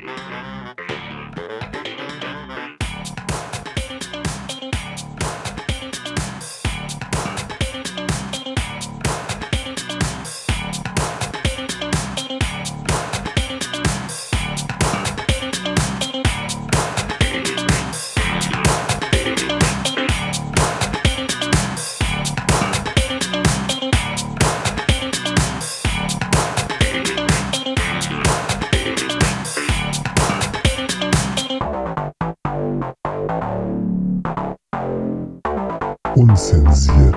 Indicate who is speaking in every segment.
Speaker 1: Unzensiert.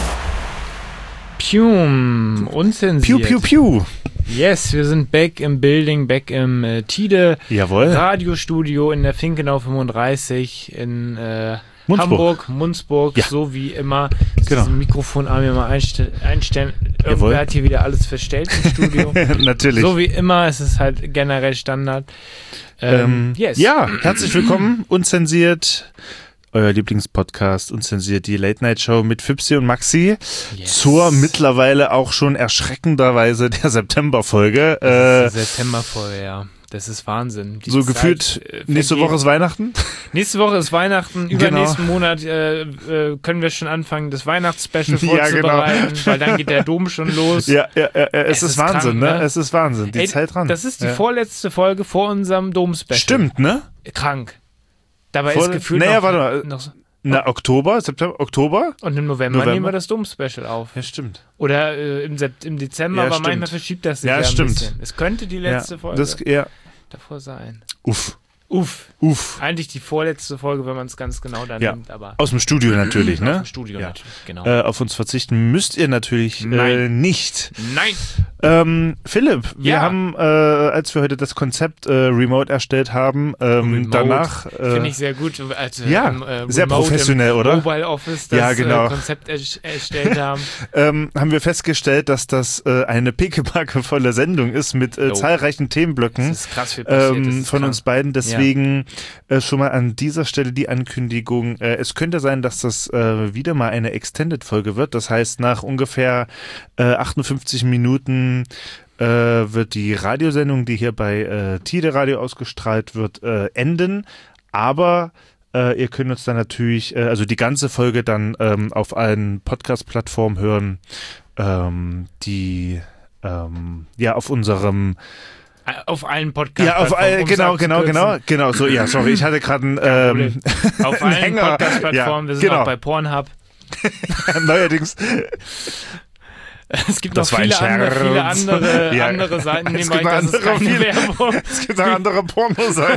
Speaker 2: Unzensiert.
Speaker 3: Piu, piu, piu.
Speaker 2: Yes, wir sind back im Building, back im Tide
Speaker 3: Jawohl.
Speaker 2: Radiostudio in der Finkenau 35 in Hamburg, Munzburg,
Speaker 3: ja.
Speaker 2: so wie immer.
Speaker 3: Genau.
Speaker 2: Diesen Mikrofonarm hier mal einstellen.
Speaker 3: Jawohl.
Speaker 2: Irgendwer hat hier wieder alles verstellt im Studio.
Speaker 3: Natürlich.
Speaker 2: So wie immer, es ist halt generell Standard. Yes.
Speaker 3: Ja, herzlich willkommen, Unzensiert. Euer Lieblingspodcast, Unzensiert, die Late-Night-Show mit Fipsi und Maxi.
Speaker 2: Yes.
Speaker 3: Zur mittlerweile auch schon erschreckenderweise der September-Folge.
Speaker 2: Septemberfolge, ja. Das ist Wahnsinn. Die
Speaker 3: So
Speaker 2: Zeit,
Speaker 3: gefühlt, nächste Woche ist Weihnachten.
Speaker 2: Nächste Woche ist Weihnachten. Übernächsten Monat können wir schon anfangen, das Weihnachtsspecial vorzubereiten, weil dann geht der Dom schon los.
Speaker 3: Ja, es ist Wahnsinn,
Speaker 2: krank,
Speaker 3: ne? Es ist Wahnsinn, die Zeit dran.
Speaker 2: Das ist die vorletzte Folge vor unserem Dom-Special.
Speaker 3: Stimmt, ne?
Speaker 2: Krank. Dabei ist gefühlt
Speaker 3: noch Oktober, September, Oktober.
Speaker 2: Und im November nehmen wir das Dom-Special auf.
Speaker 3: Ja, stimmt.
Speaker 2: Oder im Dezember,
Speaker 3: ja,
Speaker 2: aber
Speaker 3: stimmt.
Speaker 2: manchmal verschiebt das sich
Speaker 3: ja
Speaker 2: ein
Speaker 3: stimmt.
Speaker 2: bisschen. Es könnte die letzte Folge davor sein. Uff. Eigentlich die vorletzte Folge, wenn man es ganz genau dann nimmt. Aber
Speaker 3: aus dem Studio natürlich, ne?
Speaker 2: Aus dem Studio natürlich, genau.
Speaker 3: Auf uns verzichten müsst ihr natürlich nicht.
Speaker 2: Nein!
Speaker 3: Philipp, wir haben, als wir heute das Konzept Remote erstellt haben, danach...
Speaker 2: Finde ich sehr gut. Also,
Speaker 3: sehr professionell, oder?
Speaker 2: Mobile Office das Konzept erstellt haben.
Speaker 3: Haben wir festgestellt, dass das eine pickepackevolle Sendung ist mit zahlreichen Themenblöcken.
Speaker 2: Das ist krass viel passiert.
Speaker 3: Von uns beiden. Deswegen schon mal an dieser Stelle die Ankündigung. Es könnte sein, dass das wieder mal eine Extended-Folge wird. Das heißt, nach ungefähr 58 Minuten wird die Radiosendung, die hier bei Tide Radio ausgestrahlt wird, enden. Aber ihr könnt uns dann natürlich, also die ganze Folge dann auf allen Podcast-Plattformen hören, die auf unserem
Speaker 2: auf allen Podcasts.
Speaker 3: Ja, auf allen, genau. So, ja, sorry, ich hatte gerade
Speaker 2: auf allen Podcast-Plattformen, wir sind auch bei Pornhub.
Speaker 3: Neuerdings.
Speaker 2: Es gibt noch viele andere Seiten.
Speaker 3: Es gibt auch andere Pornoseiten.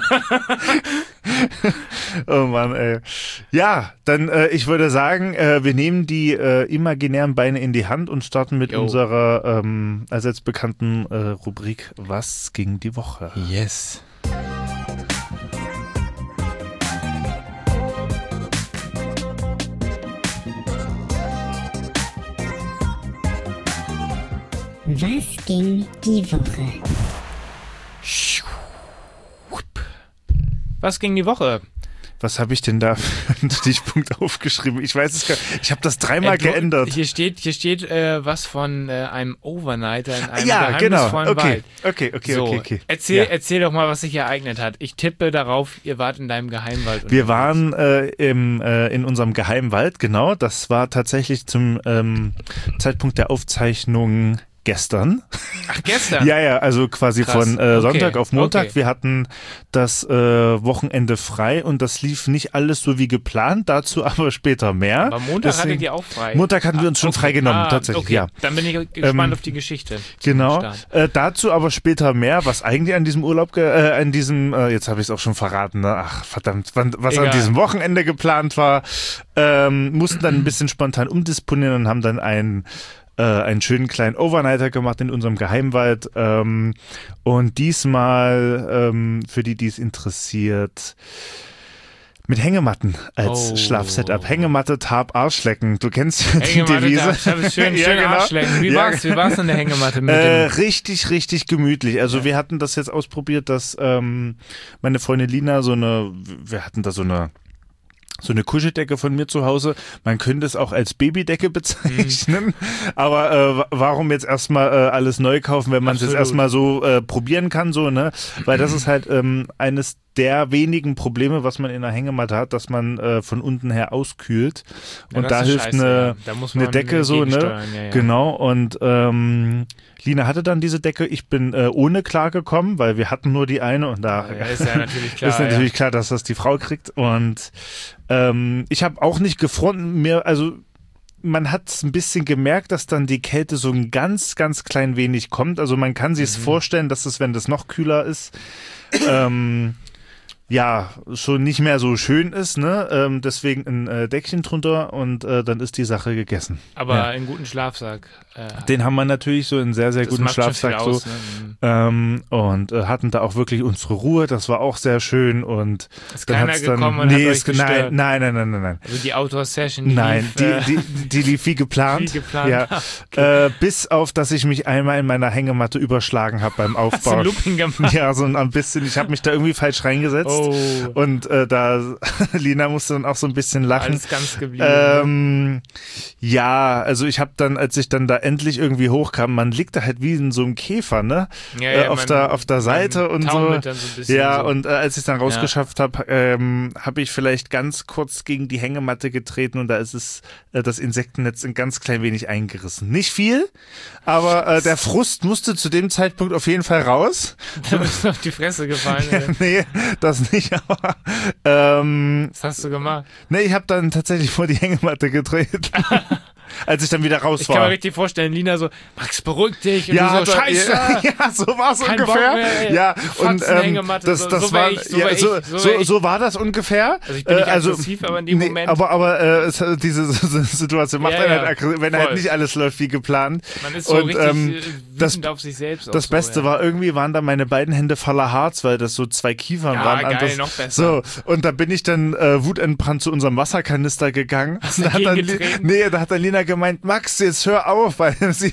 Speaker 3: Oh Mann, ey. Ja, dann ich würde sagen, wir nehmen die imaginären Beine in die Hand und starten mit unserer allseits bekannten Rubrik Was ging die Woche?
Speaker 2: Yes.
Speaker 4: Was ging die Woche?
Speaker 2: Was ging die Woche?
Speaker 3: Was habe ich denn da für einen Stichpunkt aufgeschrieben? Ich weiß es gar nicht. Ich habe das dreimal geändert.
Speaker 2: Hier steht was von einem Overnighter in einem
Speaker 3: geheimnisvollen
Speaker 2: Wald.
Speaker 3: Okay.
Speaker 2: Erzähl doch mal, was sich ereignet hat. Ich tippe darauf, ihr wart in deinem Geheimwald.
Speaker 3: Wir waren in unserem Geheimwald, genau. Das war tatsächlich zum Zeitpunkt der Aufzeichnung gestern.
Speaker 2: Ach, gestern?
Speaker 3: Ja, also quasi
Speaker 2: krass.
Speaker 3: Von Sonntag auf Montag.
Speaker 2: Okay.
Speaker 3: Wir hatten das Wochenende frei und das lief nicht alles so wie geplant, dazu aber später mehr.
Speaker 2: Aber Montag hattet ihr auch frei?
Speaker 3: Montag hatten wir uns schon freigenommen, tatsächlich,
Speaker 2: okay.
Speaker 3: ja.
Speaker 2: Dann bin ich gespannt auf die Geschichte.
Speaker 3: Genau, dazu aber später mehr, was eigentlich an diesem Urlaub, jetzt habe ich es auch schon verraten, ne? Ach verdammt, was an diesem Wochenende geplant war, mussten dann ein bisschen spontan umdisponieren und haben dann einen schönen kleinen Overnighter gemacht in unserem Geheimwald. Und diesmal, für die es interessiert, mit Hängematten als Schlafsetup. Hängematte, Tarp, Arschlecken. Du kennst die Devise.
Speaker 2: Schön Arschlecken. Wie war's in der Hängematte mit
Speaker 3: richtig, richtig gemütlich. Also wir hatten das jetzt ausprobiert, dass meine Freundin Lina wir hatten da so eine so eine Kuscheldecke von mir zu Hause. Man könnte es auch als Babydecke bezeichnen, aber warum jetzt erstmal alles neu kaufen, wenn man es jetzt erstmal so probieren kann, so, ne? Weil das ist halt eines der wenigen Probleme, was man in der Hängematte hat, dass man von unten her auskühlt.
Speaker 2: Ja,
Speaker 3: und da hilft eine Decke so, ne?
Speaker 2: Ja.
Speaker 3: Genau. Und Lina hatte dann diese Decke. Ich bin ohne klargekommen, weil wir hatten nur die eine und da
Speaker 2: ist ja natürlich klar.
Speaker 3: ist natürlich klar, dass das die Frau kriegt. Und ich habe auch nicht gefroren, man hat es ein bisschen gemerkt, dass dann die Kälte so ein ganz, ganz klein wenig kommt. Also man kann sich es vorstellen, dass es, wenn das noch kühler ist, ja, schon nicht mehr so schön ist, ne? Deswegen ein Deckchen drunter und dann ist die Sache gegessen.
Speaker 2: Aber einen guten Schlafsack.
Speaker 3: Den haben wir natürlich so einen sehr, sehr guten Schlafsack so.
Speaker 2: Ne?
Speaker 3: Und hatten da auch wirklich unsere Ruhe, das war auch sehr schön und
Speaker 2: ist keiner gekommen und hat euch gestört?
Speaker 3: Nein.
Speaker 2: Also die Outdoor-Session,
Speaker 3: die lief wie geplant. Ja.
Speaker 2: Okay.
Speaker 3: Bis auf, dass ich mich einmal in meiner Hängematte überschlagen habe beim Aufbau.
Speaker 2: Hast du ein Looping gemacht?
Speaker 3: Ja, so ein bisschen. Ich habe mich da irgendwie falsch reingesetzt.
Speaker 2: Oh.
Speaker 3: Und da Lina musste dann auch so ein bisschen lachen.
Speaker 2: Alles ganz geblieben.
Speaker 3: Ja, also ich habe dann, als ich dann da endlich irgendwie hochkam, man liegt da halt wie in so einem Käfer, ne?
Speaker 2: Ja,
Speaker 3: auf der Seite und so.
Speaker 2: Dann so ein bisschen
Speaker 3: ja,
Speaker 2: so.
Speaker 3: und als ich es dann rausgeschafft habe, habe ich vielleicht ganz kurz gegen die Hängematte getreten und da ist es das Insektennetz ein ganz klein wenig eingerissen. Nicht viel, aber der Frust musste zu dem Zeitpunkt auf jeden Fall raus.
Speaker 2: Da bist du auf die Fresse gefallen.
Speaker 3: Nee, das nicht, aber
Speaker 2: was hast du gemacht?
Speaker 3: Nee, ich habe dann tatsächlich vor die Hängematte getreten. Als ich dann wieder raus war.
Speaker 2: Ich kann mir richtig vorstellen, Lina so, Max, beruhig dich. Und
Speaker 3: ja,
Speaker 2: du so, Scheiße.
Speaker 3: Ja, so war es ungefähr.
Speaker 2: Mehr,
Speaker 3: ja, und
Speaker 2: so
Speaker 3: war das ungefähr.
Speaker 2: Also ich bin nicht aggressiv, aber in dem Moment.
Speaker 3: Aber diese Situation macht einen halt aggressiv, wenn halt nicht alles läuft wie geplant.
Speaker 2: Man ist so richtig wütend auf sich selbst.
Speaker 3: Das Beste war, irgendwie waren da meine beiden Hände voller Harz, weil das so 2 Kiefern waren.
Speaker 2: Ja, geil, noch besser.
Speaker 3: So, und da bin ich dann wutentbrannt zu unserem Wasserkanister gegangen.
Speaker 2: Hast du da
Speaker 3: hat dann Lina gemeint, Max, jetzt hör auf, weil sie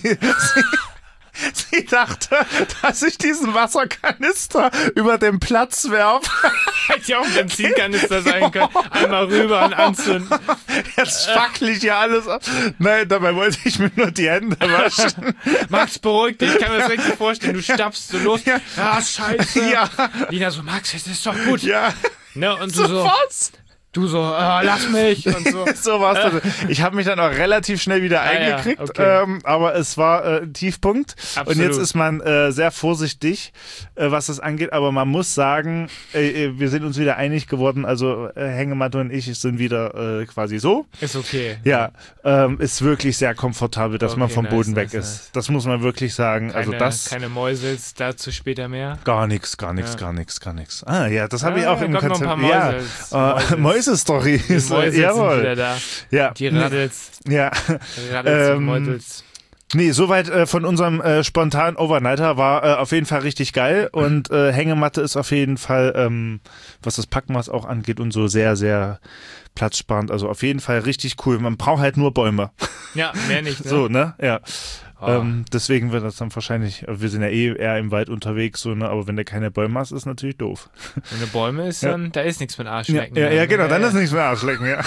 Speaker 3: dachte, dass ich diesen Wasserkanister über den Platz werfe.
Speaker 2: Hätte ja auch ein Benzinkanister sein können. Einmal rüber und anzünden.
Speaker 3: Jetzt fackel ich ja alles ab. Nein, dabei wollte ich mir nur die Hände waschen.
Speaker 2: Max, beruhig dich. Ich kann mir das richtig vorstellen. Du stapfst so los. Ja, scheiße.
Speaker 3: Ja.
Speaker 2: Lina so, Max, jetzt ist doch gut.
Speaker 3: Ja.
Speaker 2: Ne, und du so, Du so, lass mich und so.
Speaker 3: So war's dann. Ich habe mich dann auch relativ schnell wieder eingekriegt,
Speaker 2: okay.
Speaker 3: Aber es war ein Tiefpunkt.
Speaker 2: Absolut.
Speaker 3: Und jetzt ist man sehr vorsichtig, was das angeht. Aber man muss sagen, wir sind uns wieder einig geworden. Also Hängematte und ich sind wieder quasi so.
Speaker 2: Ist okay.
Speaker 3: Ja, ist wirklich sehr komfortabel, dass man vom Boden weg ist. Nice. Das muss man wirklich sagen.
Speaker 2: Keine Mäusels, dazu später mehr.
Speaker 3: Gar nichts. Ah ja, das habe ich auch im Konzept. Mäuse-Story.
Speaker 2: Die Mäuse sind wieder da.
Speaker 3: Ja.
Speaker 2: Die Raddels.
Speaker 3: Ja.
Speaker 2: Raddels und Mäusels.
Speaker 3: Nee, soweit von unserem spontanen Overnighter war auf jeden Fall richtig geil und Hängematte ist auf jeden Fall, was das Packmaß auch angeht und so sehr, sehr platzsparend. Also auf jeden Fall richtig cool. Man braucht halt nur Bäume.
Speaker 2: Ja, mehr nicht. Ne?
Speaker 3: So, ne? Ja. Deswegen wird das dann wahrscheinlich, wir sind ja eher im Wald unterwegs, so, ne? Aber wenn du keine Bäume hast, ist natürlich doof.
Speaker 2: Wenn du Bäume ist, dann da ist nichts mit Arschlecken.
Speaker 3: Ja, genau, dann ist nichts mit Arschlecken, ja.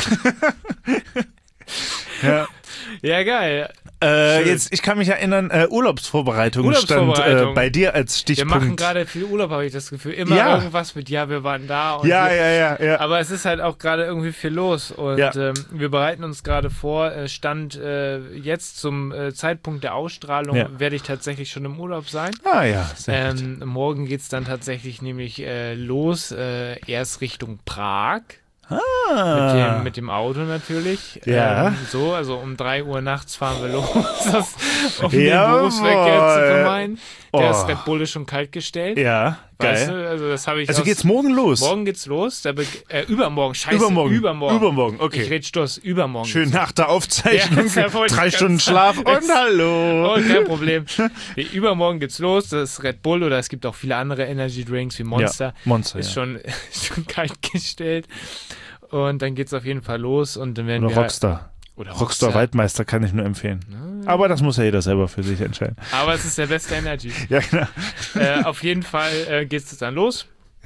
Speaker 3: Ja.
Speaker 2: Ja, geil.
Speaker 3: Ich kann mich erinnern, Urlaubsvorbereitung stand bei dir als Stichpunkt.
Speaker 2: Wir machen gerade viel Urlaub, habe ich das Gefühl. Immer irgendwas mit, wir waren da. Und
Speaker 3: ja.
Speaker 2: Aber es ist halt auch gerade irgendwie viel los. Und wir bereiten uns gerade vor. Stand jetzt zum Zeitpunkt der Ausstrahlung werde ich tatsächlich schon im Urlaub sein.
Speaker 3: Ah ja, sehr gut.
Speaker 2: Morgen geht es dann tatsächlich nämlich los, erst Richtung Prag. Mit dem Auto natürlich.
Speaker 3: Ja.
Speaker 2: Also um 3 Uhr nachts fahren wir los, um den Berufsverkehr zu vermeiden. Der ist Red Bull schon kalt gestellt.
Speaker 3: Ja,
Speaker 2: weißt
Speaker 3: geil.
Speaker 2: Du? Also das habe ich.
Speaker 3: Also geht's morgen los?
Speaker 2: Morgen geht's los. Übermorgen. Scheiße.
Speaker 3: Übermorgen. Okay.
Speaker 2: Ich red Stoß. Übermorgen.
Speaker 3: Schön nach der Aufzeichnung. 3 Stunden Schlaf und hallo.
Speaker 2: Oh, kein Problem. Übermorgen geht's los. Das ist Red Bull oder es gibt auch viele andere Energy Drinks wie Monster.
Speaker 3: Ja, Monster
Speaker 2: ist schon kalt gestellt. Und dann geht's auf jeden Fall los und dann werden
Speaker 3: oder
Speaker 2: wir
Speaker 3: Rockstar. Rockstar Waldmeister kann ich nur empfehlen. Aber das muss ja jeder selber für sich entscheiden.
Speaker 2: Aber es ist der beste Energy.
Speaker 3: Ja, genau.
Speaker 2: Auf jeden Fall geht's dann los.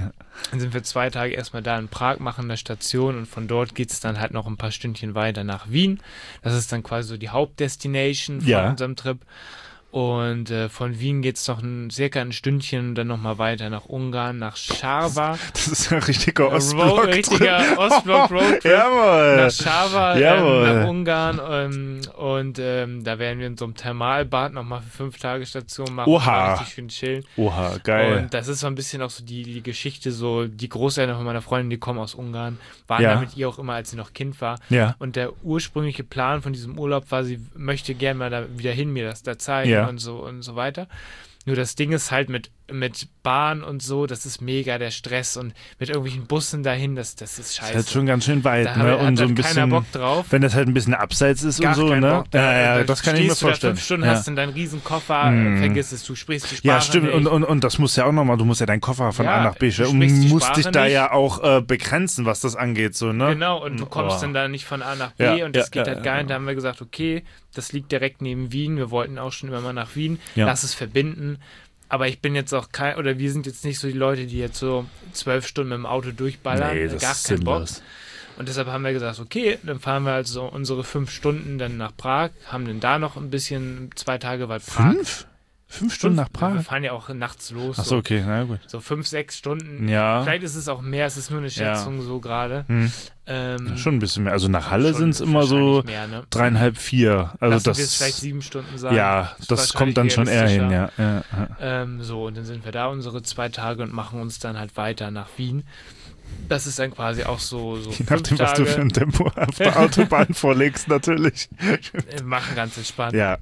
Speaker 2: Dann sind wir 2 Tage erstmal da in Prag, machen eine Station und von dort geht es dann halt noch ein paar Stündchen weiter nach Wien. Das ist dann quasi so die Hauptdestination von unserem Trip. Und von Wien geht es noch circa ein Stündchen dann nochmal weiter nach Ungarn, nach Scharwa.
Speaker 3: Das ist ein richtiger Ostblock.
Speaker 2: Richtiger Ostblock-Roadtrip.
Speaker 3: Jawohl.
Speaker 2: Nach Scharwa, nach Ungarn. Da werden wir in so einem Thermalbad nochmal für 5 Tage Station machen.
Speaker 3: Oha.
Speaker 2: Richtig schön chillen.
Speaker 3: Oha, geil.
Speaker 2: Und das ist so ein bisschen auch so die Geschichte, so die Großeltern von meiner Freundin, die kommen aus Ungarn, waren da mit ihr auch immer, als sie noch Kind war. Ja. Und der ursprüngliche Plan von diesem Urlaub war, sie möchte gerne mal da wieder hin, mir das da zeigen. Und so weiter. Nur das Ding ist halt mit Bahn und so, das ist mega der Stress und mit irgendwelchen Bussen dahin, das ist scheiße. Das ist
Speaker 3: halt schon ganz schön weit,
Speaker 2: da
Speaker 3: ne?
Speaker 2: Und so ein bisschen, keiner Bock drauf.
Speaker 3: Wenn das halt ein bisschen abseits ist und so, ne? Ja, das kann ich mir vorstellen.
Speaker 2: 5 Stunden hast du deinen riesen Koffer, vergiss es, du sprichst die Sprache
Speaker 3: Ja, stimmt.
Speaker 2: nicht.
Speaker 3: Und das musst du ja auch nochmal, du musst ja deinen Koffer von A nach B stellen und musst dich da ja auch begrenzen, was das angeht, so, ne?
Speaker 2: Genau, und du kommst dann da nicht von A nach B und das geht halt gar nicht. Da haben wir gesagt, okay, das liegt direkt neben Wien, wir wollten auch schon immer mal nach Wien, lass es verbinden. Aber ich bin jetzt auch wir sind jetzt nicht so die Leute, die jetzt so 12 Stunden mit dem Auto durchballern.
Speaker 3: Nee, das
Speaker 2: gar
Speaker 3: ist
Speaker 2: keinen Bock.
Speaker 3: sinnlos.
Speaker 2: Und deshalb haben wir gesagt, okay, dann fahren wir also unsere 5 Stunden dann nach Prag, haben dann da noch ein bisschen 2 Tage, weil Prag.
Speaker 3: 5 Stunden nach Prag?
Speaker 2: Wir fahren ja auch nachts los.
Speaker 3: Achso, okay, na gut.
Speaker 2: So 5, 6 Stunden.
Speaker 3: Ja.
Speaker 2: Vielleicht ist es auch mehr, es ist nur eine Schätzung so gerade.
Speaker 3: Schon ein bisschen mehr. Also nach Halle sind es immer so mehr, ne? 3,5, 4. Also
Speaker 2: das wird vielleicht 7 Stunden sein.
Speaker 3: Ja, das kommt dann schon eher hin, ja.
Speaker 2: So, und dann sind wir da unsere 2 Tage und machen uns dann halt weiter nach Wien. Das ist dann quasi auch so
Speaker 3: je nachdem, was du für ein Tempo auf der Autobahn vorlegst, natürlich.
Speaker 2: Wir machen ganz entspannt.
Speaker 3: Ja.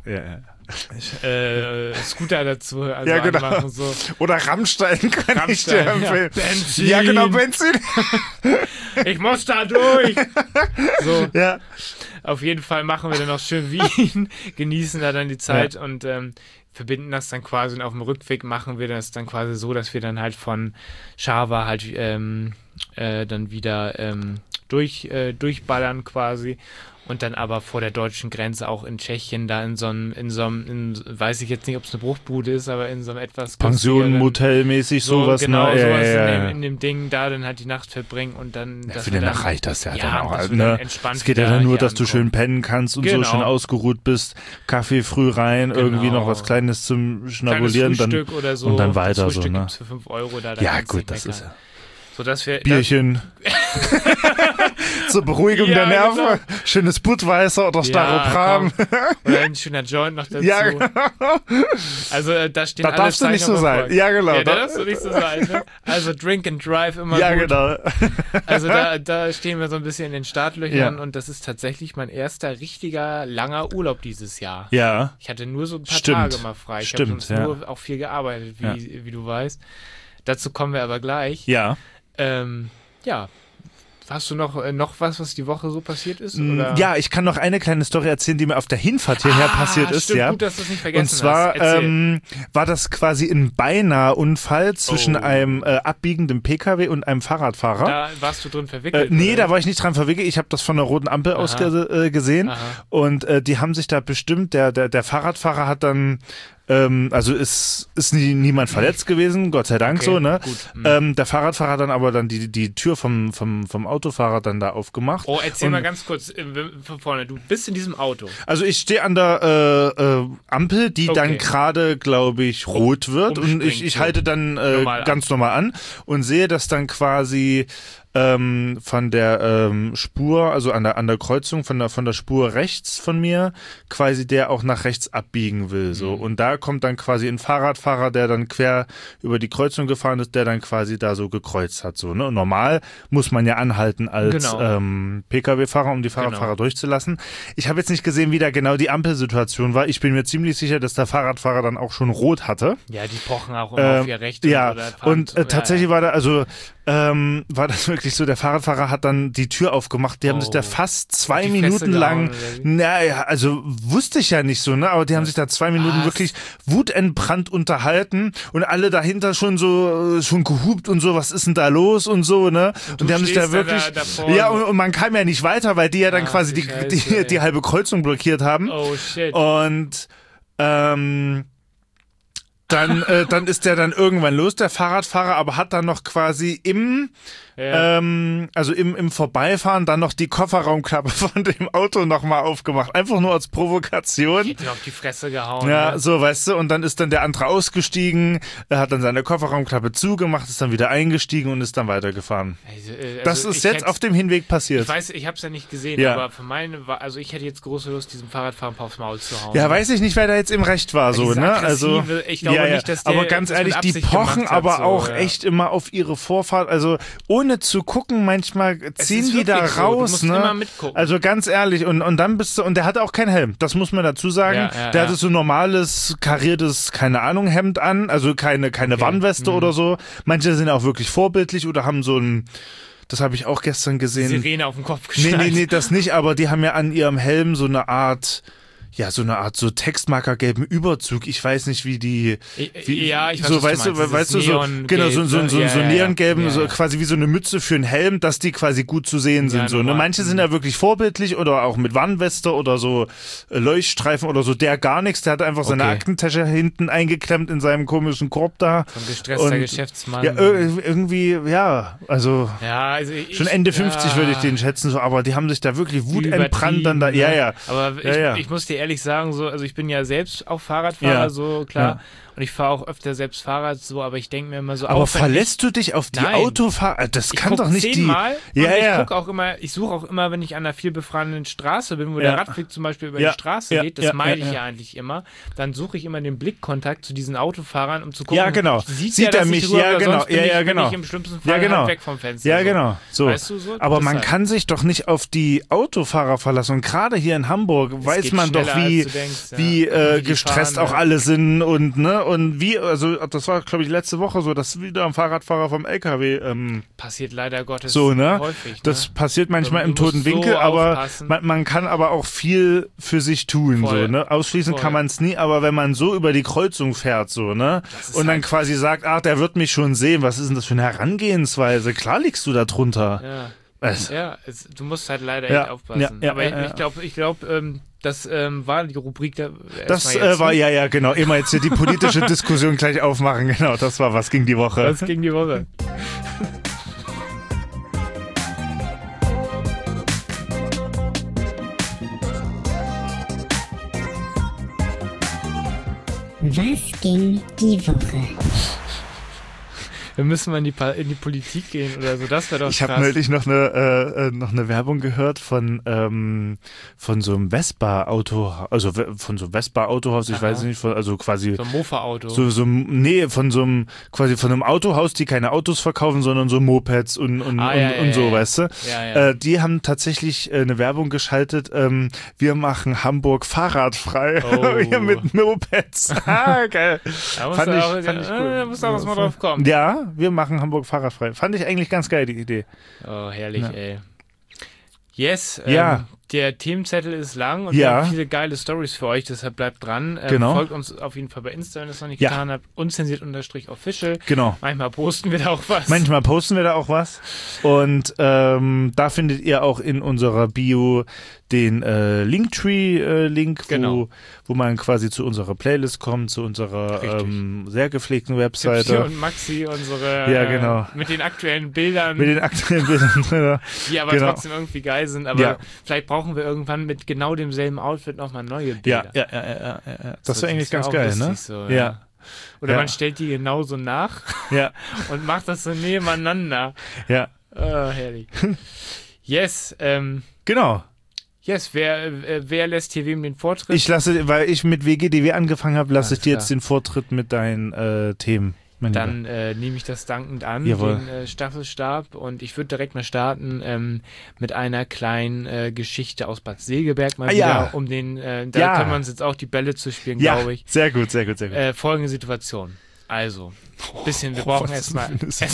Speaker 2: Scooter dazu, also
Speaker 3: ja, genau.
Speaker 2: anmachen, so.
Speaker 3: Oder Rammstein kann ich dir empfehlen.
Speaker 2: Ja. Benzin.
Speaker 3: Ja, genau, Benzin.
Speaker 2: Ich muss da durch. So.
Speaker 3: Ja.
Speaker 2: Auf jeden Fall machen wir dann noch schön Wien, genießen da dann die Zeit und verbinden das dann quasi und auf dem Rückweg machen wir das dann quasi so, dass wir dann halt von Scharwa halt dann wieder durchballern quasi und dann aber vor der deutschen Grenze auch in Tschechien da in so einem, weiß ich jetzt nicht, ob es eine Bruchbude ist, aber in so einem etwas
Speaker 3: Pension, Motel-mäßig sowas.
Speaker 2: Genau,
Speaker 3: ne?
Speaker 2: Sowas in dem Ding da dann halt die Nacht verbringen und dann...
Speaker 3: Ja, für den Nacht reicht das ja dann auch.
Speaker 2: Also,
Speaker 3: ne? Es geht ja dann nur, dass du schön pennen kannst und so schön ausgeruht bist, Kaffee früh rein, irgendwie noch was Kleines zum Schnabulieren dann,
Speaker 2: oder so.
Speaker 3: Und dann weiter
Speaker 2: das
Speaker 3: so. Ne?
Speaker 2: Gibt's für 5 Euro da.
Speaker 3: Ja gut, das ist ja...
Speaker 2: So, dass wir
Speaker 3: Bierchen. Zur Beruhigung der Nerven. Genau. Schönes Budweiser oder Staropram.
Speaker 2: Oder ein schöner Joint noch dazu.
Speaker 3: Ja, genau.
Speaker 2: Also da stehen
Speaker 3: da
Speaker 2: alle
Speaker 3: darfst du nicht so sein. Ja, genau.
Speaker 2: Ja, da darfst du nicht so sein. Ne? Also Drink and Drive immer
Speaker 3: ja,
Speaker 2: gut.
Speaker 3: Genau.
Speaker 2: Also da stehen wir so ein bisschen in den Startlöchern und das ist tatsächlich mein erster richtiger langer Urlaub dieses Jahr.
Speaker 3: Ja.
Speaker 2: Ich hatte nur so ein paar Tage mal frei. Ich habe sonst nur auch viel gearbeitet, wie du weißt. Dazu kommen wir aber gleich.
Speaker 3: Ja.
Speaker 2: Hast du noch was die Woche so passiert ist? Oder?
Speaker 3: Ja, ich kann noch eine kleine Story erzählen, die mir auf der Hinfahrt hierher passiert ist.
Speaker 2: Stimmt, gut, dass du es nicht vergessen hast.
Speaker 3: Und zwar war das quasi ein Beinahe-Unfall zwischen einem abbiegenden PKW und einem Fahrradfahrer.
Speaker 2: Da warst du drin verwickelt?
Speaker 3: Nee, da war ich nicht dran verwickelt. Ich habe das von der roten Ampel aus gesehen. Und die haben sich da bestimmt, der Fahrradfahrer hat dann also ist niemand verletzt gewesen, Gott sei Dank so, ne? Gut. Der Fahrradfahrer hat dann aber die Tür vom Autofahrer dann da aufgemacht.
Speaker 2: Oh, erzähl mal ganz kurz von vorne. Du bist in diesem Auto.
Speaker 3: Also ich stehe an der Ampel, die dann gerade, glaube ich, rot wird und ich halte dann ganz normal an und sehe, dass dann quasi von der Spur, also an der Kreuzung von der Spur rechts von mir, quasi der auch nach rechts abbiegen will. So. Und da kommt dann quasi ein Fahrradfahrer, der dann quer über die Kreuzung gefahren ist, der dann quasi da so gekreuzt hat. So, ne? Und normal muss man ja anhalten als Pkw-Fahrer, um die Fahrradfahrer durchzulassen. Ich habe jetzt nicht gesehen, wie da genau die Ampelsituation war. Ich bin mir ziemlich sicher, dass der Fahrradfahrer dann auch schon rot hatte.
Speaker 2: Ja, die pochen auch immer auf ihr Recht.
Speaker 3: Ja, und tatsächlich war da, also war das wirklich so, der Fahrradfahrer hat dann die Tür aufgemacht, die haben sich da fast 2 Minuten lang, naja, also wusste ich ja nicht so, ne, aber die haben sich da 2 Minuten wirklich wutentbrannt unterhalten und alle dahinter schon gehupt und so, was ist denn da los und so, ne, und die haben sich da wirklich, und man kam ja nicht weiter, weil die ja dann quasi die halbe Kreuzung blockiert haben.
Speaker 2: Oh shit.
Speaker 3: Und dann ist der dann irgendwann los, der Fahrradfahrer, aber hat dann noch quasi im Vorbeifahren dann noch die Kofferraumklappe von dem Auto nochmal aufgemacht. Einfach nur als Provokation.
Speaker 2: Ich hätte mir auf die Fresse gehauen.
Speaker 3: Ja, so, weißt du, und dann ist dann der andere ausgestiegen, er hat dann seine Kofferraumklappe zugemacht, ist dann wieder eingestiegen und ist dann weitergefahren. Das ist jetzt auf dem Hinweg passiert.
Speaker 2: Ich weiß, ich habe es ja nicht gesehen, aber für meine war, also ich hätte jetzt große Lust, diesem Fahrradfahrer ein paar aufs Maul zu hauen.
Speaker 3: Ja, weiß ich nicht, wer da jetzt im Recht war, so, ne? Also,
Speaker 2: ich glaube nicht, dass der
Speaker 3: aber ganz ehrlich, die pochen aber so, auch echt immer auf ihre Vorfahrt, also ohne zu gucken, manchmal ziehen die da raus,
Speaker 2: du musst immer mitgucken.
Speaker 3: Also ganz ehrlich, und dann bist du, und der hatte auch keinen Helm, das muss man dazu sagen. Der hatte so normales, kariertes, keine Ahnung, Hemd an, also keine Warnweste oder so. Manche sind auch wirklich vorbildlich oder haben so ein, das habe ich auch gestern gesehen.
Speaker 2: Sirene auf den Kopf geschnallt.
Speaker 3: Nee, das nicht, aber die haben ja an ihrem Helm so eine Art so Textmarker-gelben Überzug. Ich weiß nicht, wie die.
Speaker 2: Ich weiß
Speaker 3: so, weißt du, so neongelben, so quasi wie so eine Mütze für einen Helm, dass die quasi gut zu sehen sind. So, ne? Manche sind ja wirklich vorbildlich oder auch mit Warnweste oder so Leuchtstreifen oder so. Der gar nichts, der hat einfach seine Aktentasche hinten eingeklemmt in seinem komischen Korb da.
Speaker 2: So ein gestresster Geschäftsmann.
Speaker 3: Ja, irgendwie, also schon Ende 50 würde ich den schätzen, so, aber die haben sich da wirklich wutentbrannt dann da.
Speaker 2: Aber ich muss dir ehrlich sagen, so, also ich bin ja selbst auch Fahrradfahrer, so klar. Ja. Und ich fahre auch öfter selbst Fahrrad, so, aber ich denke mir immer so.
Speaker 3: Aber verlässt du dich auf die Autofahrer? Das kann doch nicht die.
Speaker 2: Ich gucke auch immer, ich suche auch immer, wenn ich an einer viel befahrenen Straße bin, wo der Radweg zum Beispiel über die Straße geht, das meide ich ja eigentlich immer, dann suche ich immer den Blickkontakt zu diesen Autofahrern, um zu gucken, sieht er mich, bin ich im schlimmsten Fall halt weg vom Fenster.
Speaker 3: Ja, genau. So.
Speaker 2: Weißt du, so?
Speaker 3: Aber man kann sich doch nicht auf die Autofahrer verlassen. Und gerade hier in Hamburg weiß man doch, wie gestresst auch alle sind und also das war, glaube ich, letzte Woche so, dass wieder ein Fahrradfahrer vom LKW
Speaker 2: passiert leider Gottes
Speaker 3: so, ne?
Speaker 2: Häufig. Ne?
Speaker 3: Das passiert manchmal im toten Winkel, aber man kann aber auch viel für sich tun, so, ne? Ausschließen kann man es nie, aber wenn man so über die Kreuzung fährt, so, ne? Und dann quasi sagt, der wird mich schon sehen, was ist denn das für eine Herangehensweise? Klar liegst du da drunter.
Speaker 2: Ja. Du musst halt leider echt aufpassen. Aber ich glaube, das war die Rubrik da.
Speaker 3: Das war, genau. Immer jetzt hier die politische Diskussion gleich aufmachen. Genau, das war Was ging die Woche.
Speaker 2: Was ging die Woche.
Speaker 4: Was ging die Woche?
Speaker 2: Wir müssen mal in die Politik gehen oder so, das wäre doch krass.
Speaker 3: Ich habe neulich noch eine Werbung gehört von so einem Vespa-Autohaus, also von so einem Vespa-Autohaus, ich weiß nicht, also quasi
Speaker 2: so ein Mofa-Auto.
Speaker 3: von so einem Autohaus, die keine Autos verkaufen, sondern so Mopeds und so, weißt du?
Speaker 2: Ja.
Speaker 3: Die haben tatsächlich eine Werbung geschaltet, wir machen Hamburg fahrradfrei, hier mit Mopeds. Geil.
Speaker 2: Fand ich cool. Da muss auch was mal drauf kommen.
Speaker 3: Ja, wir machen Hamburg fahrradfrei. Fand ich eigentlich ganz geil, die Idee.
Speaker 2: Oh, herrlich, ey. Yes, der Themenzettel ist lang und wir haben viele geile Storys für euch, deshalb bleibt dran. Folgt uns auf jeden Fall bei Insta, wenn ihr es noch nicht getan habt. Unzensiert_official.
Speaker 3: Genau.
Speaker 2: Manchmal posten wir da auch was. Und da findet ihr auch in unserer Bio den Linktree-Link, wo man quasi zu unserer Playlist kommt, zu unserer sehr gepflegten Webseite. Hier und Maxi, unsere mit den aktuellen Bildern. Die aber trotzdem irgendwie geil sind, aber vielleicht brauchen wir irgendwann mit genau demselben Outfit nochmal neue Bilder.
Speaker 3: Ja. Das wäre eigentlich ganz geil, ne?
Speaker 2: So, ja. Oder man stellt die genauso nach und macht das so nebeneinander.
Speaker 3: Ja.
Speaker 2: Herrlich. Yes.
Speaker 3: Genau.
Speaker 2: Yes, wer lässt hier wem den Vortritt?
Speaker 3: Ich lasse, weil ich mit WGDW angefangen habe, lasse ich dir jetzt den Vortritt mit deinen Themen.
Speaker 2: Dann nehme ich das dankend an,
Speaker 3: Jawohl.
Speaker 2: den Staffelstab, und ich würde direkt mal starten mit einer kleinen Geschichte aus Bad Segeberg mal wieder, um da können wir uns jetzt auch die Bälle zu spielen, glaube ich.
Speaker 3: Sehr gut.
Speaker 2: Folgende Situation. Also, wir brauchen erstmal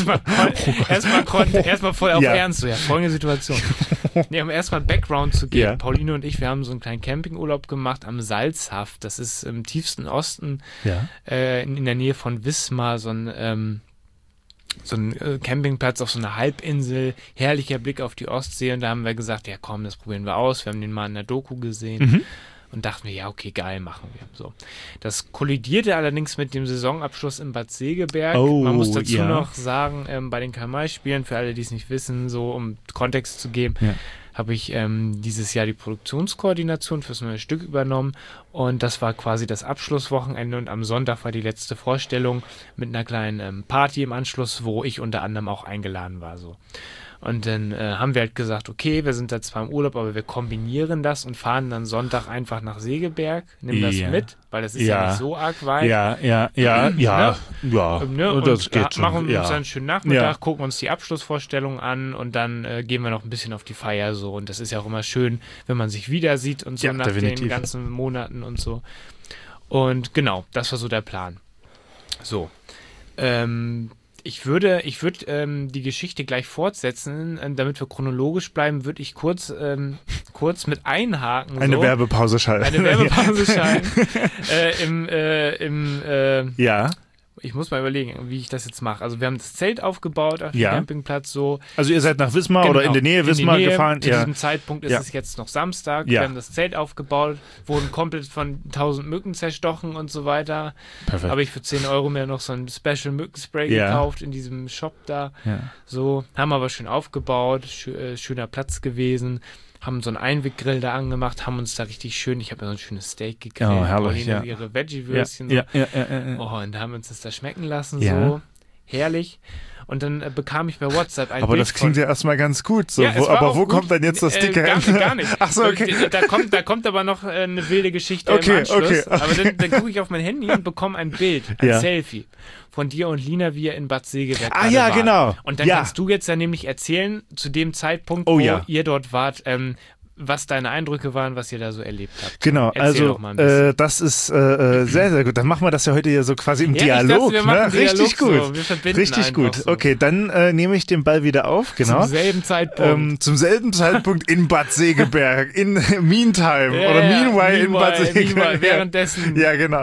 Speaker 2: voll auf Ernst. So, folgende Situation. Um erstmal Background zu geben. Pauline und ich, wir haben so einen kleinen Campingurlaub gemacht am Salzhaft. Das ist im tiefsten Osten, in der Nähe von Wismar, so ein Campingplatz auf so einer Halbinsel, herrlicher Blick auf die Ostsee, und da haben wir gesagt, ja komm, das probieren wir aus. Wir haben den mal in der Doku gesehen. und dachten wir, ja, okay, geil, machen wir. So. Das kollidierte allerdings mit dem Saisonabschluss in Bad Segeberg. Man muss dazu noch sagen, bei den Karl-May-Spielen, für alle, die es nicht wissen, so um Kontext zu geben, habe ich dieses Jahr die Produktionskoordination fürs neue Stück übernommen und das war quasi das Abschlusswochenende und am Sonntag war die letzte Vorstellung mit einer kleinen Party im Anschluss, wo ich unter anderem auch eingeladen war. So. Und dann haben wir halt gesagt, okay, wir sind da zwar im Urlaub, aber wir kombinieren das und fahren dann Sonntag einfach nach Segeberg, nehmen das mit, weil das ist ja nicht so arg weit.
Speaker 3: Ja.
Speaker 2: Ne? Und
Speaker 3: das geht schon.
Speaker 2: Machen uns dann einen schönen Nachmittag, gucken uns die Abschlussvorstellung an und dann gehen wir noch ein bisschen auf die Feier so. Und das ist ja auch immer schön, wenn man sich wieder sieht und so nach den ganzen Monaten und so. Und genau, das war so der Plan. So. Ich würde die Geschichte gleich fortsetzen, damit wir chronologisch bleiben, würde ich kurz mit einhaken.
Speaker 3: Eine Werbepause schalten.
Speaker 2: Ich muss mal überlegen, wie ich das jetzt mache. Also wir haben das Zelt aufgebaut auf dem Campingplatz so.
Speaker 3: Also ihr seid nach Wismar oder in der Nähe Wismar gefahren?
Speaker 2: Zu diesem Zeitpunkt ist es jetzt noch Samstag. Wir haben das Zelt aufgebaut, wurden komplett von 1000 Mücken zerstochen und so weiter.
Speaker 3: Perfekt.
Speaker 2: Habe ich für 10 € mir noch so ein Special Mückenspray gekauft in diesem Shop da. Ja. So, haben aber schön aufgebaut, schöner Platz gewesen. Haben so einen Einweggrill da angemacht, haben uns da richtig schön, ich habe ja so ein schönes Steak gegrillt.
Speaker 3: Oh, herrlich,
Speaker 2: ihre Veggie-Würstchen. Oh, und da haben wir uns das da schmecken lassen, so herrlich. Und dann bekam ich bei WhatsApp ein
Speaker 3: Aber
Speaker 2: Bild
Speaker 3: das klingt ja erstmal ganz gut. So.
Speaker 2: Ja,
Speaker 3: wo kommt dann jetzt das dicke
Speaker 2: Gar nicht.
Speaker 3: Ach so, okay.
Speaker 2: Da kommt aber noch eine wilde Geschichte im Anschluss. Okay. Aber dann gucke ich auf mein Handy und bekomme ein Bild, ein Selfie von dir und Lina, wie ihr in Bad Segeberg wart.
Speaker 3: Genau.
Speaker 2: Und dann kannst du jetzt ja nämlich erzählen, zu dem Zeitpunkt, wo ihr dort wart, was deine Eindrücke waren, was ihr da so erlebt habt.
Speaker 3: Genau, also das ist sehr, sehr gut. Dann machen wir das ja heute hier so quasi im Dialog. Richtig gut.
Speaker 2: So. Wir verbinden
Speaker 3: richtig gut. So. Okay, dann nehme ich den Ball wieder auf. Genau.
Speaker 2: Zum selben Zeitpunkt.
Speaker 3: In Bad Segeberg, in Meantime oder Meanwhile in Bad Segeberg.
Speaker 2: Währenddessen.
Speaker 3: Ja, genau.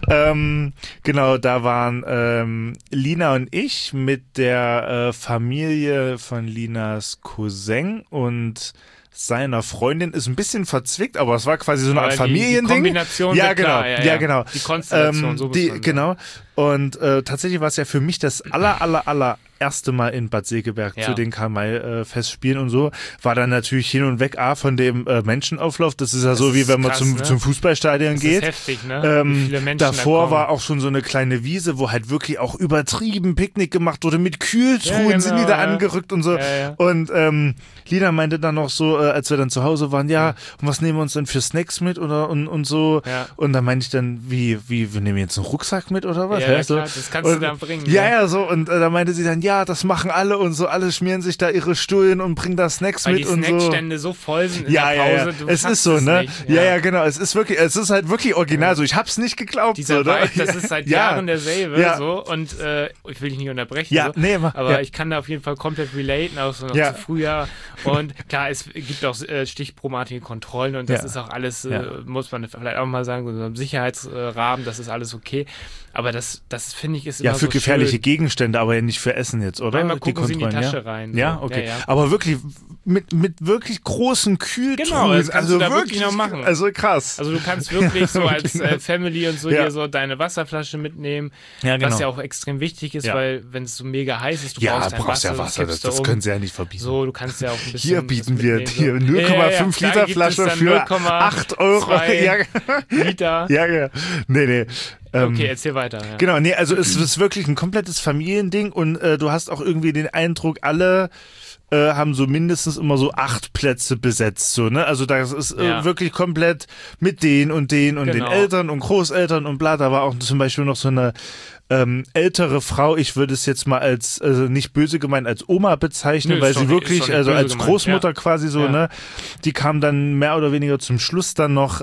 Speaker 3: Genau, da waren Lina und ich mit der Familie von Linas Cousin und seiner Freundin, ist ein bisschen verzwickt, aber es war quasi so eine Art Familiending. Die
Speaker 2: Kombination
Speaker 3: genau.
Speaker 2: Die Konstellation, so
Speaker 3: genau. Und tatsächlich war es ja für mich das allererste Mal in Bad Segeberg zu den Karl-May-Festspielen und so, war dann natürlich hin und weg von dem Menschenauflauf. Das ist ja so, wie wenn man zum Fußballstadion geht.
Speaker 2: Das ist heftig, ne? Wie viele Menschen
Speaker 3: davor war auch schon so eine kleine Wiese, wo halt wirklich auch übertrieben Picknick gemacht wurde. Mit Kühltruhen sind die da angerückt und so. Und Lina meinte dann noch so, als wir dann zu Hause waren, und was nehmen wir uns denn für Snacks mit und so. Ja. Und dann meinte ich dann, wir nehmen jetzt einen Rucksack mit oder was?
Speaker 2: Ja, klar, das kannst du dann bringen.
Speaker 3: So. Und da meinte sie dann, das machen alle und so. Alle schmieren sich da ihre Stullen und bringen da Snacks mit und so.
Speaker 2: Weil die Snackstände so voll sind in der Pause.
Speaker 3: Es ist so, ne? Ja, genau. Es ist halt wirklich original. So, ich hab's nicht geglaubt.
Speaker 2: Dieser Vibe, das ist seit Jahren derselbe. So. Und ich will dich nicht unterbrechen. Aber ich kann da auf jeden Fall komplett relaten, auch so noch zu Frühjahr. Und klar, es gibt auch stichprobenartige Kontrollen und das ist auch alles, muss man vielleicht auch mal sagen, so im Sicherheitsrahmen, das ist alles okay. Aber das finde ich ist immer so
Speaker 3: für gefährliche schön. Gegenstände, aber ja nicht für Essen jetzt, oder?
Speaker 2: Einmal gucken sie in die Tasche rein. So.
Speaker 3: Ja, okay. Aber wirklich mit wirklich großen Kühltruhen.
Speaker 2: Genau, das kannst du da wirklich noch machen.
Speaker 3: Also krass.
Speaker 2: Also du kannst wirklich so als Family und so hier so deine Wasserflasche mitnehmen, was ja auch extrem wichtig ist, weil wenn es so mega heiß ist, du brauchst dein Wasser.
Speaker 3: Das können sie ja nicht verbieten.
Speaker 2: So, du kannst ja auch ein bisschen
Speaker 3: hier bieten wir dir 0,5 Liter Flasche für 8 €.
Speaker 2: Liter.
Speaker 3: Ja. Nee.
Speaker 2: Okay, erzähl weiter. Ja.
Speaker 3: Genau, also es ist wirklich ein komplettes Familiending und du hast auch irgendwie den Eindruck, alle haben so mindestens immer so 8 Plätze besetzt, so, ne? Also das ist wirklich komplett mit den und den Eltern und Großeltern und bla. Da war auch zum Beispiel noch so eine ältere Frau, ich würde es jetzt mal als, nicht böse gemeint, als Oma bezeichnen, weil sie wirklich, also als Großmutter quasi so, ne, die kam dann mehr oder weniger zum Schluss dann noch,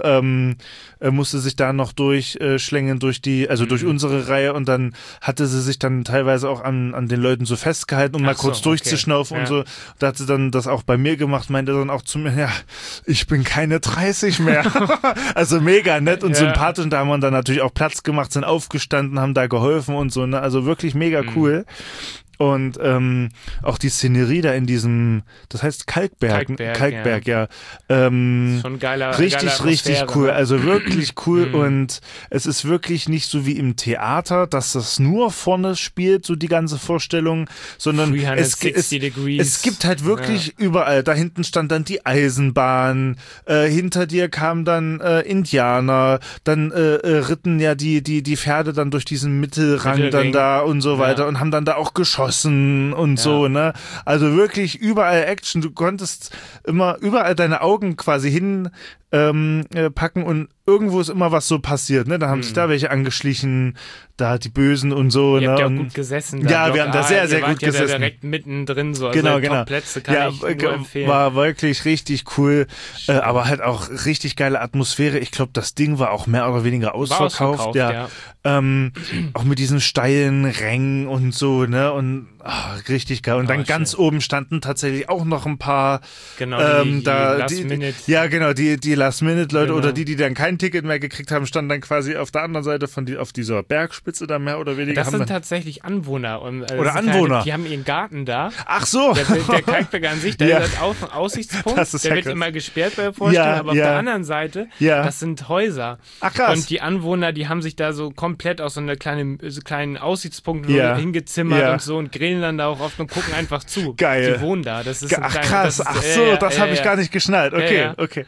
Speaker 3: musste sich da noch durchschlängeln durch durch unsere Reihe und dann hatte sie sich dann teilweise auch an den Leuten so festgehalten, um mal kurz durchzuschnaufen und so. Da hat sie dann das auch bei mir gemacht, meinte dann auch zu mir, ich bin keine 30 mehr. Also mega nett und sympathisch und da haben wir dann natürlich auch Platz gemacht, sind aufgestanden, haben da geholfen und so, ne? Also wirklich mega cool. Und auch die Szenerie da in diesem, das heißt Kalkberg, ja.
Speaker 2: Schon geiler,
Speaker 3: richtig cool, also wirklich cool und es ist wirklich nicht so wie im Theater, dass das nur vorne spielt, so die ganze Vorstellung, sondern es gibt halt wirklich überall, da hinten stand dann die Eisenbahn, hinter dir kamen dann Indianer, dann ritten ja die Pferde dann durch diesen Mittelrang dann da und so weiter und haben dann da auch geschossen und so, ne? Also wirklich überall Action. Du konntest immer überall deine Augen quasi hin packen und irgendwo ist immer was so passiert, ne? Da haben sich da welche angeschlichen, da die Bösen und so.
Speaker 2: Ihr habt ja auch
Speaker 3: und,
Speaker 2: gut gesessen.
Speaker 3: Ja, wir haben da sehr, sehr gut gesessen.
Speaker 2: Da direkt mittendrin, so. Also
Speaker 3: genau.
Speaker 2: Top-Plätze kann ich nur empfehlen.
Speaker 3: War wirklich richtig cool, aber halt auch richtig geile Atmosphäre. Ich glaube, das Ding war auch mehr oder weniger ausverkauft. Ja. Auch mit diesen steilen Rängen und so, ne? Und richtig geil. Und dann ganz oben standen tatsächlich auch noch ein paar
Speaker 2: die Last-Minute.
Speaker 3: Ja, genau, die Last-Minute-Leute oder die dann kein Ticket mehr gekriegt haben, standen dann quasi auf der anderen Seite auf dieser Bergspitze da mehr oder weniger.
Speaker 2: Das sind tatsächlich Anwohner.
Speaker 3: Oder Anwohner.
Speaker 2: Die haben ihren Garten da.
Speaker 3: Ach so.
Speaker 2: Der Kalkberg an sich, der ist auf dem Aussichtspunkt. Der wird immer gesperrt bei der Vorstellung, aber auf der anderen Seite, das sind Häuser.
Speaker 3: Ach krass.
Speaker 2: Und die Anwohner, die haben sich da so komplett aus so einer kleinen Aussichtspunkt hingezimmert und so und grillen dann da auch oft und gucken einfach zu.
Speaker 3: Geil.
Speaker 2: Die wohnen da. Das ist
Speaker 3: Ach krass. Das habe ich gar nicht geschnallt. Okay.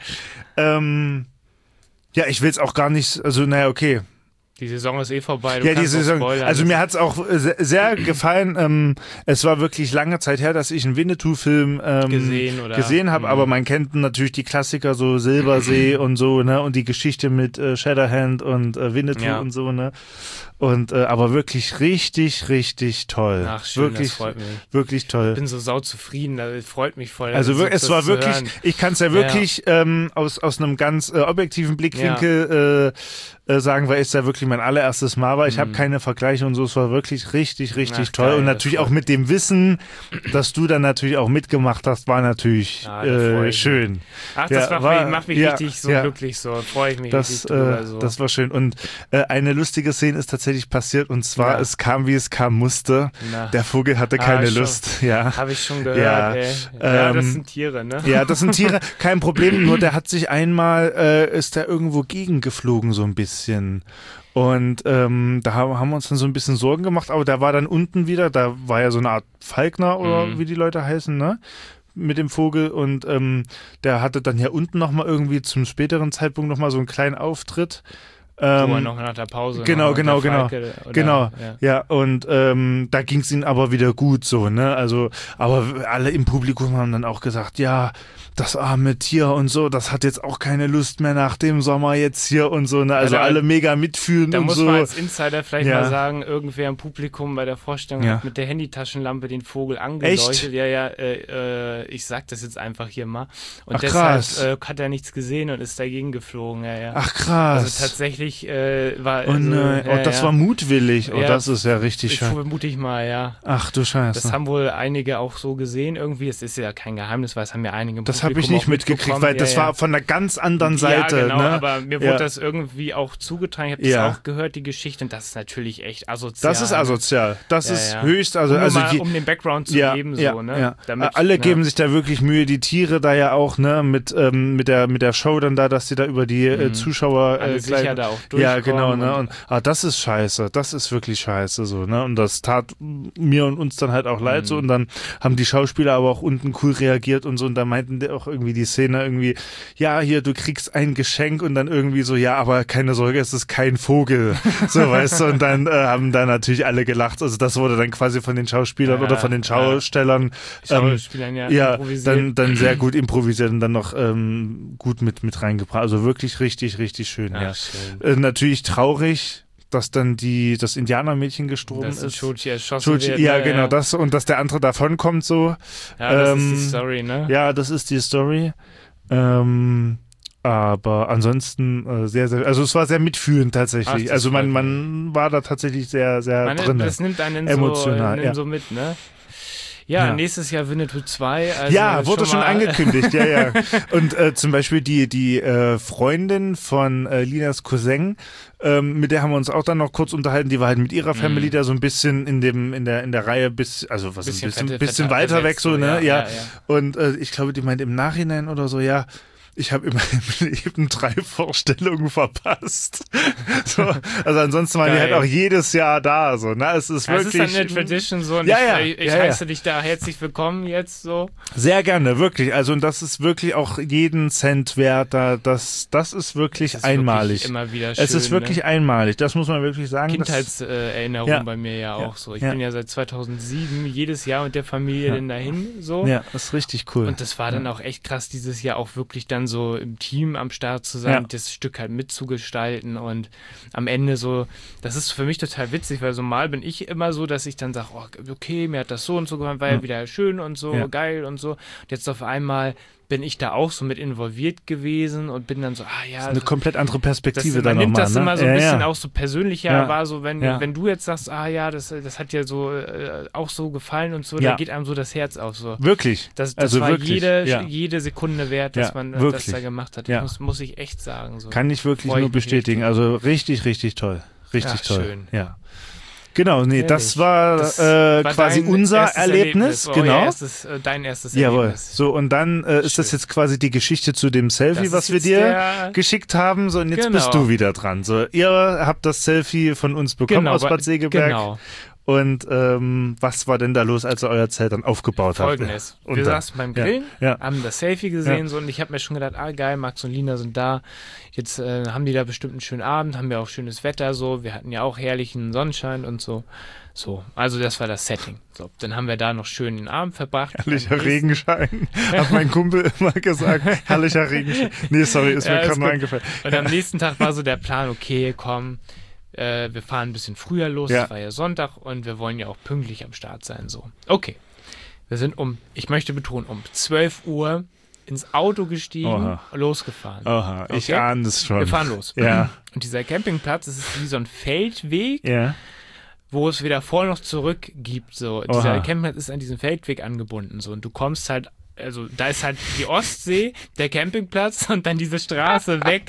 Speaker 3: Ja, ich will es auch gar nicht, also naja, okay.
Speaker 2: Die Saison ist vorbei.
Speaker 3: Ja, die Saison. Also mir hat es auch sehr gefallen. Es war wirklich lange Zeit her, dass ich einen Winnetou-Film gesehen habe, aber man kennt natürlich die Klassiker, so Silbersee und so, ne, und die Geschichte mit Shatterhand und Winnetou und so, ne. Und aber wirklich richtig, richtig toll.
Speaker 2: Ach, schön,
Speaker 3: wirklich,
Speaker 2: das freut mich.
Speaker 3: Wirklich toll.
Speaker 2: Ich bin so sauzufrieden, das freut mich voll.
Speaker 3: Also es war wirklich, ich kann es ja wirklich aus einem ganz objektiven Blickwinkel sagen, weil es ja wirklich mein allererstes Mal war. Ich habe keine Vergleiche und so. Es war wirklich richtig, richtig toll. Geil, und natürlich auch mit dem Wissen, dass du dann natürlich auch mitgemacht hast, war natürlich schön.
Speaker 2: Ach, das macht mich richtig so glücklich. So freue ich mich richtig drüber. So.
Speaker 3: Das war schön. Und eine lustige Szene ist tatsächlich passiert. Und zwar, es kam, wie es kam musste. Der Vogel hatte keine Lust. Ja.
Speaker 2: Habe ich schon gehört, ey. Ja, das sind Tiere, ne?
Speaker 3: Ja, das sind Tiere. Kein Problem. Nur der hat sich einmal, ist der irgendwo gegengeflogen, so ein bisschen. Und da haben wir uns dann so ein bisschen Sorgen gemacht, aber der war dann unten wieder, da war ja so eine Art Falkner oder wie die Leute heißen, ne? Mit dem Vogel und der hatte dann ja unten nochmal irgendwie zum späteren Zeitpunkt nochmal so einen kleinen Auftritt.
Speaker 2: Wo er noch nach der Pause.
Speaker 3: Genau. Ja, und da ging es ihm aber wieder gut so, ne? Also, aber alle im Publikum haben dann auch gesagt, ja, das arme Tier und so, das hat jetzt auch keine Lust mehr nach dem Sommer jetzt hier und so, ne? Also alle mega mitfühlen
Speaker 2: da
Speaker 3: und so.
Speaker 2: Da muss man als Insider vielleicht mal sagen, irgendwer im Publikum bei der Vorstellung hat mit der Handytaschenlampe den Vogel angeleuchtet. Echt? Ja, ich sag das jetzt einfach hier mal. Und deshalb hat er nichts gesehen und ist dagegen geflogen. Ja.
Speaker 3: Ach krass.
Speaker 2: Also tatsächlich war...
Speaker 3: das war mutwillig. Das ist ja richtig schön.
Speaker 2: Vermute ich mal, ja.
Speaker 3: Ach du Scheiße.
Speaker 2: Das haben wohl einige auch so gesehen irgendwie. Es ist ja kein Geheimnis, weil es haben ja einige im
Speaker 3: Das habe ich nicht mitgekriegt, weil das war von einer ganz anderen Seite.
Speaker 2: Ja, genau,
Speaker 3: ne?
Speaker 2: aber mir wurde das irgendwie auch zugetragen. Ich habe das auch gehört, die Geschichte, und das ist natürlich echt asozial.
Speaker 3: Das ist asozial. Das ist höchst, also
Speaker 2: um den Background zu geben, so, ne?
Speaker 3: Ja. Damit, alle geben sich da wirklich Mühe, die Tiere da ja auch, ne, mit der Show dann da, dass die da über die Zuschauer
Speaker 2: sicher da auch durchkommen.
Speaker 3: Ja, genau, ne? Und das ist scheiße, das ist wirklich scheiße, so, ne? Und das tat mir und uns dann halt auch leid, so, und dann haben die Schauspieler aber auch unten cool reagiert und so, und da meinten die auch irgendwie die Szene irgendwie, ja, hier, du kriegst ein Geschenk, und dann irgendwie so, ja, aber keine Sorge, es ist kein Vogel, so, weißt du, und dann haben da natürlich alle gelacht, also das wurde dann quasi von den Schauspielern oder von den Schaustellern improvisiert. Dann sehr gut improvisiert und dann noch gut mit reingebracht, also wirklich richtig, richtig schön, schön. Natürlich traurig, dass dann das Indianermädchen gestorben ist. Dass
Speaker 2: Choji erschossen wird.
Speaker 3: Ja, genau, das, und dass der andere davonkommt so.
Speaker 2: Ja, das ist die Story, ne?
Speaker 3: Ja, das ist die Story. Aber ansonsten sehr, sehr, also es war sehr mitfühlend tatsächlich. Also man war da tatsächlich sehr, sehr drin.
Speaker 2: Das nimmt einen
Speaker 3: emotional,
Speaker 2: so mit, ne? Ja, nächstes Jahr Winnetou 2. Also
Speaker 3: ja, wurde schon angekündigt, ja. Und zum Beispiel die Freundin von Linas Cousin, mit der haben wir uns auch dann noch kurz unterhalten, die war halt mit ihrer Family da so ein bisschen in der Reihe bisschen weiter weg, so, ne? Ja. Und ich glaube, die meint im Nachhinein oder so, ja, ich habe immer im Leben 3 Vorstellungen verpasst. So, also ansonsten waren die halt auch jedes Jahr da. So, ne? Es ist wirklich.
Speaker 2: Es ist eine Tradition so. Und ich heiße dich da herzlich willkommen jetzt so.
Speaker 3: Sehr gerne, wirklich. Also und das ist wirklich auch jeden Cent wert. Das ist wirklich einmalig.
Speaker 2: Wirklich immer wieder schön,
Speaker 3: es ist wirklich einmalig. Das muss man wirklich sagen.
Speaker 2: Kindheitserinnerung bei mir auch so. Ich bin ja seit 2007 jedes Jahr mit der Familie denn dahin so.
Speaker 3: Ja, das ist richtig cool.
Speaker 2: Und das war dann auch echt krass, dieses Jahr auch wirklich dann so im Team am Start zu sein, das Stück halt mitzugestalten und am Ende so, das ist für mich total witzig, weil so mal bin ich immer so, dass ich dann sage, oh, okay, mir hat das so und so gefallen, war ja wieder schön und so, geil und so. Und jetzt auf einmal bin ich da auch so mit involviert gewesen und bin dann so,
Speaker 3: das ist eine komplett andere Perspektive
Speaker 2: dann nochmal. Man nimmt das immer so ein bisschen auch so persönlicher
Speaker 3: wahr,
Speaker 2: so wenn du jetzt sagst, das hat dir so auch so gefallen und so, da geht einem so das Herz auf. So.
Speaker 3: Wirklich?
Speaker 2: Das war wirklich, jede Sekunde wert, dass man das da gemacht hat. Muss ich echt sagen. So.
Speaker 3: Kann ich wirklich nur bestätigen. Also richtig, richtig toll. Richtig toll.
Speaker 2: Schön.
Speaker 3: Ja. Genau, das war quasi unser Erlebnis. Genau.
Speaker 2: Dein erstes
Speaker 3: Jawohl.
Speaker 2: Erlebnis.
Speaker 3: So, und dann ist das jetzt quasi die Geschichte zu dem Selfie, was wir dir geschickt haben. So, und jetzt bist du wieder dran. So, ihr habt das Selfie von uns bekommen aus Bad Segeberg. Genau. Und was war denn da los, als ihr euer Zelt dann aufgebaut habt?
Speaker 2: Folgendes. Wir saßen beim Grillen, haben das Selfie gesehen so, und ich habe mir schon gedacht, geil, Max und Lina sind da. Jetzt haben die da bestimmt einen schönen Abend, haben wir auch schönes Wetter so. Wir hatten ja auch herrlichen Sonnenschein und so. So, also das war das Setting. So, dann haben wir da noch schön den Abend verbracht.
Speaker 3: Herrlicher Regenschein, hat mein Kumpel immer gesagt. Herrlicher Regenschein. Nee, sorry, ist mir gerade nur eingefallen.
Speaker 2: Und am nächsten Tag war so der Plan, okay, komm, wir fahren ein bisschen früher los, es war ja Sonntag und wir wollen ja auch pünktlich am Start sein. So, okay. Wir sind ich möchte betonen, um 12 Uhr ins Auto gestiegen, losgefahren.
Speaker 3: Oha, okay? Ich ahne es schon.
Speaker 2: Wir fahren los.
Speaker 3: Ja.
Speaker 2: Und dieser Campingplatz, das ist wie so ein Feldweg, wo es weder vor noch zurück gibt. So. Dieser Campingplatz ist an diesen Feldweg angebunden. So. Und du kommst halt, also da ist halt die Ostsee, der Campingplatz und dann diese Straße weg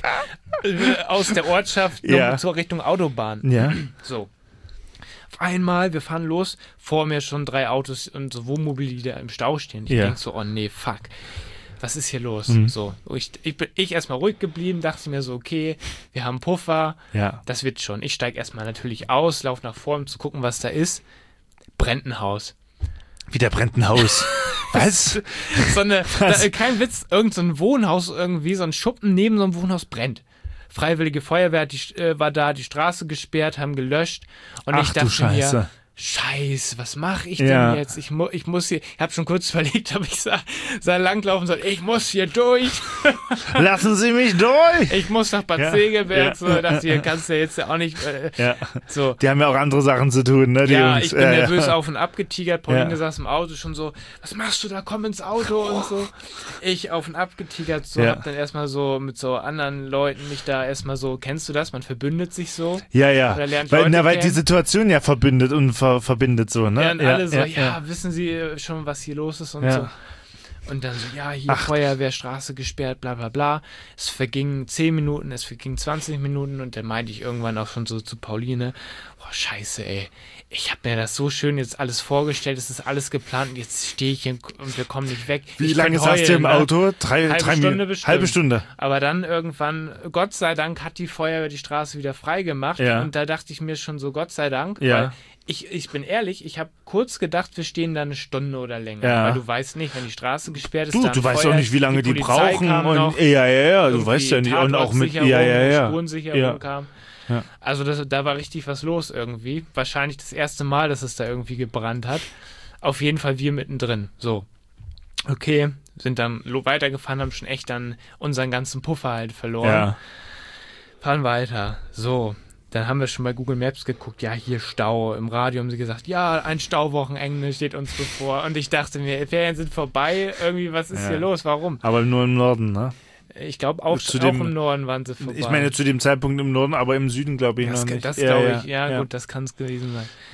Speaker 2: aus der Ortschaft zur Richtung Autobahn.
Speaker 3: Ja.
Speaker 2: So. Auf einmal, wir fahren los, vor mir schon 3 Autos und so Wohnmobile, die da im Stau stehen. Ich denke so, oh nee, fuck. Was ist hier los? So, ich erstmal ruhig geblieben, dachte mir so, okay, wir haben Puffer, das wird schon. Ich steige erstmal natürlich aus, laufe nach vorne, um zu gucken, was da ist. Brennt ein Haus.
Speaker 3: Wieder brennt ein Haus. Was?
Speaker 2: Kein Witz, irgend so ein Wohnhaus irgendwie, so ein Schuppen neben so einem Wohnhaus brennt. Freiwillige Feuerwehr war da, die Straße gesperrt, haben gelöscht. Und ich dachte mir, Scheiße, was mache ich denn jetzt? Ich muss hier, ich habe schon kurz überlegt, ob ich langlaufen soll. Ich muss hier durch.
Speaker 3: Lassen Sie mich durch.
Speaker 2: Ich muss nach Bad Segeberg. So, dachte ich, kannst du jetzt auch nicht. So.
Speaker 3: Die haben ja auch andere Sachen zu tun, ne? Die Jungs.
Speaker 2: Ich bin nervös auf und ab getigert. Pauline saß im Auto schon so, was machst du da? Komm ins Auto und so. Ich auf und ab getigert, so, hab dann erstmal so mit so anderen Leuten mich da erstmal so, kennst du das? Man verbündet sich so.
Speaker 3: Ja. Weil die Situation ja verbindet und verbindet so, ne?
Speaker 2: Ja, und alle so, wissen Sie schon, was hier los ist und so. Und dann so, hier Feuerwehr, Straße gesperrt, bla bla bla. Es vergingen 10 Minuten, es vergingen 20 Minuten und dann meinte ich irgendwann auch schon so zu Pauline, scheiße, ey, ich habe mir das so schön jetzt alles vorgestellt, es ist alles geplant und jetzt stehe ich hier und wir kommen nicht weg.
Speaker 3: Wie lange saß du im Auto? Halbe Stunde.
Speaker 2: Aber dann irgendwann, Gott sei Dank, hat die Feuerwehr die Straße wieder freigemacht und da dachte ich mir schon so, Gott sei Dank, weil ich bin ehrlich, ich habe kurz gedacht, wir stehen da eine Stunde oder länger, weil du weißt nicht, wenn die Straße gesperrt ist,
Speaker 3: du weißt auch nicht, wie lange die brauchen und du weißt ja nicht und auch mit
Speaker 2: Spurensicherung kam. Ja. Also da war richtig was los irgendwie. Wahrscheinlich das erste Mal, dass es da irgendwie gebrannt hat. Auf jeden Fall wir mittendrin. So, okay, sind dann weitergefahren, haben schon echt dann unseren ganzen Puffer halt verloren. Ja. Fahren weiter. So, dann haben wir schon bei Google Maps geguckt, hier Stau. Im Radio haben sie gesagt, ein Stauwochenende steht uns bevor. Und ich dachte mir, Ferien sind vorbei, irgendwie, was ist hier los, warum?
Speaker 3: Aber nur im Norden, ne?
Speaker 2: Ich glaube, auch im Norden waren sie vorbei.
Speaker 3: Ich meine zu dem Zeitpunkt im Norden, aber im Süden glaube ich noch nicht.
Speaker 2: Das glaube ich, gut, das kann es gewesen sein.
Speaker 3: Ja.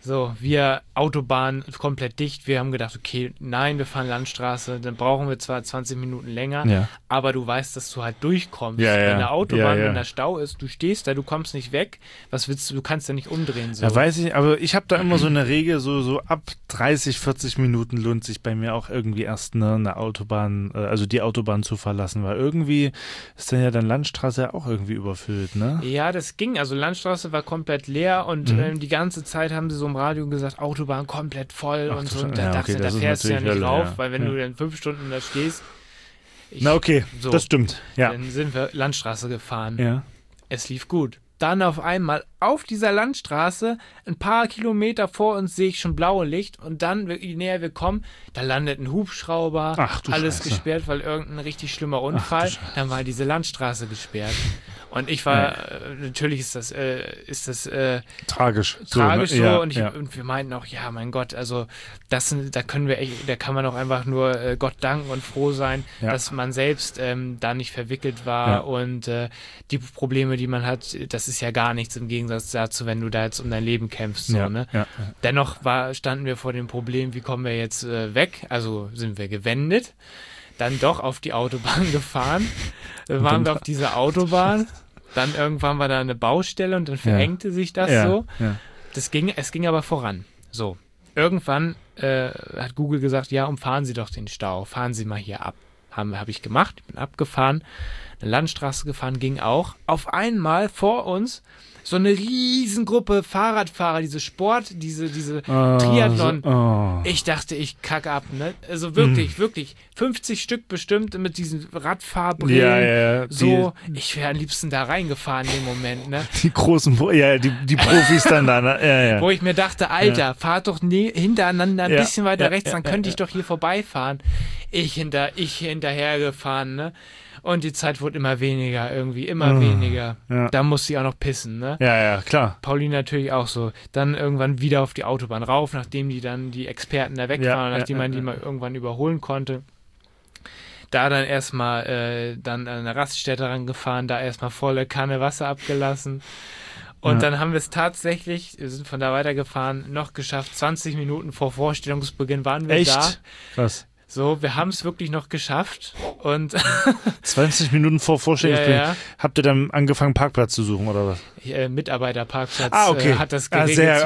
Speaker 2: So, wir Autobahn komplett dicht. Wir haben gedacht, okay, nein, wir fahren Landstraße. Dann brauchen wir zwar 20 Minuten länger, aber du weißt, dass du halt durchkommst. Wenn der Autobahn, wenn der Stau ist, du stehst da, du kommst nicht weg. Was willst du? Du kannst ja nicht umdrehen. So.
Speaker 3: Ja, weiß ich, aber ich habe da immer so eine Regel, so ab 30, 40 Minuten lohnt sich bei mir auch irgendwie erst eine Autobahn, also die Autobahn zu verlassen, weil irgendwie ist dann Landstraße auch irgendwie überfüllt, ne?
Speaker 2: Ja, das ging. Also Landstraße war komplett leer und die ganze Zeit haben sie so im Radio gesagt, Autobahn komplett voll und so. Und da dachte ich, da fährst du ja nicht rauf, weil wenn du dann 5 Stunden da stehst.
Speaker 3: Das stimmt. Ja.
Speaker 2: Dann sind wir Landstraße gefahren.
Speaker 3: Ja.
Speaker 2: Es lief gut. Dann auf einmal auf dieser Landstraße, ein paar Kilometer vor uns sehe ich schon blaue Licht und dann, je näher wir kommen, da landet ein Hubschrauber, alles
Speaker 3: Scheiße.
Speaker 2: gesperrt, weil irgendein richtig schlimmer Unfall, dann war diese Landstraße gesperrt. Und ich war, natürlich ist das
Speaker 3: tragisch.
Speaker 2: Tragisch so,
Speaker 3: ne?
Speaker 2: Und wir meinten auch, ja, mein Gott, also da kann man auch einfach nur Gott danken und froh sein, dass man selbst da nicht verwickelt war und die Probleme, die man hat, das ist ja gar nichts im Gegensatz dazu, wenn du da jetzt um dein Leben kämpfst. So, ne? Dennoch standen wir vor dem Problem, wie kommen wir jetzt weg? Also sind wir gewendet, dann doch auf die Autobahn gefahren, waren wir auf dieser Autobahn. Dann irgendwann war da eine Baustelle und dann verengte sich das so. Ja. Es ging aber voran. So. Irgendwann hat Google gesagt, ja, umfahren Sie doch den Stau. Fahren Sie mal hier ab. Habe ich gemacht. Ich bin abgefahren. Eine Landstraße gefahren, ging auch. Auf einmal vor uns so eine Riesengruppe Fahrradfahrer, diese Triathlon. Ich dachte, ich kacke ab, ne? Also wirklich 50 Stück bestimmt mit diesen Radfahrbrillen. Ich wäre am liebsten da reingefahren in dem Moment, ne?
Speaker 3: Die großen, die Profis dann da, ne?
Speaker 2: Wo ich mir dachte, Alter, fahrt doch hintereinander ein bisschen weiter rechts, dann könnte ich doch hier vorbeifahren. Ich hinterher gefahren, ne? Und die Zeit wurde immer weniger, immer weniger. Ja. Da musste ich auch noch pissen, ne?
Speaker 3: Ja, klar.
Speaker 2: Pauline natürlich auch so. Dann irgendwann wieder auf die Autobahn rauf, nachdem die Experten da weg waren, nachdem man die mal irgendwann überholen konnte. Da dann erstmal dann an eine Raststätte rangefahren, da erstmal volle Kanne Wasser abgelassen. Und dann haben wir es tatsächlich, wir sind von da weitergefahren, noch geschafft. 20 Minuten vor Vorstellungsbeginn waren wir da.
Speaker 3: Krass.
Speaker 2: So, wir haben es wirklich noch geschafft und
Speaker 3: 20 Minuten vor Vorstellungsbeginn. Habt ihr dann angefangen, Parkplatz zu suchen, oder was?
Speaker 2: Mitarbeiterparkplatz hat das
Speaker 3: geregelt.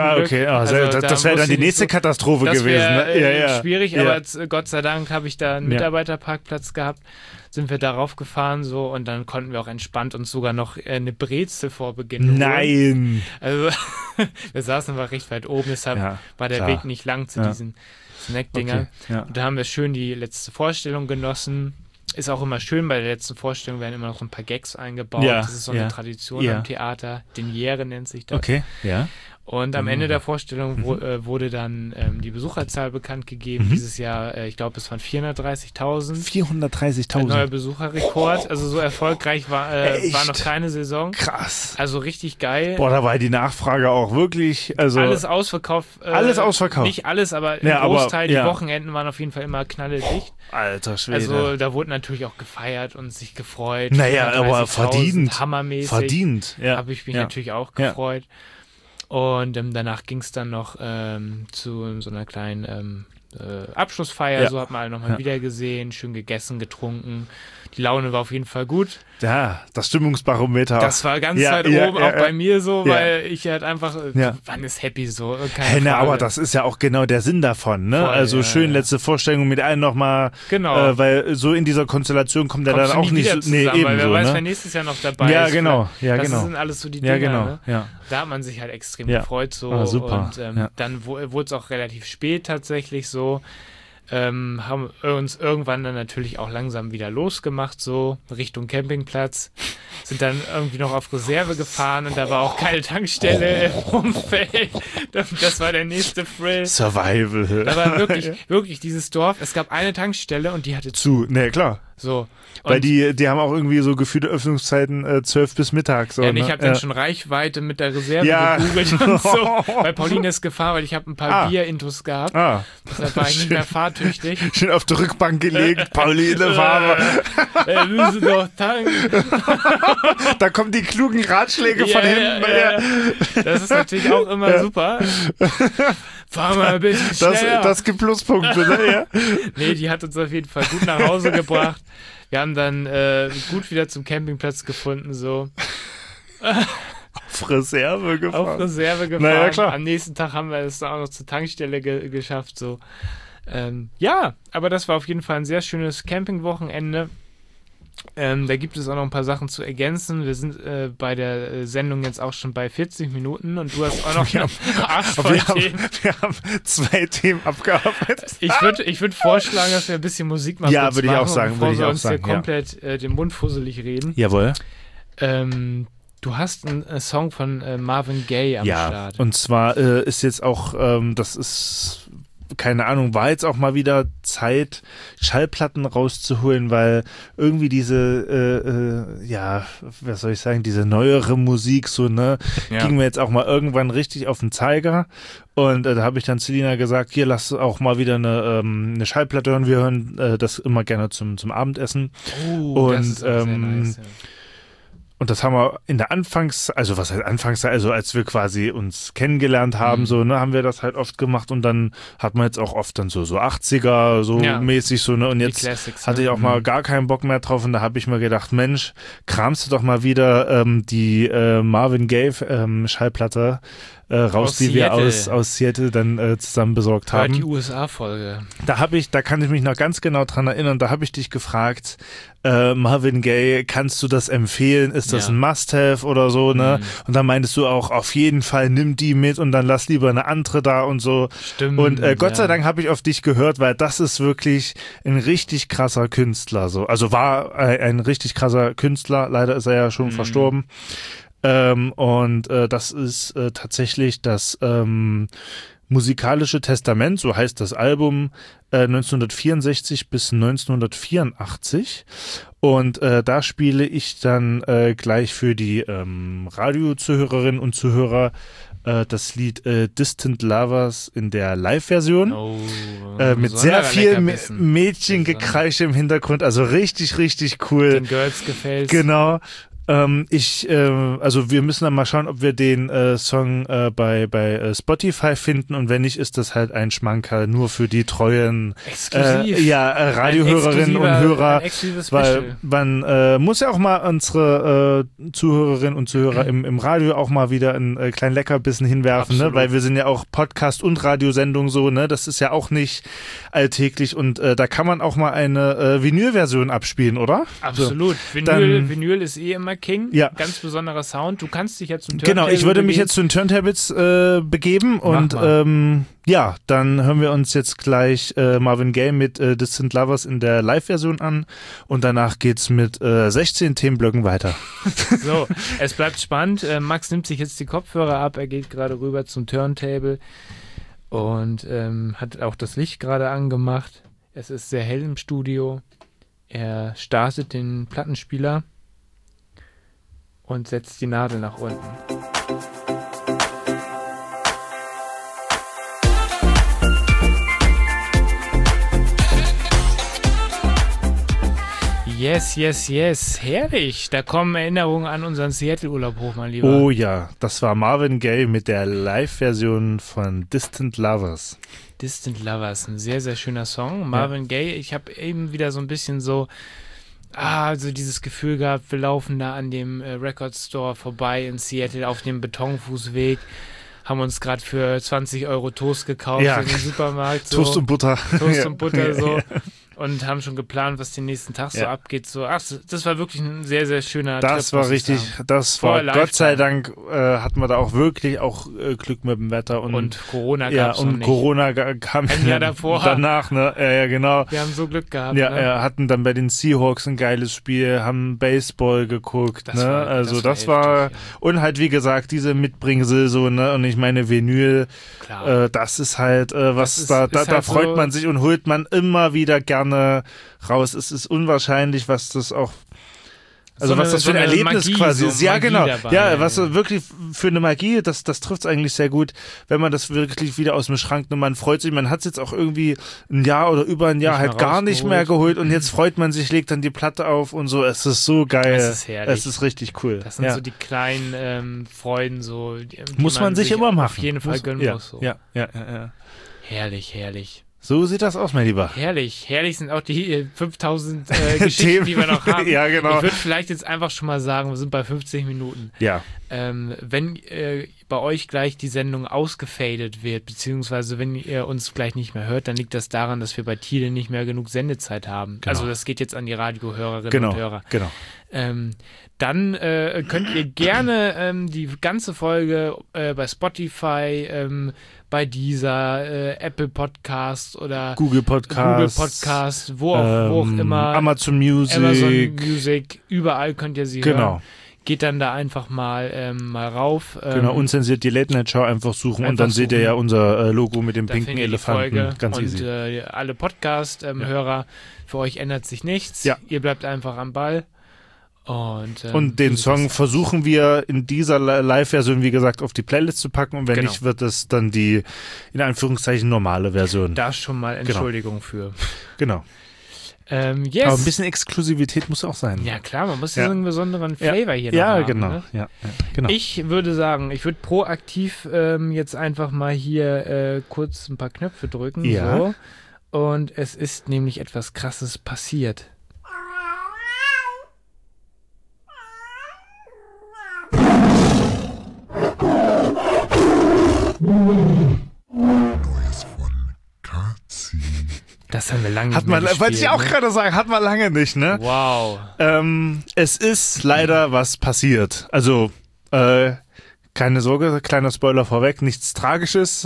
Speaker 3: Das wäre dann die nächste Katastrophe gewesen. Ne?
Speaker 2: Schwierig, aber Gott sei Dank habe ich da einen Mitarbeiterparkpast gehabt. Sind wir darauf gefahren so und dann konnten wir auch entspannt uns sogar noch eine Brezel vor Beginn holen.
Speaker 3: Nein!
Speaker 2: Also wir saßen aber recht weit oben, deshalb war der Weg nicht lang zu diesen Snackdinger. Okay, und da haben wir schön die letzte Vorstellung genossen. Ist auch immer schön, bei der letzten Vorstellung werden immer noch ein paar Gags eingebaut. Das ist so eine Tradition am Theater. Deniere nennt sich das.
Speaker 3: Okay, ja.
Speaker 2: Und am Ende der Vorstellung wurde dann die Besucherzahl bekannt gegeben. Dieses Jahr, ich glaube, es waren 430.000.
Speaker 3: 430.000.
Speaker 2: Ein neuer Besucherrekord. Also so erfolgreich war noch keine Saison.
Speaker 3: Krass.
Speaker 2: Also richtig geil.
Speaker 3: Boah, da war die Nachfrage auch wirklich. Also
Speaker 2: alles ausverkauft.
Speaker 3: Alles ausverkauft.
Speaker 2: Nicht alles, aber im Großteil. Die Wochenenden waren auf jeden Fall immer knalledicht.
Speaker 3: Alter Schwede.
Speaker 2: Also da wurde natürlich auch gefeiert und sich gefreut.
Speaker 3: Naja, aber verdient.
Speaker 2: Hammermäßig.
Speaker 3: Verdient. Ja.
Speaker 2: Habe ich mich natürlich auch gefreut. Und danach ging es dann noch zu so einer kleinen Abschlussfeier. So hat man alle nochmal wieder gesehen, schön gegessen, getrunken. Die Laune war auf jeden Fall gut.
Speaker 3: Ja, das Stimmungsbarometer.
Speaker 2: Das war ganz weit oben, auch bei mir so, weil ich halt einfach, wann ist happy so?
Speaker 3: Aber das ist ja auch genau der Sinn davon, ne? Voll, also schön letzte Vorstellung mit allen nochmal.
Speaker 2: Genau.
Speaker 3: Weil so in dieser Konstellation kommt er dann auch nicht so.
Speaker 2: Nee, eben weil wer weiß, wer nächstes Jahr noch dabei ist.
Speaker 3: Ja, genau.
Speaker 2: Das sind alles so die Dinge, ne? Da hat man sich halt extrem gefreut so.
Speaker 3: Ah, super.
Speaker 2: Und dann wurde es auch relativ spät tatsächlich so. Haben uns irgendwann dann natürlich auch langsam wieder losgemacht, so Richtung Campingplatz, sind dann irgendwie noch auf Reserve gefahren und da war auch keine Tankstelle im Umfeld. Das war der nächste Thrill.
Speaker 3: Survival.
Speaker 2: Da war wirklich dieses Dorf, es gab eine Tankstelle und die hatte
Speaker 3: zu. Ne, klar.
Speaker 2: So.
Speaker 3: Weil die haben auch irgendwie so gefühlte Öffnungszeiten 12 bis Mittag. So,
Speaker 2: und ich habe dann schon Reichweite mit der Reserve gegoogelt und so. Bei Pauline ist Gefahr, weil ich habe ein paar Bier-Intos gehabt. Deshalb war ich nicht mehr fahrtüchtig. tüchtig.
Speaker 3: Schön auf der Rückbank gelegt, Pauline Farbe.
Speaker 2: Müssen doch tanken.
Speaker 3: Da kommen die klugen Ratschläge von hinten.
Speaker 2: Ja. Das ist natürlich auch immer super. Fahr mal ein bisschen schneller.
Speaker 3: Das gibt Pluspunkte, ne? Ja.
Speaker 2: Nee, die hat uns auf jeden Fall gut nach Hause gebracht. Wir haben dann gut wieder zum Campingplatz gefunden, so.
Speaker 3: Auf Reserve gefahren.
Speaker 2: Naja, klar. Am nächsten Tag haben wir es dann auch noch zur Tankstelle geschafft, so. Ja, aber das war auf jeden Fall ein sehr schönes Campingwochenende. Da gibt es auch noch ein paar Sachen zu ergänzen. Wir sind bei der Sendung jetzt auch schon bei 40 Minuten und du hast auch noch
Speaker 3: wir haben 2 Themen abgearbeitet.
Speaker 2: Ich würd vorschlagen, dass wir ein bisschen Musik machen.
Speaker 3: Ja, würde ich auch sagen.
Speaker 2: Bevor wir uns hier komplett den Mund fusselig reden.
Speaker 3: Jawohl.
Speaker 2: Du hast einen Song von Marvin Gaye am Start.
Speaker 3: Ja, und zwar ist jetzt auch, das ist... keine Ahnung, war jetzt auch mal wieder Zeit, Schallplatten rauszuholen, weil irgendwie diese, was soll ich sagen, diese neuere Musik so, ne, ging mir jetzt auch mal irgendwann richtig auf den Zeiger und da habe ich dann Selina gesagt, hier, lass auch mal wieder eine Schallplatte hören, wir hören das immer gerne zum Abendessen.
Speaker 2: Und das ist auch sehr nice, ja.
Speaker 3: Und das haben wir in der also was heißt Anfangszeit, also als wir quasi uns kennengelernt haben, so, ne, haben wir das halt oft gemacht und dann hat man jetzt auch oft dann so 80er, so mäßig, so, ne, und jetzt hatte ich auch mal gar keinen Bock mehr drauf und da habe ich mir gedacht, Mensch, kramst du doch mal wieder die Marvin Gaye Schallplatte raus, die wir aus Seattle dann zusammen besorgt haben.
Speaker 2: Die USA-Folge.
Speaker 3: Da kann ich mich noch ganz genau dran erinnern, da habe ich dich gefragt, Marvin Gaye, kannst du das empfehlen? Ist das ein Must-Have oder so, ne? Und dann meintest du auch, auf jeden Fall nimm die mit und dann lass lieber eine andere da und so.
Speaker 2: Stimmt.
Speaker 3: Und Gott sei Dank habe ich auf dich gehört, weil das ist wirklich ein richtig krasser Künstler, so. Also war ein richtig krasser Künstler, leider ist er ja schon verstorben. Und das ist tatsächlich das Musikalische Testament, so heißt das Album, 1964 bis 1984. Und da spiele ich dann gleich für die Radiozuhörerinnen und Zuhörer das Lied Distant Lovers in der Live-Version. Mit sehr viel Mädchengekreische im Hintergrund. Also richtig, richtig cool.
Speaker 2: Den Girls gefällt.
Speaker 3: Genau. Also wir müssen dann mal schauen, ob wir den Song bei Spotify finden und wenn nicht, ist das halt ein Schmankerl nur für die treuen Radiohörerinnen und Hörer, weil man muss ja auch mal unsere Zuhörerinnen und Zuhörer im Radio auch mal wieder einen kleinen Leckerbissen hinwerfen, ne? Weil wir sind ja auch Podcast- und Radiosendung so, ne? Das ist ja auch nicht alltäglich und da kann man auch mal eine Vinyl-Version abspielen, oder?
Speaker 2: Absolut. So, Vinyl ist immer King.
Speaker 3: Ja.
Speaker 2: Ganz besonderer Sound. Du kannst dich jetzt zum Turntable
Speaker 3: Genau, ich würde mich jetzt zu den Turntables begeben und dann hören wir uns jetzt gleich Marvin Gaye mit Distant Lovers in der Live-Version an und danach geht's mit 16 Themenblöcken weiter.
Speaker 2: So, es bleibt spannend. Max nimmt sich jetzt die Kopfhörer ab, er geht gerade rüber zum Turntable und hat auch das Licht gerade angemacht. Es ist sehr hell im Studio. Er startet den Plattenspieler und setzt die Nadel nach unten. Yes, yes, yes. Herrlich. Da kommen Erinnerungen an unseren Seattle-Urlaub hoch, mein Lieber.
Speaker 3: Oh ja, das war Marvin Gaye mit der Live-Version von Distant Lovers.
Speaker 2: Distant Lovers, ein sehr, sehr schöner Song. Marvin Gaye, ich habe eben wieder so ein bisschen so also dieses Gefühl gehabt, wir laufen da an dem Record Store vorbei in Seattle auf dem Betonfußweg, haben uns gerade für 20 € Toast gekauft in den Supermarkt. So.
Speaker 3: Toast und Butter.
Speaker 2: Toast und Butter, so. Und haben schon geplant, was den nächsten Tag so abgeht. So, das war wirklich ein sehr, sehr schöner Trip.
Speaker 3: Das war richtig, das war, Gott sei Dank hatten wir da auch wirklich auch Glück mit dem Wetter. Und
Speaker 2: Corona gab es noch nicht.
Speaker 3: Corona kam
Speaker 2: ein Jahr davor.
Speaker 3: Danach, ne? Ja, genau.
Speaker 2: Wir haben so Glück gehabt.
Speaker 3: Ja, hatten dann bei den Seahawks ein geiles Spiel, haben Baseball geguckt, das war und halt, wie gesagt, diese Mitbringsel so, ne? Und ich meine, Vinyl, das ist halt, da halt freut so, man sich und holt man immer wieder gerne raus. Es ist unwahrscheinlich, was das auch Also was das für ein Erlebnis
Speaker 2: Magie,
Speaker 3: quasi ist. Ja, genau.
Speaker 2: Dabei,
Speaker 3: ja, was so wirklich für eine Magie, das trifft es eigentlich sehr gut, wenn man das wirklich wieder aus dem Schrank nimmt. Man freut sich, man hat es jetzt auch irgendwie ein Jahr oder über ein Jahr halt gar nicht mehr geholt und jetzt freut man sich, legt dann die Platte auf und so. Es ist so geil.
Speaker 2: Es ist herrlich.
Speaker 3: Es ist richtig cool.
Speaker 2: Das sind so die kleinen Freuden, so die
Speaker 3: muss man sich immer machen.
Speaker 2: Auf jeden Fall gönnen muss. So.
Speaker 3: Ja.
Speaker 2: Herrlich, herrlich.
Speaker 3: So sieht das aus, mein Lieber.
Speaker 2: Herrlich sind auch die 5000 Geschichten, die wir noch haben.
Speaker 3: Ja, genau.
Speaker 2: Ich würde vielleicht jetzt einfach schon mal sagen, wir sind bei 50 Minuten.
Speaker 3: Ja.
Speaker 2: Wenn bei euch gleich die Sendung ausgefadet wird, beziehungsweise wenn ihr uns gleich nicht mehr hört, dann liegt das daran, dass wir bei Thiele nicht mehr genug Sendezeit haben. Genau. Also das geht jetzt an die Radiohörerinnen und Hörer.
Speaker 3: Genau.
Speaker 2: Dann könnt ihr gerne die ganze Folge bei Spotify, bei dieser Apple Podcast oder
Speaker 3: Google Podcast,
Speaker 2: wo auch immer.
Speaker 3: Amazon Music,
Speaker 2: überall könnt ihr sie hören. Geht dann da einfach mal rauf.
Speaker 3: Genau, unzensiert die Late-Night-Show einfach suchen und dann seht ihr ja unser Logo mit dem pinken Elefanten.
Speaker 2: Folge
Speaker 3: ganz
Speaker 2: und,
Speaker 3: easy.
Speaker 2: Alle Podcast-Hörer, für euch ändert sich nichts.
Speaker 3: Ja.
Speaker 2: Ihr bleibt einfach am Ball.
Speaker 3: Und den Song versuchen wir in dieser Live-Version, wie gesagt, auf die Playlist zu packen und wenn nicht, wird es dann die, in Anführungszeichen, normale Version.
Speaker 2: Da schon mal Entschuldigung für.
Speaker 3: Genau.
Speaker 2: Yes.
Speaker 3: Aber ein bisschen Exklusivität muss auch sein.
Speaker 2: Ja klar, man muss ja so einen besonderen Flavor hier noch haben. Ne?
Speaker 3: Ja, genau.
Speaker 2: Ich würde sagen, ich würde proaktiv jetzt einfach mal hier kurz ein paar Knöpfe drücken.
Speaker 3: Ja.
Speaker 2: So. Und es ist nämlich etwas Krasses passiert.
Speaker 1: Neues von Katzi.
Speaker 2: Das haben wir lange nicht mehr gespielt.
Speaker 3: Wollte ich auch gerade sagen, hat man lange nicht, ne?
Speaker 2: Wow.
Speaker 3: Es ist leider was passiert. Also, keine Sorge, kleiner Spoiler vorweg, nichts Tragisches.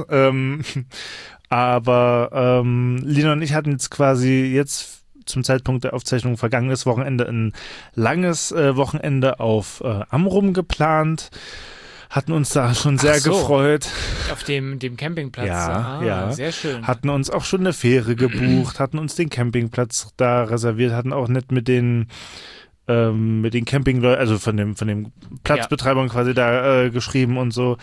Speaker 3: Aber Lina und ich hatten jetzt quasi jetzt zum Zeitpunkt der Aufzeichnung vergangenes Wochenende ein langes Wochenende auf Amrum geplant. Hatten uns da schon sehr gefreut.
Speaker 2: Auf dem Campingplatz.
Speaker 3: Ja.
Speaker 2: Sehr schön.
Speaker 3: Hatten uns auch schon eine Fähre gebucht, hatten uns den Campingplatz da reserviert, hatten auch nicht mit den Campingleuten, also von dem Platzbetreibern quasi da geschrieben und so.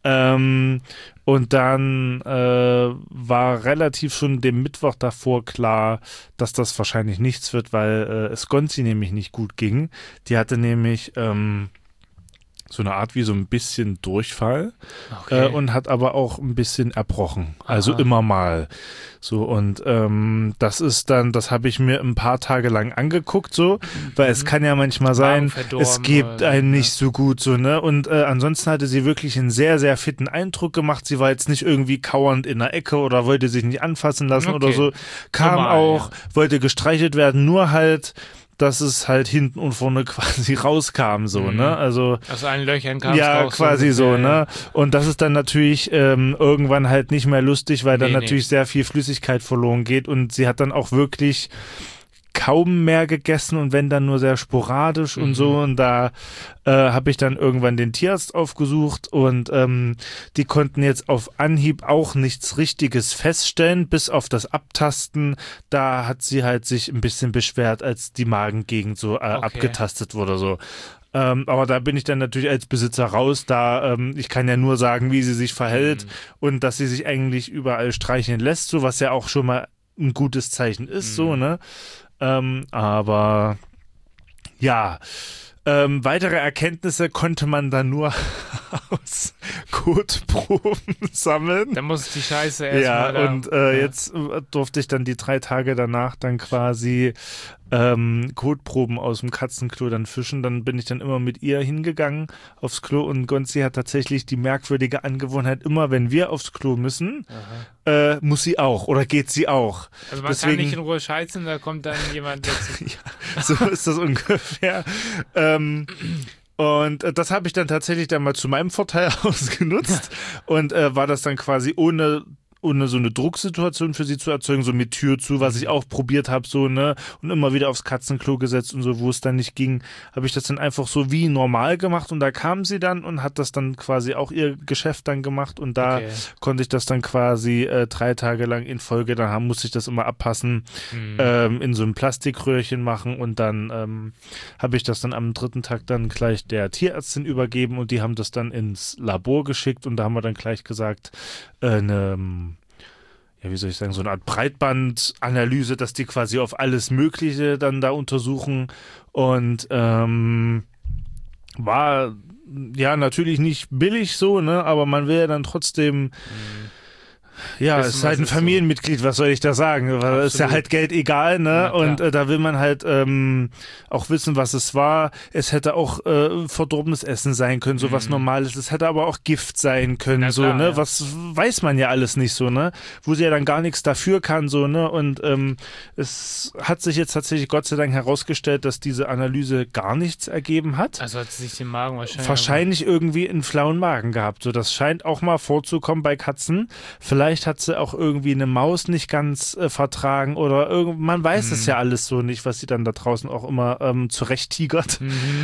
Speaker 3: Und dann war relativ schon dem Mittwoch davor klar, dass das wahrscheinlich nichts wird, weil es Gonzi nämlich nicht gut ging. Die hatte nämlich so eine Art wie so ein bisschen Durchfall und hat aber auch ein bisschen erbrochen. Also immer mal. So, und das habe ich mir ein paar Tage lang angeguckt, so, weil es kann ja manchmal sein, es gibt einen nicht so gut, so, ne? Und ansonsten hatte sie wirklich einen sehr, sehr fitten Eindruck gemacht. Sie war jetzt nicht irgendwie kauernd in der Ecke oder wollte sich nicht anfassen lassen oder so. Kam auch, wollte gestreichelt werden, nur halt, dass es halt hinten und vorne quasi rauskam, so, ne? Also
Speaker 2: aus allen Löchern kam es
Speaker 3: raus. Ja, quasi so, ne? Und das ist dann natürlich irgendwann halt nicht mehr lustig, weil dann natürlich sehr viel Flüssigkeit verloren geht und sie hat dann auch wirklich kaum mehr gegessen und wenn dann nur sehr sporadisch und so und da habe ich dann irgendwann den Tierarzt aufgesucht und die konnten jetzt auf Anhieb auch nichts Richtiges feststellen, bis auf das Abtasten, da hat sie halt sich ein bisschen beschwert, als die Magengegend so abgetastet wurde, so. Aber da bin ich dann natürlich als Besitzer raus, da ich kann ja nur sagen, wie sie sich verhält und dass sie sich eigentlich überall streicheln lässt, so was ja auch schon mal ein gutes Zeichen ist, so, ne? Aber ja, weitere Erkenntnisse konnte man dann nur aus Kotproben sammeln.
Speaker 2: Da muss die Scheiße erstmal.
Speaker 3: Ja, und jetzt durfte ich dann die 3 Tage danach dann quasi Kotproben aus dem Katzenklo dann fischen. Dann bin ich dann immer mit ihr hingegangen aufs Klo und Gonzi hat tatsächlich die merkwürdige Angewohnheit, immer wenn wir aufs Klo müssen, muss sie auch oder geht sie auch.
Speaker 2: Also man kann nicht in Ruhe scheißen, da kommt dann jemand dazu.
Speaker 3: Ja, so ist das ungefähr. Und das habe ich dann tatsächlich dann mal zu meinem Vorteil ausgenutzt und war das dann quasi ohne ohne so eine Drucksituation für sie zu erzeugen, so mit Tür zu, was ich auch probiert habe, so, ne, und immer wieder aufs Katzenklo gesetzt und so, wo es dann nicht ging, habe ich das dann einfach so wie normal gemacht und da kam sie dann und hat das dann quasi auch ihr Geschäft dann gemacht und da konnte ich das dann quasi 3 Tage lang in Folge, dann musste ich das immer abpassen, in so einem Plastikröhrchen machen und dann habe ich das dann am 3. Tag dann gleich der Tierärztin übergeben und die haben das dann ins Labor geschickt und da haben wir dann gleich gesagt, wie soll ich sagen, so eine Art Breitbandanalyse, dass die quasi auf alles Mögliche dann da untersuchen und war ja natürlich nicht billig so, ne, aber man will ja dann trotzdem ja, es ist halt ein Familienmitglied, so. Was soll ich da sagen? Weil es ist ja halt Geld egal, ne? Und da will man halt auch wissen, was es war. Es hätte auch verdorbenes Essen sein können, so was Normales. Es hätte aber auch Gift sein können, so, klar, ne? Ja. Was weiß man ja alles nicht so, ne? Wo sie ja dann gar nichts dafür kann, so, ne? Und es hat sich jetzt tatsächlich Gott sei Dank herausgestellt, dass diese Analyse gar nichts ergeben hat.
Speaker 2: Also hat sie sich den Magen
Speaker 3: wahrscheinlich irgendwie einen flauen Magen gehabt. So, das scheint auch mal vorzukommen bei Katzen. Vielleicht hat sie auch irgendwie eine Maus nicht ganz vertragen oder man weiß es ja alles so nicht, was sie dann da draußen auch immer zurecht tigert.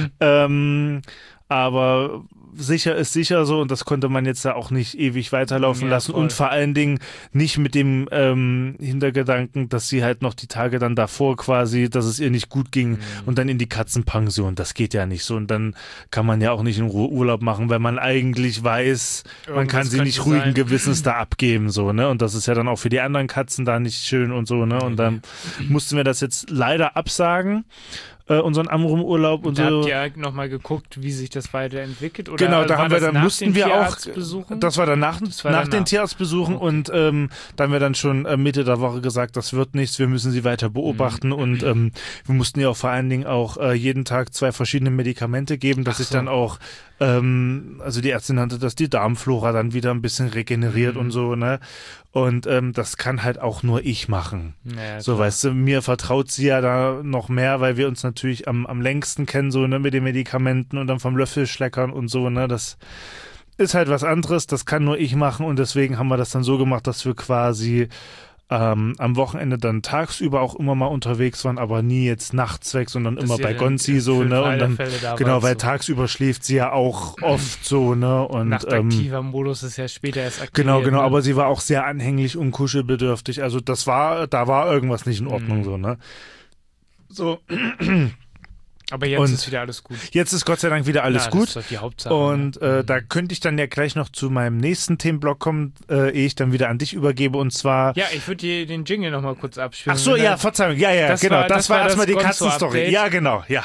Speaker 3: Aber sicher ist sicher so und das konnte man jetzt da auch nicht ewig weiterlaufen lassen voll. Und vor allen Dingen nicht mit dem Hintergedanken, dass sie halt noch die Tage dann davor quasi, dass es ihr nicht gut ging und dann in die Katzenpension. Das geht ja nicht so und dann kann man ja auch nicht in Ruhe Urlaub machen, weil man eigentlich weiß, man kann sie nicht ruhigen Gewissens da abgeben, so, ne? Und das ist ja dann auch für die anderen Katzen da nicht schön und so, ne? Und dann mussten wir das jetzt leider absagen. Unseren Amrum-Urlaub und
Speaker 2: da
Speaker 3: so.
Speaker 2: Habt ihr nochmal geguckt, wie sich das weiterentwickelt? Oder
Speaker 3: genau, da haben wir dann mussten wir auch. Das war dann nach den Tierarztbesuchen und da haben wir dann schon Mitte der Woche gesagt, das wird nichts, wir müssen sie weiter beobachten und wir mussten ihr auch vor allen Dingen auch jeden Tag 2 verschiedene Medikamente geben, dass sich dann auch also die Ärztin nannte das die Darmflora dann wieder ein bisschen regeneriert und so, ne? Und das kann halt auch nur ich machen. Ja, so, weißt du, mir vertraut sie ja da noch mehr, weil wir uns natürlich am längsten kennen, so, ne, mit den Medikamenten und dann vom Löffelschleckern und so, ne? Das ist halt was anderes, das kann nur ich machen und deswegen haben wir das dann so gemacht, dass wir quasi am Wochenende dann tagsüber auch immer mal unterwegs waren, aber nie jetzt nachts weg, sondern das immer bei Gonzi so, ne? Und dann genau, weil so. Tagsüber schläft sie ja auch oft so, ne? Und
Speaker 2: nachtaktiver Modus ist ja später erst aktiviert.
Speaker 3: Genau,
Speaker 2: ne?
Speaker 3: Aber sie war auch sehr anhänglich und kuschelbedürftig. Also da war irgendwas nicht in Ordnung, so, ne? So.
Speaker 2: Aber jetzt ist wieder alles gut.
Speaker 3: Jetzt ist Gott sei Dank wieder alles gut.
Speaker 2: Das ist doch die Hauptsache.
Speaker 3: Und da könnte ich dann ja gleich noch zu meinem nächsten Themenblock kommen, ehe ich dann wieder an dich übergebe. Und zwar.
Speaker 2: Ja, ich würde dir den Jingle nochmal kurz abspielen.
Speaker 3: Ach so, ja, Verzeihung. Ja, genau. Das war erstmal die Katzenstory. Ja, genau, ja.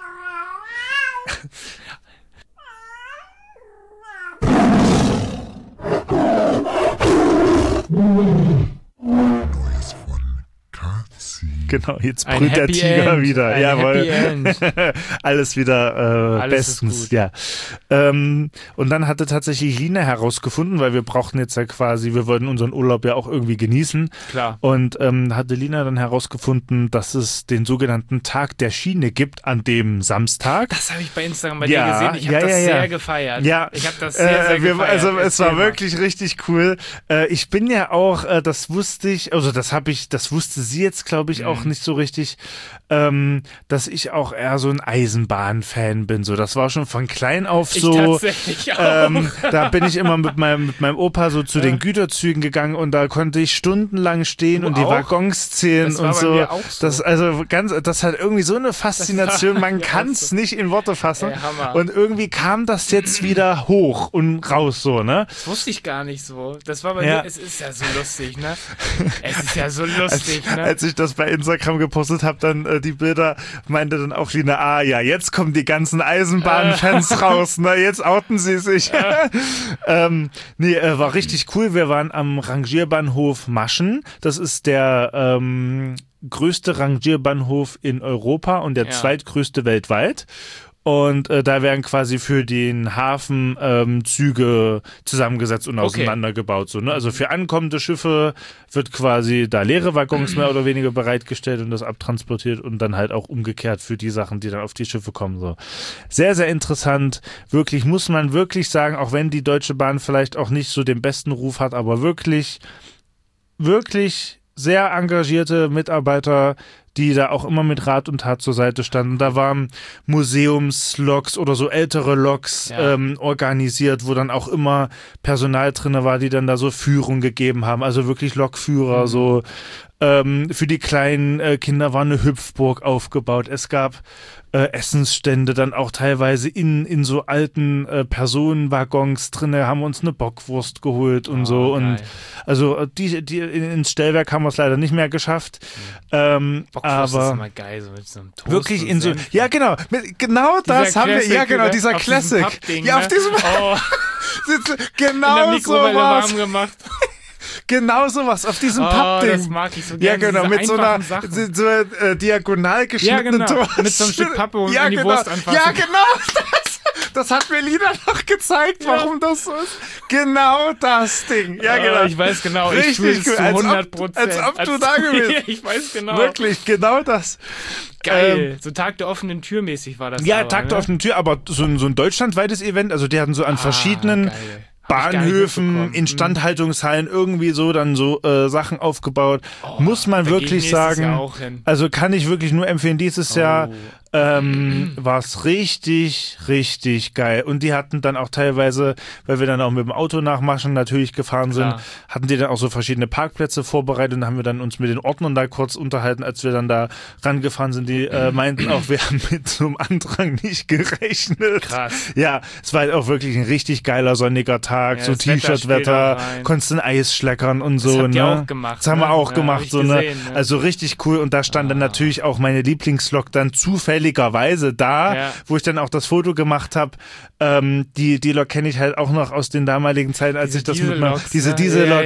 Speaker 1: Neues von Katzi.
Speaker 3: Genau, jetzt brüllt der Tiger wieder. Jawohl. Alles wieder
Speaker 2: alles
Speaker 3: bestens. Ja. Und dann hatte tatsächlich Lina herausgefunden, weil wir brauchten jetzt ja quasi, wir wollten unseren Urlaub ja auch irgendwie genießen.
Speaker 2: Klar.
Speaker 3: Und hatte Lina dann herausgefunden, dass es den sogenannten Tag der Schiene gibt an dem Samstag.
Speaker 2: Das habe ich bei Instagram bei dir gesehen. Ich habe das sehr gefeiert.
Speaker 3: Ja.
Speaker 2: Ich habe das sehr gefeiert.
Speaker 3: Also es war wirklich richtig cool. Ich bin ja auch, das wusste ich, also das wusste sie jetzt, glaube ich, auch nicht so richtig, dass ich auch eher so ein Eisenbahn-Fan bin. So, das war schon von klein auf so.
Speaker 2: Ich tatsächlich auch.
Speaker 3: Da bin ich immer mit meinem Opa so zu den Güterzügen gegangen und da konnte ich stundenlang stehen und die Waggons zählen und so.
Speaker 2: Mir auch so.
Speaker 3: Das hat irgendwie so eine Faszination, man kann es nicht in Worte fassen.
Speaker 2: Hammer.
Speaker 3: Und irgendwie kam das jetzt wieder hoch und raus so, ne?
Speaker 2: Das wusste ich gar nicht so. Das war bei mir, es ist ja so lustig, ne? Es ist ja so lustig, ne?
Speaker 3: Als ich das bei Instagram gepostet habe, dann die Bilder, meinte dann auch Lina, jetzt kommen die ganzen Eisenbahnfans raus, ne? Jetzt outen sie sich. War richtig cool. Wir waren am Rangierbahnhof Maschen. Das ist der größte Rangierbahnhof in Europa und der zweitgrößte weltweit. Und da werden quasi für den Hafen Züge zusammengesetzt und auseinandergebaut. So, ne? Also für ankommende Schiffe wird quasi da leere Waggons mehr oder weniger bereitgestellt und das abtransportiert und dann halt auch umgekehrt für die Sachen, die dann auf die Schiffe kommen. So. Sehr, sehr interessant. Wirklich, muss man wirklich sagen, auch wenn die Deutsche Bahn vielleicht auch nicht so den besten Ruf hat, aber wirklich wirklich sehr engagierte Mitarbeiter, die da auch immer mit Rat und Tat zur Seite standen. Da waren Museumsloks oder so ältere Loks organisiert, wo dann auch immer Personal drin war, die dann da so Führung gegeben haben. Also wirklich Lokführer, so für die kleinen Kinder war eine Hüpfburg aufgebaut. Es gab Essensstände dann auch teilweise in so alten Personenwaggons drin, haben uns eine Bockwurst geholt und so.
Speaker 2: Geil.
Speaker 3: Und also die ins Stellwerk haben wir es leider nicht mehr geschafft.
Speaker 2: Bockwurst
Speaker 3: Aber
Speaker 2: ist immer geil, so mit so einem Toast
Speaker 3: wirklich
Speaker 2: und
Speaker 3: in so,
Speaker 2: Senf.
Speaker 3: ja genau, genau das haben wir, ja genau, dieser
Speaker 2: auf
Speaker 3: Classic.
Speaker 2: Diesem Pappding,
Speaker 3: Ja, auf
Speaker 2: ne?
Speaker 3: diesem,
Speaker 2: Oh, in der
Speaker 3: genau
Speaker 2: Mikrowelle
Speaker 3: sowas.
Speaker 2: warm gemacht.
Speaker 3: Genau sowas, auf diesem
Speaker 2: Das
Speaker 3: Pappding.
Speaker 2: mag ich so
Speaker 3: Ja,
Speaker 2: gerne.
Speaker 3: genau, mit so einer
Speaker 2: Sachen.
Speaker 3: diagonal geschnittenen
Speaker 2: Ja, genau.
Speaker 3: Toast.
Speaker 2: Mit so einem Stück Pappe und
Speaker 3: ja,
Speaker 2: in die
Speaker 3: genau.
Speaker 2: Wurst anfassen.
Speaker 3: Ja, genau. Das hat mir Lina noch gezeigt, warum das so ist. Genau das Ding. Ja, genau.
Speaker 2: Ich weiß genau, ich
Speaker 3: Richtig
Speaker 2: fühle es
Speaker 3: gut.
Speaker 2: zu 100%.
Speaker 3: Als ob du da gewesen.
Speaker 2: Ich weiß genau.
Speaker 3: Wirklich, genau das.
Speaker 2: Geil. So Tag der offenen Tür mäßig war das.
Speaker 3: Ja,
Speaker 2: aber,
Speaker 3: Tag der offenen Tür, aber so ein deutschlandweites Event. Also die hatten so an verschiedenen
Speaker 2: geil. Hab ich gar nicht
Speaker 3: Bahnhöfen,
Speaker 2: mitbekommen.
Speaker 3: Instandhaltungshallen irgendwie so dann so Sachen aufgebaut. Muss man
Speaker 2: da geh ich
Speaker 3: wirklich
Speaker 2: nächstes
Speaker 3: sagen.
Speaker 2: Jahr auch hin.
Speaker 3: Also kann ich wirklich nur empfehlen. Dieses Jahr war es richtig, richtig geil. Und die hatten dann auch teilweise, weil wir dann auch mit dem Auto nach Maschen natürlich gefahren sind, hatten die dann auch so verschiedene Parkplätze vorbereitet und dann haben wir dann uns mit den Ordnern da kurz unterhalten, als wir dann da rangefahren sind. Die meinten auch, wir haben mit so einem Andrang nicht gerechnet.
Speaker 2: Krass.
Speaker 3: Ja, es war halt auch wirklich ein richtig geiler sonniger Tag,
Speaker 2: Ja,
Speaker 3: so
Speaker 2: das Wetter spielt
Speaker 3: T-Shirt-Wetter,
Speaker 2: auch rein.
Speaker 3: konntest ein Eis schleckern und so.
Speaker 2: habt ihr
Speaker 3: ne?
Speaker 2: auch gemacht,
Speaker 3: Das haben wir
Speaker 2: ne?
Speaker 3: auch
Speaker 2: Ja,
Speaker 3: gemacht.
Speaker 2: hab ich
Speaker 3: So, ne?
Speaker 2: gesehen, ne?
Speaker 3: Also richtig cool. Und da stand dann natürlich auch meine Lieblingslok dann zufälligerweise da, wo ich dann auch das Foto gemacht habe. Die Lok kenne ich halt auch noch aus den damaligen Zeiten, als ich das mit meinem, diese Diesellok,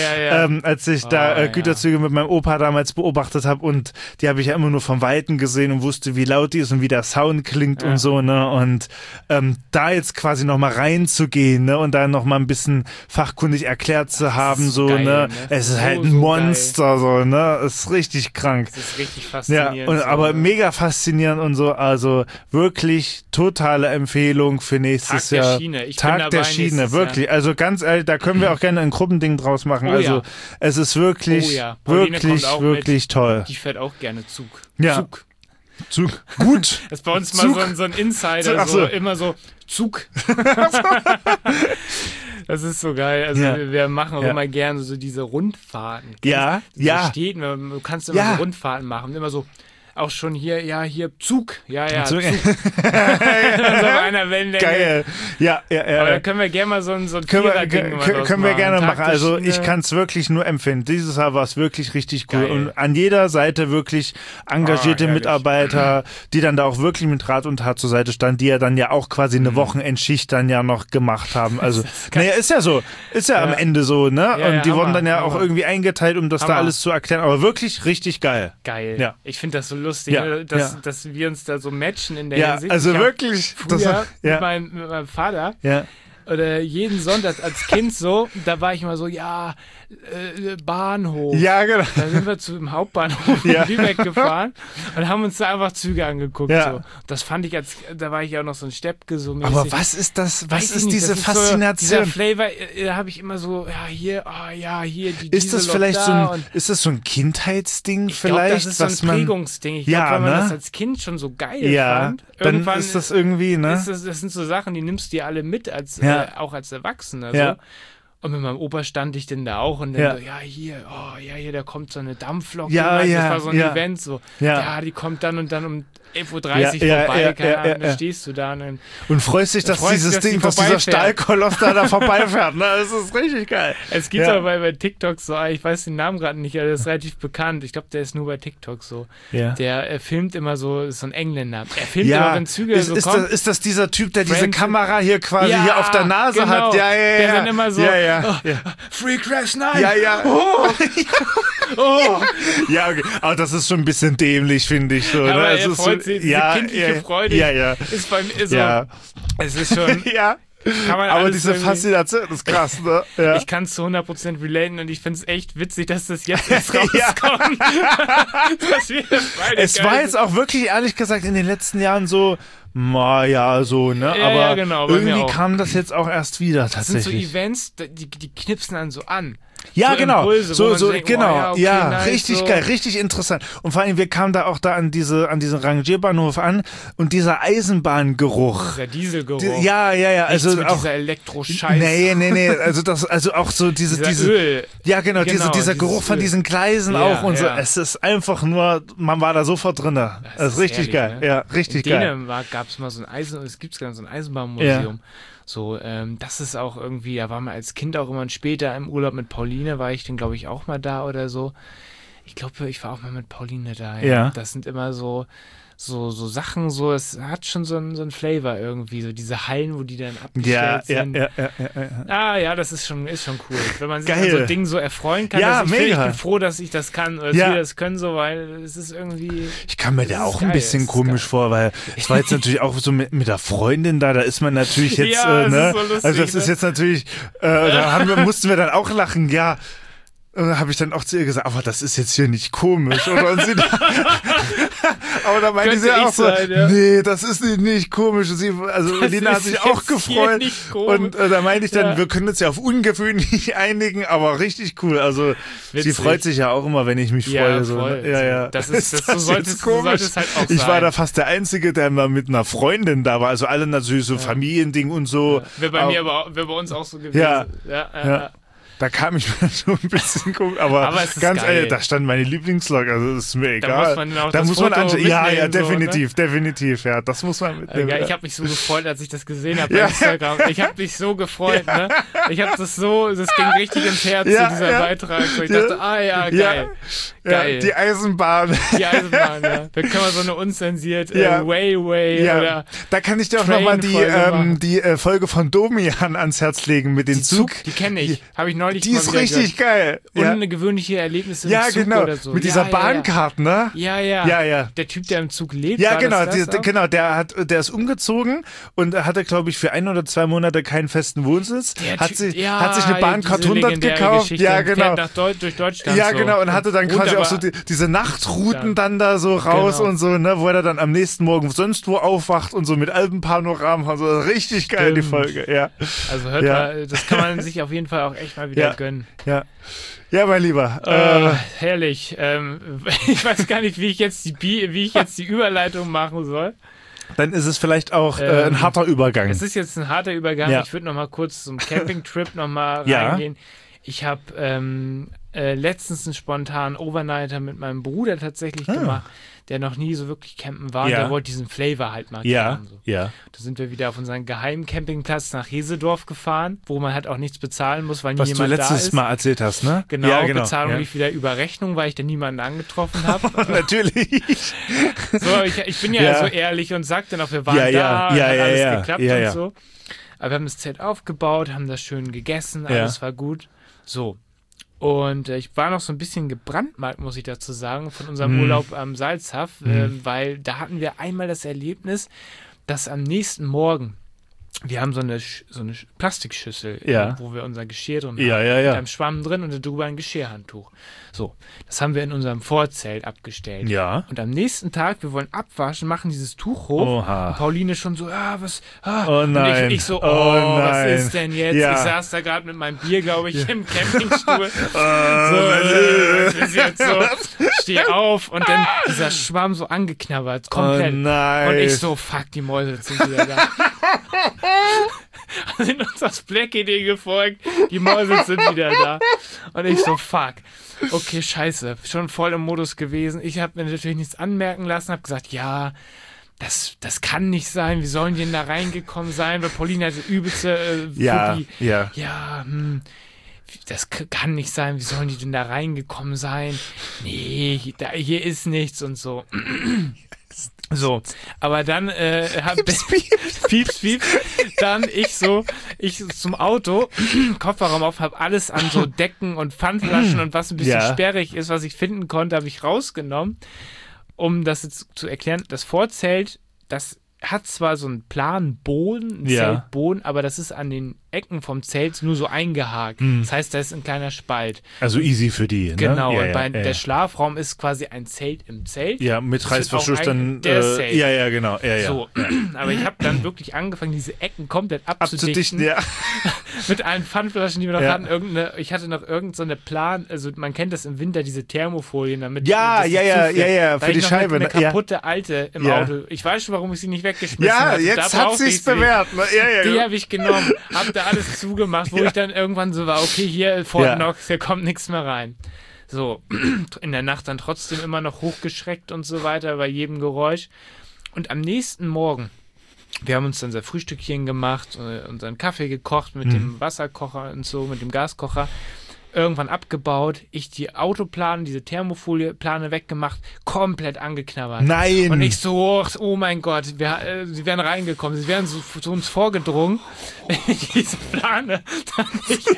Speaker 3: als ich da Güterzüge mit meinem Opa damals beobachtet habe und die habe ich ja immer nur vom Weiten gesehen und wusste, wie laut die ist und wie der Sound klingt und so, ne? Und da jetzt quasi nochmal reinzugehen, ne? Und da nochmal ein bisschen fachkundig erklärt zu haben, so,
Speaker 2: geil,
Speaker 3: ne?
Speaker 2: ne?
Speaker 3: Es ist
Speaker 2: So,
Speaker 3: halt ein
Speaker 2: so
Speaker 3: Monster, so, ne? Es ist richtig krank.
Speaker 2: Das ist richtig
Speaker 3: Ja,
Speaker 2: faszinierend.
Speaker 3: und,
Speaker 2: so,
Speaker 3: aber
Speaker 2: ne?
Speaker 3: mega faszinierend und so, also wirklich totale Empfehlung für nächstes
Speaker 2: Tag der
Speaker 3: Jahr.
Speaker 2: Schiene. Ich bin
Speaker 3: Tag
Speaker 2: dabei
Speaker 3: der Schiene,
Speaker 2: nächstes
Speaker 3: wirklich.
Speaker 2: Jahr.
Speaker 3: Also ganz ehrlich, da können wir auch gerne ein Gruppending draus machen.
Speaker 2: Oh
Speaker 3: also
Speaker 2: ja.
Speaker 3: es ist wirklich,
Speaker 2: Oh ja. Pauline
Speaker 3: wirklich,
Speaker 2: kommt auch
Speaker 3: wirklich toll.
Speaker 2: Die fährt auch gerne Zug.
Speaker 3: Ja.
Speaker 2: Zug.
Speaker 3: Zug. Gut.
Speaker 2: Das ist bei uns
Speaker 3: Zug.
Speaker 2: mal so ein Insider,
Speaker 3: Ach so.
Speaker 2: so immer so Zug. Das ist so geil. Also wir machen auch immer gerne so diese Rundfahrten.
Speaker 3: Ja,
Speaker 2: Diese
Speaker 3: ja.
Speaker 2: Städten, du kannst immer so Rundfahrten machen. Immer so, auch schon hier, hier Zug. Ja,
Speaker 3: Zug.
Speaker 2: Zug. So bei einer Wellenlänge.
Speaker 3: Geil. Ja.
Speaker 2: Aber da können wir gerne mal so ein Vierer-Ding
Speaker 3: Können wir gerne
Speaker 2: Tag
Speaker 3: machen.
Speaker 2: der
Speaker 3: Also
Speaker 2: Schiene.
Speaker 3: ich kann es wirklich nur empfehlen. Dieses Jahr war es wirklich richtig cool.
Speaker 2: Geil.
Speaker 3: Und an jeder Seite wirklich engagierte
Speaker 2: herrlich.
Speaker 3: Mitarbeiter, die dann da auch wirklich mit Rat und Tat zur Seite standen, die ja dann ja auch quasi eine Wochenendschicht dann ja noch gemacht haben. Also, naja, ist ja so. Ist ja am Ende so, ne?
Speaker 2: Ja,
Speaker 3: und die
Speaker 2: Hammer,
Speaker 3: wurden dann ja auch
Speaker 2: Hammer.
Speaker 3: irgendwie eingeteilt, um das da
Speaker 2: Hammer.
Speaker 3: alles zu erklären. Aber wirklich richtig geil.
Speaker 2: Geil.
Speaker 3: Ja.
Speaker 2: Ich finde das so lustig,
Speaker 3: Ja,
Speaker 2: ne, dass wir uns da so matchen in der
Speaker 3: Ja,
Speaker 2: Hinsicht.
Speaker 3: also
Speaker 2: Ich hab
Speaker 3: wirklich.
Speaker 2: Früher
Speaker 3: ja.
Speaker 2: mit meinem Vater
Speaker 3: Ja.
Speaker 2: oder jeden Sonntag als Kind so, da war ich immer so, Bahnhof.
Speaker 3: Ja, genau.
Speaker 2: Da sind wir zum Hauptbahnhof in Lübeck gefahren und haben uns da einfach Züge angeguckt.
Speaker 3: Ja.
Speaker 2: So. Das fand ich, da war ich ja auch noch so ein Steppke so mäßig.
Speaker 3: Aber was ist das? Was
Speaker 2: Weiß ich
Speaker 3: ist
Speaker 2: nicht,
Speaker 3: diese
Speaker 2: das dieser
Speaker 3: Faszination?
Speaker 2: Flavor, da habe ich immer so, hier die
Speaker 3: Ist das
Speaker 2: Diesel
Speaker 3: vielleicht so
Speaker 2: da
Speaker 3: ein,
Speaker 2: und
Speaker 3: ist das so ein Kindheitsding
Speaker 2: ich glaub,
Speaker 3: vielleicht,
Speaker 2: das ist so
Speaker 3: was
Speaker 2: ein
Speaker 3: man
Speaker 2: Prägungsding. Ich
Speaker 3: Ja,
Speaker 2: glaube, wenn man
Speaker 3: ne?
Speaker 2: das als Kind schon so geil
Speaker 3: ja,
Speaker 2: fand,
Speaker 3: dann
Speaker 2: irgendwann
Speaker 3: ist das irgendwie, ne?
Speaker 2: das sind so Sachen, die nimmst du dir alle mit, als auch als Erwachsener.
Speaker 3: Ja.
Speaker 2: So. Und mit meinem Opa stand ich denn da auch und dann
Speaker 3: Ja.
Speaker 2: so, hier, da kommt so eine Dampflok.
Speaker 3: Ja,
Speaker 2: das
Speaker 3: ja,
Speaker 2: war so ein
Speaker 3: ja.
Speaker 2: Event so.
Speaker 3: Ja.
Speaker 2: Die kommt dann und dann um 11.30 Uhr
Speaker 3: Ja,
Speaker 2: vorbei,
Speaker 3: ja,
Speaker 2: keine
Speaker 3: ja,
Speaker 2: Ahnung,
Speaker 3: ja,
Speaker 2: dann
Speaker 3: ja.
Speaker 2: stehst du da und dann
Speaker 3: Und freust dich, dass
Speaker 2: Freust dich,
Speaker 3: dieses
Speaker 2: dass die
Speaker 3: Ding, dass dieser
Speaker 2: vorbeifährt.
Speaker 3: Stahlkoloss da vorbeifährt. Ne? Das ist richtig geil.
Speaker 2: es gibt
Speaker 3: Ja.
Speaker 2: auch bei TikTok so, ich weiß den Namen gerade nicht, aber der ist relativ bekannt. Ich glaube, der ist nur bei TikTok so.
Speaker 3: Ja.
Speaker 2: Der filmt immer so, ist so ein Engländer. Er filmt
Speaker 3: Ja,
Speaker 2: immer, wenn Züge
Speaker 3: ist,
Speaker 2: so
Speaker 3: ist,
Speaker 2: kommen.
Speaker 3: das, ist das dieser Typ, der diese
Speaker 2: Friends-
Speaker 3: Kamera hier quasi
Speaker 2: Ja,
Speaker 3: hier auf der Nase
Speaker 2: genau.
Speaker 3: hat? Ja,
Speaker 2: Der dann immer so,
Speaker 3: Ja.
Speaker 2: Free Crash Night!
Speaker 3: Ja, ja.
Speaker 2: Oh.
Speaker 3: Ja, okay. Aber das ist schon ein bisschen dämlich, finde ich. So,
Speaker 2: Aber
Speaker 3: ne?
Speaker 2: er
Speaker 3: Es ist
Speaker 2: freut sich, diese kindliche Freude
Speaker 3: Ja.
Speaker 2: ist bei mir so,
Speaker 3: Ja.
Speaker 2: es ist schon,
Speaker 3: Ja.
Speaker 2: kann man
Speaker 3: Aber
Speaker 2: alles
Speaker 3: diese
Speaker 2: irgendwie-
Speaker 3: Faszination ist krass, ne? Ja.
Speaker 2: Ich kann es zu 100% relaten und ich finde es echt witzig, dass das jetzt erst rauskommt. Dass wir das beide
Speaker 3: Es
Speaker 2: geil
Speaker 3: war
Speaker 2: sind.
Speaker 3: jetzt auch wirklich, ehrlich gesagt, in den letzten Jahren so, ne?
Speaker 2: Ja,
Speaker 3: Aber
Speaker 2: genau, bei mir
Speaker 3: irgendwie
Speaker 2: auch.
Speaker 3: kam das jetzt auch erst wieder
Speaker 2: Das sind so
Speaker 3: tatsächlich.
Speaker 2: Events, die knipsen dann so an.
Speaker 3: Ja,
Speaker 2: so
Speaker 3: genau.
Speaker 2: Impulse,
Speaker 3: So,
Speaker 2: denkt,
Speaker 3: genau.
Speaker 2: okay,
Speaker 3: ja,
Speaker 2: nice,
Speaker 3: richtig
Speaker 2: so.
Speaker 3: geil, richtig interessant. Und vor allem, wir kamen da auch an diesen Rangierbahnhof an und dieser Eisenbahngeruch.
Speaker 2: Dieser Dieselgeruch.
Speaker 3: Ja. Also
Speaker 2: Nichts mit
Speaker 3: auch
Speaker 2: dieser Elektro-Scheiß.
Speaker 3: Nee. Also auch so diese
Speaker 2: Öl.
Speaker 3: Ja, genau, dieser Geruch von
Speaker 2: Öl.
Speaker 3: diesen Gleisen auch und so.
Speaker 2: Ja.
Speaker 3: Es ist einfach nur, man war da sofort drin. Das ist richtig
Speaker 2: herrlich,
Speaker 3: geil.
Speaker 2: ne?
Speaker 3: Ja, richtig
Speaker 2: In
Speaker 3: geil.
Speaker 2: Dänemark gab es mal so es gibt so ein Eisenbahnmuseum.
Speaker 3: Ja.
Speaker 2: So, das ist auch irgendwie, da war man als Kind auch immer später im Urlaub mit Pauline, war ich dann, glaube ich, auch mal da oder so. Ich glaube, ich war auch mal mit Pauline da.
Speaker 3: Ja.
Speaker 2: Das sind immer so Sachen, so, es hat schon so einen Flavor irgendwie, so diese Hallen, wo die dann abgestellt sind. Ja, das ist schon cool. Wenn man sich an so Dingen so erfreuen kann,
Speaker 3: Ja,
Speaker 2: ich
Speaker 3: mega.
Speaker 2: bin froh, dass ich das kann, oder dass wir das können, so, weil es ist irgendwie...
Speaker 3: Ich kam mir da auch ein
Speaker 2: geil,
Speaker 3: bisschen komisch vor, weil es war jetzt natürlich auch so mit der Freundin da ist man natürlich jetzt,
Speaker 2: Ja,
Speaker 3: ne?
Speaker 2: ist so lustig,
Speaker 3: also das ist jetzt natürlich, da mussten wir dann auch lachen, ja. Und dann habe ich dann auch zu ihr gesagt, aber das ist jetzt hier nicht komisch, oder? Und sie aber da meinte sie auch so,
Speaker 2: sein, ja.
Speaker 3: nee, das ist nicht komisch. Und Lina hat sich auch gefreut. Und da meinte ich dann, wir können uns ja auf ungewöhnlich einigen, aber richtig cool. Also sie freut sich ja auch immer, wenn ich mich freue. So.
Speaker 2: Voll.
Speaker 3: Ja.
Speaker 2: Das so sollte es halt auch sein.
Speaker 3: Ich war da fast der Einzige, der mal mit einer Freundin da war. Also alle natürlich so Familiending und so.
Speaker 2: Wäre bei uns auch so gewesen.
Speaker 3: Ja. Da kam ich mir schon ein bisschen gucken, aber ganz ehrlich, da stand meine Lieblingslog, also das ist mir egal.
Speaker 2: Da muss man anschauen.
Speaker 3: Ja, definitiv, ja, das muss man mitnehmen.
Speaker 2: Ich habe mich so gefreut, als ich das gesehen habe bei Instagram. Ich habe mich so gefreut, ne? Ich habe das ging richtig ins Herz, so dieser Beitrag. So ich dachte, geil. Geil.
Speaker 3: Die Eisenbahn.
Speaker 2: Ja. Da können wir so eine unzensiert Way oder
Speaker 3: da kann ich dir auch nochmal die Folge von Domian ans Herz legen mit dem Zug.
Speaker 2: Die kenne ich, habe ich neulich
Speaker 3: Die ist richtig geil.
Speaker 2: Ungewöhnliche Erlebnisse im Zug
Speaker 3: genau.
Speaker 2: oder so.
Speaker 3: Mit dieser Bahncard, ne?
Speaker 2: Ja. Der Typ, der im Zug lebt.
Speaker 3: Ja, genau. Der ist umgezogen und hatte, glaube ich, für 1 oder 2 Monate keinen festen Wohnsitz. Hat sich eine Bahncard 100 gekauft. Ja, genau.
Speaker 2: Durch Deutschland.
Speaker 3: Ja, genau. Und hatte dann quasi auch so diese Nachtrouten dann da so raus und so, ne? Wo er dann am nächsten Morgen sonst wo aufwacht und so mit Alpenpanoramen. Also richtig geil, die Folge. Ja.
Speaker 2: Also hört mal, das kann man sich auf jeden Fall auch echt mal wieder gönnen.
Speaker 3: Ja, mein Lieber.
Speaker 2: Herrlich. Ich weiß gar nicht, wie ich jetzt die Überleitung machen soll.
Speaker 3: Dann ist es vielleicht auch ein harter Übergang.
Speaker 2: Es ist jetzt ein harter Übergang. Ja. Ich würde noch mal kurz zum Campingtrip noch mal reingehen. Ich habe letztens einen spontanen Overnighter mit meinem Bruder tatsächlich gemacht, der noch nie so wirklich campen war. Und der wollte diesen Flavor halt mal kennen. So.
Speaker 3: Ja.
Speaker 2: Da sind wir wieder auf unseren geheimen Campingplatz nach Hesedorf gefahren, wo man halt auch nichts bezahlen muss, weil
Speaker 3: was
Speaker 2: niemand da ist.
Speaker 3: Was du letztes Mal erzählt hast, ne?
Speaker 2: Genau, Bezahlung lief wieder über Rechnung, weil ich da niemanden angetroffen habe.
Speaker 3: Natürlich.
Speaker 2: So, ich bin ja so ehrlich und sag dann auch, wir waren da, hat alles geklappt und so. Aber wir haben das Zelt aufgebaut, haben das schön gegessen, alles war gut. So. Und ich war noch so ein bisschen gebrandmarkt, muss ich dazu sagen, von unserem Urlaub am Salzhaff, weil da hatten wir einmal das Erlebnis, dass am nächsten Morgen, wir haben so eine Plastikschüssel, wo wir unser Geschirr drin haben, mit einem Schwamm drin und darüber ein Geschirrhandtuch. So, das haben wir in unserem Vorzelt abgestellt.
Speaker 3: Ja.
Speaker 2: Und am nächsten Tag, wir wollen abwaschen, machen dieses Tuch hoch.
Speaker 3: Oha.
Speaker 2: Und Pauline schon so, was?
Speaker 3: Oh nein.
Speaker 2: Und ich so, was ist denn jetzt? Ja. Ich saß da gerade mit meinem Bier, glaube ich, im Campingstuhl. Was ist jetzt so? Steh auf und dann dieser Schwamm so angeknabbert, komplett.
Speaker 3: Oh nein.
Speaker 2: Und ich so, fuck, die Mäuse sind wieder da. Sind uns das Black-Idee gefolgt, die Mäuse sind wieder da. Und ich so, fuck. Okay, scheiße, schon voll im Modus gewesen. Ich habe mir natürlich nichts anmerken lassen, habe gesagt, ja, das kann nicht sein, wie sollen die denn da reingekommen sein? Weil Pauline hatte übelste Phobie. Das kann nicht sein, wie sollen die denn da reingekommen sein? Nee, hier ist nichts und so. So, aber dann Pieps, dann ich zum Auto, Kofferraum auf, habe alles an so Decken und Pfandflaschen und was ein bisschen sperrig ist, was ich finden konnte, habe ich rausgenommen, um das jetzt zu erklären. Das Vorzelt, das hat zwar so einen planen Boden, einen Zeltboden, aber das ist an den Ecken vom Zelt nur so eingehakt. Das heißt, da ist ein kleiner Spalt.
Speaker 3: Also easy für die, ne?
Speaker 2: Genau, und der Schlafraum ist quasi ein Zelt im Zelt.
Speaker 3: Ja, mit Reißverschluss dann.
Speaker 2: Safe.
Speaker 3: Ja, genau.
Speaker 2: So, aber ich habe dann wirklich angefangen, diese Ecken komplett abzudichten.
Speaker 3: Ja.
Speaker 2: Mit allen Pfandflaschen, die wir noch hatten. Ich hatte noch irgendeine Plan, also man kennt das im Winter, diese Thermofolien, damit
Speaker 3: Ja, für die Scheibe.
Speaker 2: Eine kaputte alte im Auto. Ich weiß schon, warum ich sie nicht weggeschmissen habe.
Speaker 3: Ja, jetzt hat sich's bewährt.
Speaker 2: Die habe ich genommen, habe da alles zugemacht, wo ich dann irgendwann so war, okay, hier Fort Knox, hier kommt nichts mehr rein. So, in der Nacht dann trotzdem immer noch hochgeschreckt und so weiter bei jedem Geräusch. Und am nächsten Morgen, wir haben uns dann unser Frühstückchen gemacht, unseren Kaffee gekocht mit dem Wasserkocher und so, mit dem Gaskocher. Irgendwann abgebaut, ich die Autoplane, diese Thermofolieplane weggemacht, komplett angeknabbert.
Speaker 3: Nein!
Speaker 2: Und ich so, oh mein Gott, sie wären reingekommen, sie wären so zu uns vorgedrungen, wenn ich diese Plane dann nicht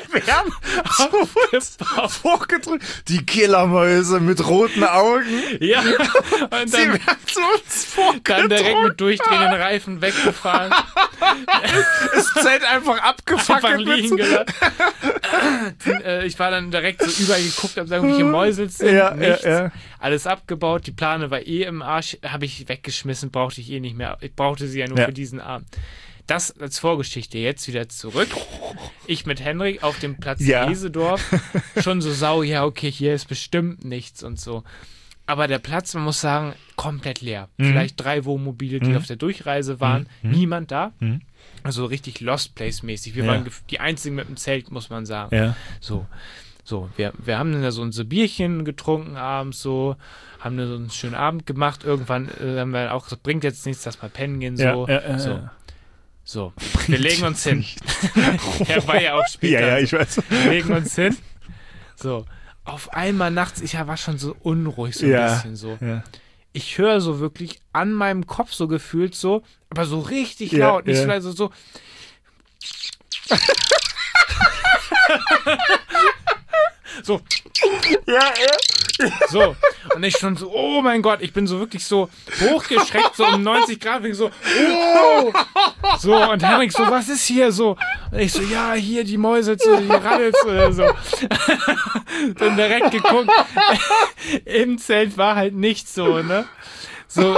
Speaker 3: vorgedrungen. Die Killermäuse mit roten Augen.
Speaker 2: Ja, und dann,
Speaker 3: sie wären zu uns vorgedrungen.
Speaker 2: Dann direkt mit durchdrehenden Reifen weggefahren.
Speaker 3: Das Zelt einfach abgefackelt.
Speaker 2: Liegen gelassen. Ich war dann direkt so überall geguckt, ob da irgendwelche Mäusel sind. Nichts. Alles abgebaut. Die Plane war im Arsch. Habe ich weggeschmissen, brauchte ich nicht mehr. Ich brauchte sie ja nur für diesen Abend. Das als Vorgeschichte. Jetzt wieder zurück. Ich mit Henrik auf dem Platz Jesedorf. Schon so sau, okay, hier ist bestimmt nichts und so. Aber der Platz, man muss sagen, komplett leer. Vielleicht 3 Wohnmobile, die auf der Durchreise waren. Niemand da. Also richtig Lost Place-mäßig. Wir waren die Einzigen mit dem Zelt, muss man sagen. Ja. So, wir haben dann so ein Bierchen getrunken abends, so, haben dann so einen schönen Abend gemacht. Irgendwann haben wir auch gesagt, bringt jetzt nichts, dass wir pennen gehen, so. So, wir legen uns hin. Er war ja auch später.
Speaker 3: Ja, ich weiß.
Speaker 2: Wir legen uns hin. So, auf einmal nachts, ich war schon so unruhig, so ein bisschen so. Ja. Ich höre so wirklich an meinem Kopf so gefühlt so, aber so richtig laut, nicht so leise, so. So. So. Und ich schon so, oh mein Gott, ich bin so wirklich so hochgeschreckt, so um 90 Grad, bin ich so, oh! So, und Henrik so, was ist hier so? Und ich so, ja, hier die Mäuse, die Raddels oder so. Dann direkt geguckt. Im Zelt war halt nichts so, ne? So.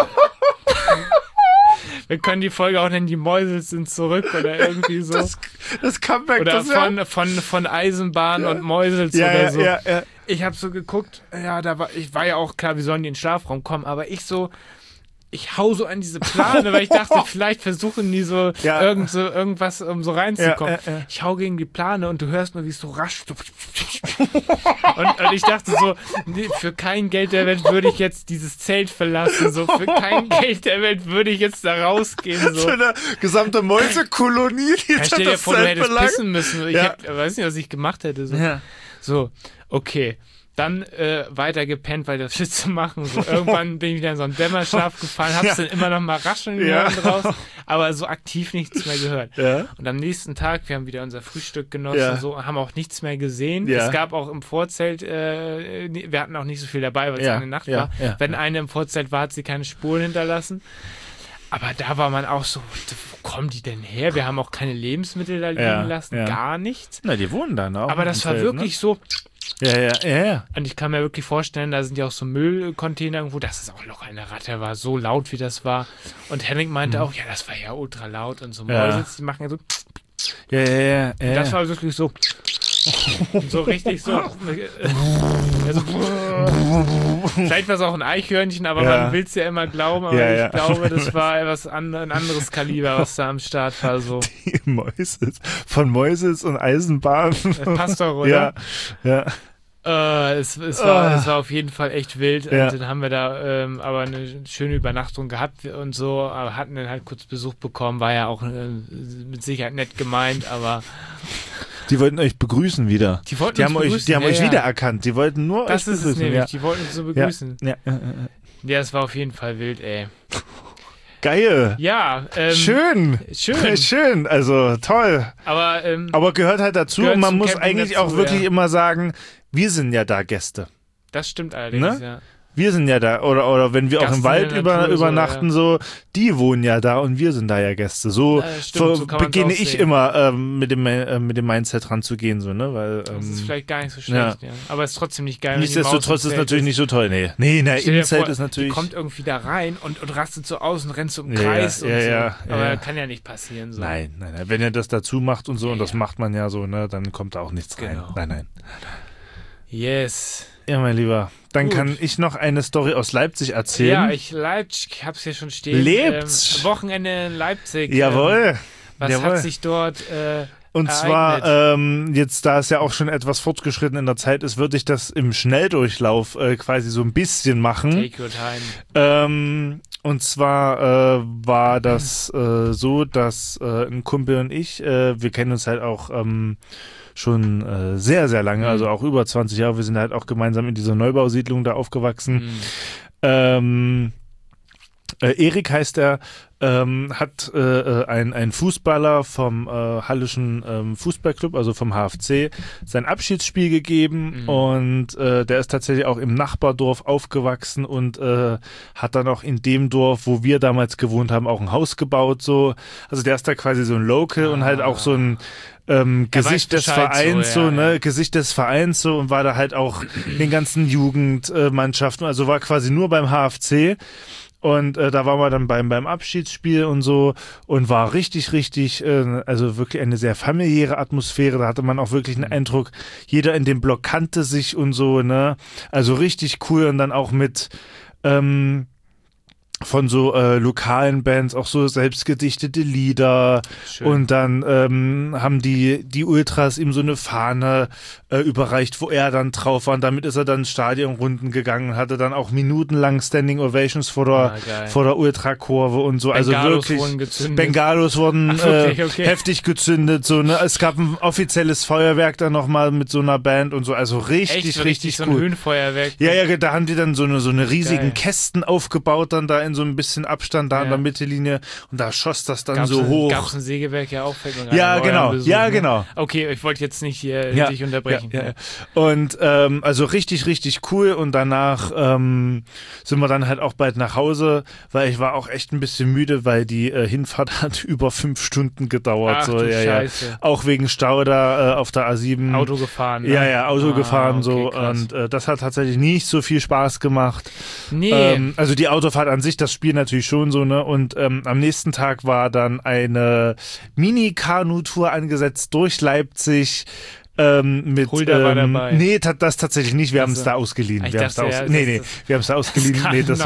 Speaker 2: Wir können die Folge auch nennen, die Mäuse sind zurück oder irgendwie so.
Speaker 3: Das Comeback.
Speaker 2: Oder von Eisenbahn und Mäusels oder so. Ja. Ich habe so geguckt, ich war ja auch klar, wir sollen in den Schlafraum kommen, aber ich hau so an diese Plane, weil ich dachte, vielleicht versuchen die so irgendwas, um so reinzukommen. Ich hau gegen die Plane und du hörst nur, wie es so rasch so und ich dachte so, nee, für kein Geld der Welt würde ich jetzt dieses Zelt verlassen, so für kein Geld der Welt würde ich jetzt da rausgehen. So
Speaker 3: eine gesamte Mäusekolonie, die
Speaker 2: stell dir vor, du hättest pissen müssen. Ich weiß nicht, was ich gemacht hätte. So, okay. Dann weiter gepennt, weil das Shit zu machen. So, irgendwann bin ich wieder in so einen Dämmerschlaf gefallen, hab's dann immer noch mal rascheln gehört draus, aber so aktiv nichts mehr gehört. Ja. Und am nächsten Tag, wir haben wieder unser Frühstück genossen, so, haben auch nichts mehr gesehen. Ja. Es gab auch im Vorzelt, wir hatten auch nicht so viel dabei, weil es eine Nacht war. Ja. Wenn eine im Vorzelt war, hat sie keine Spuren hinterlassen. Aber da war man auch so, wo kommen die denn her? Wir haben auch keine Lebensmittel da liegen lassen, gar nichts.
Speaker 3: Na, die wohnen dann auch.
Speaker 2: Aber das war Feld, wirklich so.
Speaker 3: Ja.
Speaker 2: Und ich kann mir wirklich vorstellen, da sind ja auch so Müllcontainer irgendwo, dass es auch noch eine Ratte war, so laut wie das war. Und Henrik meinte auch, das war ja ultra laut und so Mäuse, die machen ja so.
Speaker 3: Ja.
Speaker 2: Das war wirklich so. So richtig so. Vielleicht war es auch ein Eichhörnchen, aber man will es ja immer glauben. Aber ich glaube, das war ein anderes Kaliber, was da am Start war. So.
Speaker 3: Die Mäuses. Von Mäuses und Eisenbahn.
Speaker 2: Das passt doch, oder?
Speaker 3: Ja.
Speaker 2: Es war auf jeden Fall echt wild. Und dann haben wir da aber eine schöne Übernachtung gehabt und so, aber hatten dann halt kurz Besuch bekommen. War ja auch mit Sicherheit nett gemeint, aber
Speaker 3: die wollten euch begrüßen wieder. Die haben euch wiedererkannt. Die wollten nur
Speaker 2: das
Speaker 3: euch begrüßen.
Speaker 2: Das ist es nämlich. Die wollten uns so begrüßen. Ja, es war auf jeden Fall wild, ey.
Speaker 3: Geil.
Speaker 2: Ja.
Speaker 3: Schön. Also toll.
Speaker 2: Aber
Speaker 3: gehört halt dazu. Und man muss eigentlich auch wirklich immer sagen, wir sind ja da Gäste.
Speaker 2: Das stimmt allerdings, ja.
Speaker 3: Wir sind ja da, oder wenn wir
Speaker 2: Gasten
Speaker 3: auch im Wald übernachten,
Speaker 2: so,
Speaker 3: die wohnen ja da und wir sind da ja Gäste. So, so beginne ich immer mit dem Mindset ranzugehen, so, ne? Weil,
Speaker 2: das ist vielleicht gar nicht so schlecht, ja. Aber es ist trotzdem nicht geil.
Speaker 3: Nichtsdestotrotz ist es natürlich nicht so toll, nee, im Zelt ist natürlich...
Speaker 2: Die kommt irgendwie da rein und rastet so aus und rennt so im Kreis und so. Aber kann ja nicht passieren, so.
Speaker 3: Nein. Wenn er das dazu macht und so, und das macht man ja so, ne, dann kommt da auch nichts rein. Nein.
Speaker 2: Yes.
Speaker 3: Ja, mein Lieber. Dann kann ich noch eine Story aus Leipzig erzählen.
Speaker 2: Ja, ich hab's hier schon stehen.
Speaker 3: Lebt!
Speaker 2: Wochenende in Leipzig.
Speaker 3: Jawohl.
Speaker 2: Was hat sich dort
Speaker 3: und
Speaker 2: ereignet?
Speaker 3: zwar, jetzt da es ja auch schon etwas fortgeschritten in der Zeit ist, würde ich das im Schnelldurchlauf quasi so ein bisschen machen.
Speaker 2: Take your time.
Speaker 3: Und zwar war das so, dass ein Kumpel und ich, wir kennen uns halt auch schon sehr, sehr lange, also auch über 20 Jahre. Wir sind halt auch gemeinsam in dieser Neubausiedlung da aufgewachsen. Erik heißt er, hat ein Fußballer vom Hallischen Fußballclub, also vom HFC, sein Abschiedsspiel gegeben und der ist tatsächlich auch im Nachbardorf aufgewachsen und hat dann auch in dem Dorf, wo wir damals gewohnt haben, auch ein Haus gebaut. So. Also der ist da quasi so ein Local und halt auch so ein Gesicht des Vereins, Gesicht des Vereins so und war da halt auch in den ganzen Jugendmannschaften, also war quasi nur beim HFC. Und da waren wir dann beim Abschiedsspiel und so und war richtig, also wirklich eine sehr familiäre Atmosphäre. Da hatte man auch wirklich einen Eindruck, jeder in dem Block kannte sich und so, ne? Also richtig cool und dann auch mit von so lokalen Bands auch so selbstgedichtete Lieder. Schön. Und dann haben die Ultras ihm so eine Fahne überreicht, wo er dann drauf war und damit ist er dann Stadionrunden gegangen, hatte dann auch minutenlang Standing Ovations vor der Ultrakurve und so.
Speaker 2: Bengalos
Speaker 3: also wirklich Bengalos wurden heftig gezündet, so, ne? Es gab ein offizielles Feuerwerk dann nochmal mit so einer Band und so, also richtig cool.
Speaker 2: So ein Höhenfeuerwerk.
Speaker 3: Ja, da haben die dann so eine riesigen Kästen aufgebaut dann da in so ein bisschen Abstand da an der Mittellinie und da schoss das dann hoch.
Speaker 2: Gab es ein Sägewerk ja auch?
Speaker 3: Genau.
Speaker 2: Okay, ich wollte jetzt nicht hier dich unterbrechen.
Speaker 3: Ja. Und also richtig cool und danach sind wir dann halt auch bald nach Hause, weil ich war auch echt ein bisschen müde, weil die Hinfahrt hat über 5 Stunden gedauert.
Speaker 2: Ach,
Speaker 3: so,
Speaker 2: du Scheiße.
Speaker 3: Auch wegen Stau da auf der A7.
Speaker 2: Auto gefahren.
Speaker 3: Ne? Ja, Auto gefahren
Speaker 2: okay,
Speaker 3: so
Speaker 2: krass.
Speaker 3: und das hat tatsächlich nicht so viel Spaß gemacht.
Speaker 2: Nee.
Speaker 3: Also die Autofahrt an sich, das Spiel natürlich schon so, ne? Und am nächsten Tag war dann eine Mini-Kanu-Tour angesetzt durch Leipzig. Mit,
Speaker 2: Hulda war dabei.
Speaker 3: Nee, das tatsächlich nicht. Wir haben es da ausgeliehen. Wir haben es da ausgeliehen.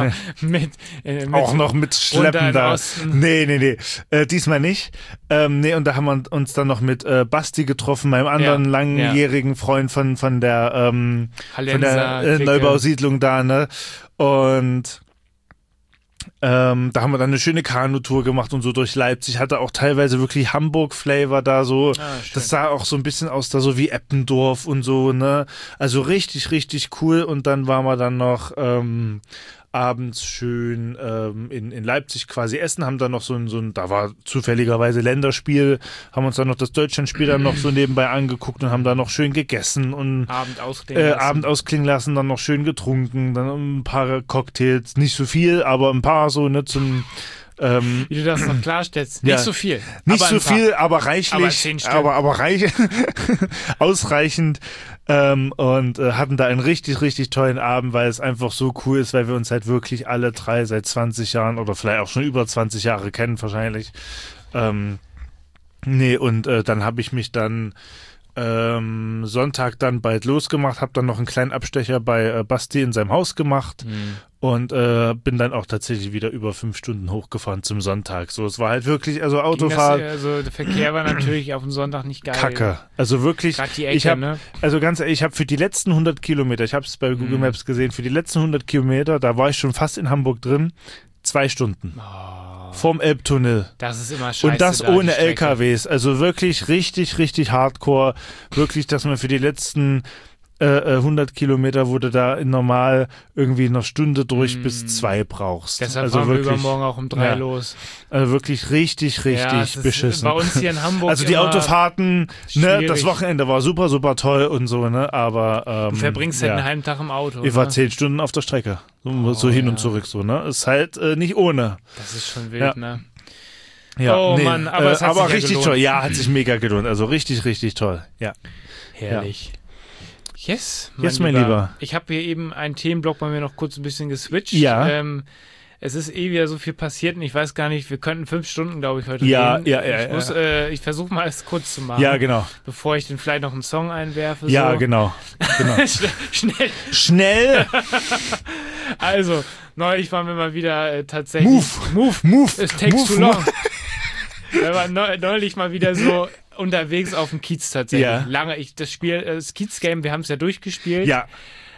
Speaker 3: Auch noch mit Schleppen da. Nee. Diesmal nicht. Und da haben wir uns dann noch mit Basti getroffen, meinem anderen langjährigen Freund von der Neubausiedlung da, ne? Und da haben wir dann eine schöne Kanutour gemacht und so durch Leipzig, hatte auch teilweise wirklich Hamburg-Flavor da so, das sah auch so ein bisschen aus da so wie Eppendorf und so, ne, also richtig cool und dann waren wir dann noch abends schön in Leipzig quasi essen, haben dann noch so ein, da war zufälligerweise Länderspiel, haben uns dann noch das Deutschlandspiel dann noch so nebenbei angeguckt und haben dann noch schön gegessen und Abend ausklingen lassen, dann noch schön getrunken, dann ein paar Cocktails, nicht so viel, aber ein paar so, ne, zum
Speaker 2: wie du das noch klarstellst. Nicht so viel.
Speaker 3: Nicht so viel, aber reichlich. Aber reich, ausreichend. Und hatten da einen richtig tollen Abend, weil es einfach so cool ist, weil wir uns halt wirklich alle 3 seit 20 Jahren oder vielleicht auch schon über 20 Jahre kennen wahrscheinlich. Dann habe ich mich dann Sonntag dann bald losgemacht, habe dann noch einen kleinen Abstecher bei Basti in seinem Haus gemacht und bin dann auch tatsächlich wieder über 5 Stunden hochgefahren zum Sonntag. So, es war halt wirklich, also Autofahrt.
Speaker 2: Also der Verkehr war natürlich auf dem Sonntag nicht geil.
Speaker 3: Kacke. Also wirklich.
Speaker 2: Gerade die Ecke,
Speaker 3: also ganz ehrlich, ich habe für die letzten 100 Kilometer, ich habe es bei Google Maps gesehen, für die letzten 100 Kilometer, da war ich schon fast in Hamburg drin, 2 Stunden. Vorm Elbtunnel.
Speaker 2: Das ist immer scheiße.
Speaker 3: Und das ohne LKWs. Also wirklich richtig hardcore. Wirklich, dass man für die letzten 100 Kilometer, wo du da normal irgendwie eine Stunde durch bis 2 brauchst.
Speaker 2: Deshalb
Speaker 3: also
Speaker 2: fahren
Speaker 3: wirklich,
Speaker 2: wir übermorgen auch um 3 los.
Speaker 3: Also wirklich richtig beschissen.
Speaker 2: Bei uns hier in Hamburg
Speaker 3: also die Autofahrten, das Wochenende war super, super toll und so, ne? Aber
Speaker 2: du verbringst halt einen halben Tag im Auto.
Speaker 3: Ich war 10 Stunden auf der Strecke. So hin und zurück, so, ne? Ist halt nicht ohne.
Speaker 2: Das ist schon wild, ne?
Speaker 3: Ja,
Speaker 2: Mann, aber es hat sich
Speaker 3: richtig
Speaker 2: gelohnt.
Speaker 3: toll. Ja, hat sich mega gelohnt. Also richtig toll. Ja.
Speaker 2: Herrlich. Ja. Yes,
Speaker 3: mein Lieber.
Speaker 2: Ich habe hier eben einen Themenblock bei mir noch kurz ein bisschen geswitcht.
Speaker 3: Ja.
Speaker 2: Es ist wieder so viel passiert und ich weiß gar nicht, wir könnten 5 Stunden, glaube ich, heute reden. Ich versuche mal es kurz zu machen.
Speaker 3: Ja, genau.
Speaker 2: Bevor ich dann vielleicht noch einen Song einwerfe.
Speaker 3: Ja,
Speaker 2: so.
Speaker 3: genau.
Speaker 2: Schnell! Also, neulich waren wir mal wieder tatsächlich...
Speaker 3: Move!
Speaker 2: It takes too long. Wir waren neulich mal wieder so unterwegs auf dem Kiez tatsächlich.
Speaker 3: Ja.
Speaker 2: Lange, das Kiez-Game, wir haben es ja durchgespielt.
Speaker 3: Ja.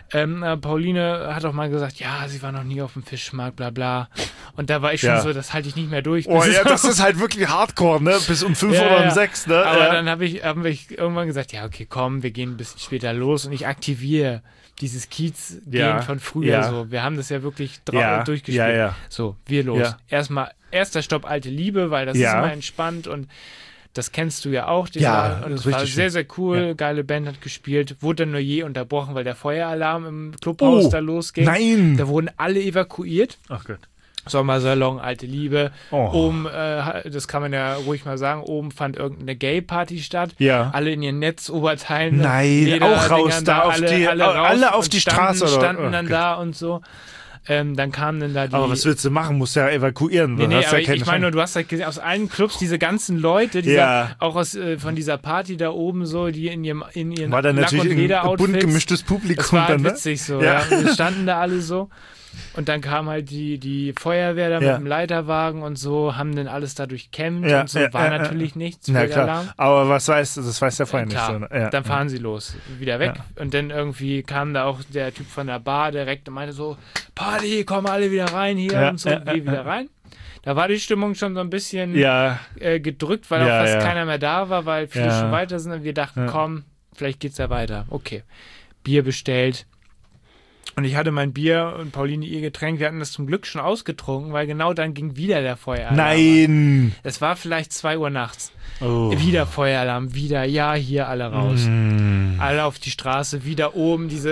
Speaker 2: Pauline hat auch mal gesagt, ja, sie war noch nie auf dem Fischmarkt, bla bla. Und da war ich schon so, das halte ich nicht mehr durch.
Speaker 3: Oh ja, das ist halt wirklich Hardcore, ne? Bis um 5 oder um 6, ne?
Speaker 2: Aber dann haben wir irgendwann gesagt, ja, okay, komm, wir gehen ein bisschen später los und ich aktiviere dieses Kiez-Game von früher so. Wir haben das ja wirklich durchgespielt.
Speaker 3: Ja.
Speaker 2: So, wir los. Ja. Erster Stopp, alte Liebe, weil das ist immer entspannt und das kennst du ja auch. Und es war sehr, sehr cool. Ja. Geile Band hat gespielt. Wurde dann nur je unterbrochen, weil der Feueralarm im Clubhaus da losging.
Speaker 3: Nein!
Speaker 2: Da wurden alle evakuiert.
Speaker 3: Ach Gott.
Speaker 2: Sommersalon, alte Liebe. Oben, das kann man ja ruhig mal sagen, oben fand irgendeine Gay-Party statt. Ja. Alle in ihren Netzoberteilen.
Speaker 3: Nein, auch raus da auf alle auf die Straße.
Speaker 2: Standen dann da und so. Dann kamen dann da die...
Speaker 3: Aber was willst du machen? Musst ja evakuieren.
Speaker 2: Nee, aber ich meine, du hast halt gesehen, aus allen Clubs diese ganzen Leute, auch von dieser Party da oben so, die in ihren
Speaker 3: war dann
Speaker 2: Lack- und Leder-Outfits.
Speaker 3: Bunt gemischtes Publikum.
Speaker 2: Das war
Speaker 3: dann,
Speaker 2: halt witzig so. Ja. Wir standen da alle so. Und dann kam halt die Feuerwehr da mit dem Leiterwagen und so, haben dann alles da durchkämmt und so, war natürlich nichts.
Speaker 3: Na klar, aber das weiß der Feuer nicht. So,
Speaker 2: dann fahren sie los, wieder weg. Und dann irgendwie kam da auch der Typ von der Bar direkt und meinte so, Party, kommen alle wieder rein hier und so, geh wieder rein. Da war die Stimmung schon so ein bisschen gedrückt, weil auch fast keiner mehr da war, weil viele schon weiter sind und wir dachten, komm, vielleicht geht's ja weiter. Okay, Bier bestellt. Und ich hatte mein Bier und Pauline ihr Getränk. Wir hatten das zum Glück schon ausgetrunken, weil genau dann ging wieder der Feueralarm.
Speaker 3: Nein!
Speaker 2: Es war vielleicht 2 Uhr nachts. Wieder Feueralarm, wieder, hier alle raus. Alle auf die Straße, wieder oben, diese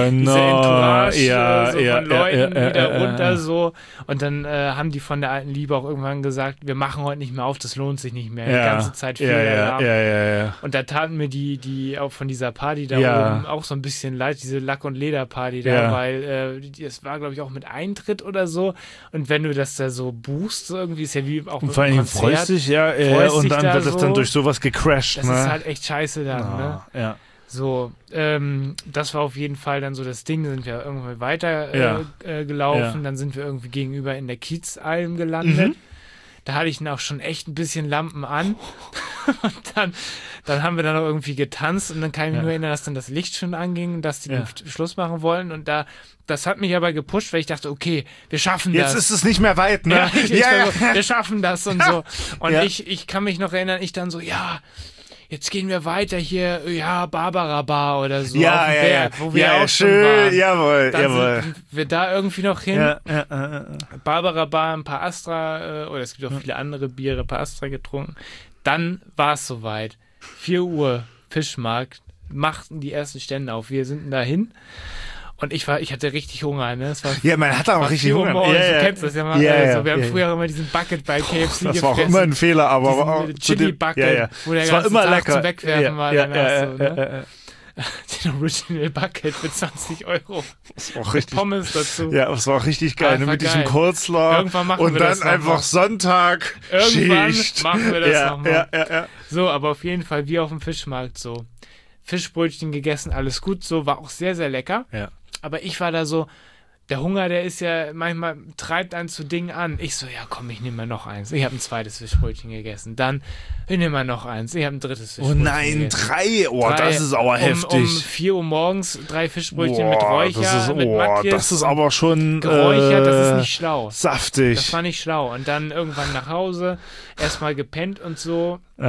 Speaker 2: Entourage von Leuten, wieder runter so. Und dann haben die von der alten Liebe auch irgendwann gesagt, wir machen heute nicht mehr auf, das lohnt sich nicht mehr. Die ganze Zeit Feueralarm. Und da taten mir die auch von dieser Party da oben auch so ein bisschen leid, diese Lack- und Leder-Party da, weil es war, glaube ich, auch mit Eintritt oder so. Und wenn du das da so buchst, so irgendwie ist ja wie auch mit
Speaker 3: vor allem freust dich, und dann wird das dann durch sowas gecrashed.
Speaker 2: Das ist halt echt scheiße dann, ne?
Speaker 3: Ja.
Speaker 2: So, das war auf jeden Fall dann so das Ding, dann sind wir irgendwie weiter gelaufen, dann sind wir irgendwie gegenüber in der Kiezalm gelandet. Da hatte ich dann auch schon echt ein bisschen Lampen an. Und dann haben wir dann noch irgendwie getanzt und dann kann ich mich nur erinnern, dass dann das Licht schon anging, dass die Schluss machen wollen und das hat mich aber gepusht, weil ich dachte, okay, wir schaffen das.
Speaker 3: Jetzt ist es nicht mehr weit, ne?
Speaker 2: Wir schaffen das und so. Und ich kann mich noch erinnern, ich dann so, jetzt gehen wir weiter hier, Barbara Bar oder so auf dem Berg, wo wir auch schon waren.
Speaker 3: Jawohl.
Speaker 2: Sind wir da irgendwie noch hin. Barbara Bar, ein paar Astra, oder es gibt auch viele andere Biere, ein paar Astra getrunken. Dann war es soweit. 4 Uhr, Fischmarkt, machten die ersten Stände auf. Wir sind dahin. Und ich hatte richtig Hunger, ne?
Speaker 3: Man hatte auch richtig Hunger.
Speaker 2: Du kennst das ja mal. Wir haben früher immer diesen Bucket bei KFC gefressen.
Speaker 3: Das war auch immer ein Fehler, aber auch
Speaker 2: Chili-Bucket, wo der ganze
Speaker 3: immer
Speaker 2: Tag
Speaker 3: lecker
Speaker 2: zum Wegwerfen war. Den Original Bucket für 20 €.
Speaker 3: Das war auch richtig,
Speaker 2: Pommes dazu.
Speaker 3: Ja, das war auch richtig geil, mit diesem Coleslaw.
Speaker 2: Irgendwann machen
Speaker 3: und
Speaker 2: wir
Speaker 3: dann
Speaker 2: das
Speaker 3: einfach Sonntag.
Speaker 2: Irgendwann
Speaker 3: Schicht.
Speaker 2: machen wir das nochmal.
Speaker 3: Ja.
Speaker 2: So, aber auf jeden Fall wie auf dem Fischmarkt so. Fischbrötchen gegessen, alles gut so, war auch sehr, sehr lecker.
Speaker 3: Ja.
Speaker 2: Aber ich war da so, der Hunger, der ist ja, manchmal treibt einen zu Dingen an. Ich so, komm, ich nehme mal noch eins. Ich habe ein 2. Fischbrötchen gegessen. Dann, ich nehme mal noch eins. Ich habe ein 3. Fischbrötchen gegessen.
Speaker 3: 3? Oh, das ist aber heftig.
Speaker 2: Um 4 Uhr morgens 3 Fischbrötchen mit Räucher, mit Matjes.
Speaker 3: Das ist aber schon
Speaker 2: geräuchert, das ist nicht schlau.
Speaker 3: Saftig.
Speaker 2: Das war nicht schlau. Und dann irgendwann nach Hause, erstmal gepennt und so.
Speaker 3: Ja.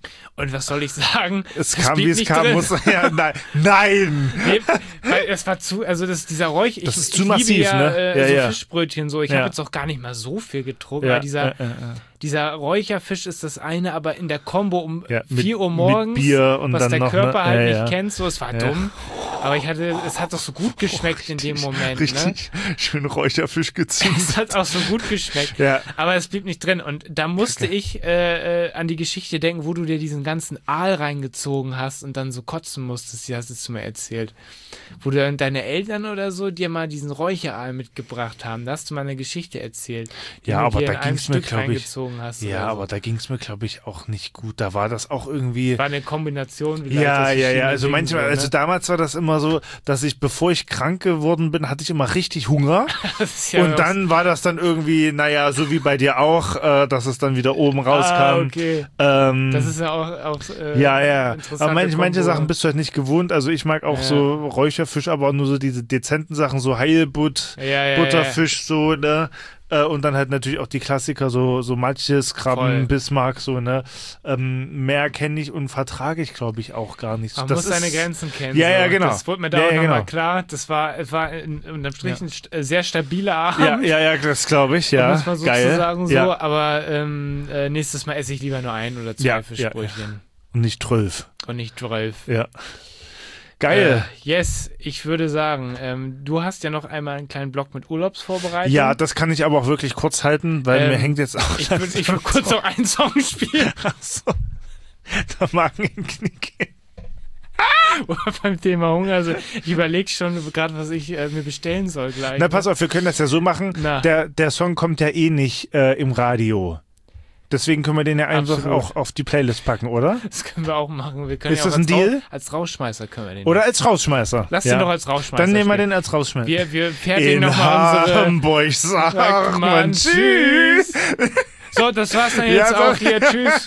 Speaker 2: Und was soll ich sagen?
Speaker 3: Es kam, wie es kam, muss. Ja, nein!
Speaker 2: Nee, weil es war dieser Räuch.
Speaker 3: Das ist zu massiv,
Speaker 2: so Fischbrötchen so. Ich habe jetzt auch gar nicht mal so viel getrunken, weil dieser Räucherfisch ist das eine, aber in der Kombo um 4 Uhr morgens,
Speaker 3: mit Bier und
Speaker 2: was
Speaker 3: dann
Speaker 2: der
Speaker 3: noch
Speaker 2: Körper halt nicht kennt, so, es war dumm. Aber es hat doch so gut geschmeckt in dem Moment.
Speaker 3: Richtig schön Räucherfisch gezündet.
Speaker 2: Es hat auch so gut geschmeckt. Aber es blieb nicht drin. Und da musste ich an die Geschichte denken, wo du dir diesen ganzen Aal reingezogen hast und dann so kotzen musstest. Die hast du mir erzählt. Wo dann deine Eltern oder so dir mal diesen Räucheraal mitgebracht haben. Da hast du mal eine Geschichte erzählt.
Speaker 3: Ja, aber da ging es mir, glaube ich,
Speaker 2: hast.
Speaker 3: Ja, aber da ging es mir, glaube ich, auch nicht gut. Da war das auch irgendwie...
Speaker 2: War eine Kombination.
Speaker 3: Ja. Also manchmal, also damals war das immer so, dass ich, bevor ich krank geworden bin, hatte ich immer richtig Hunger. Und dann war das dann irgendwie, so wie bei dir auch, dass es dann wieder oben rauskam.
Speaker 2: Okay. Das ist ja auch
Speaker 3: aber manche Sachen bist du halt nicht gewohnt. Also ich mag auch so Räucherfisch, aber auch nur so diese dezenten Sachen, so Heilbutt, Butterfisch, so, ne? Und dann halt natürlich auch die Klassiker, so Matjes, Krabben, Bismarck, so, ne? Mehr kenne ich und vertrage ich, glaube ich, auch gar nicht.
Speaker 2: Man muss seine Grenzen kennen.
Speaker 3: Ja, genau.
Speaker 2: Das wurde mir da auch nochmal klar. Es war unterm Strich ein sehr stabiler Abend.
Speaker 3: Ja, das glaube ich, ja.
Speaker 2: Muss man sozusagen so, aber nächstes Mal esse ich lieber nur 1 oder 2 Fischbrötchen.
Speaker 3: Und nicht 12.
Speaker 2: Ja.
Speaker 3: Geil.
Speaker 2: Yes, ich würde sagen, du hast ja noch einmal einen kleinen Blog mit Urlaubsvorbereitung.
Speaker 3: Ja, das kann ich aber auch wirklich kurz halten, weil mir hängt jetzt auch...
Speaker 2: Ich würde kurz noch einen Song spielen.
Speaker 3: Achso, der Magen im Knick.
Speaker 2: Beim Thema Hunger, also ich überlege schon gerade, was ich mir bestellen soll gleich.
Speaker 3: Na, pass auf, wir können das ja so machen. Der Song kommt ja eh nicht im Radio. Deswegen können wir den ja einfach auch auf die Playlist packen, oder?
Speaker 2: Das können wir auch machen. Wir können
Speaker 3: ist das ein Deal?
Speaker 2: Als Rausschmeißer können wir den.
Speaker 3: Oder als Rausschmeißer.
Speaker 2: Lass den doch als Rausschmeißer.
Speaker 3: Dann nehmen wir den als Rausschmeißer.
Speaker 2: Wir fertigen nochmal unsere...
Speaker 3: Hamburg sagt man tschüss.
Speaker 2: So, das war's dann jetzt auch hier. Tschüss.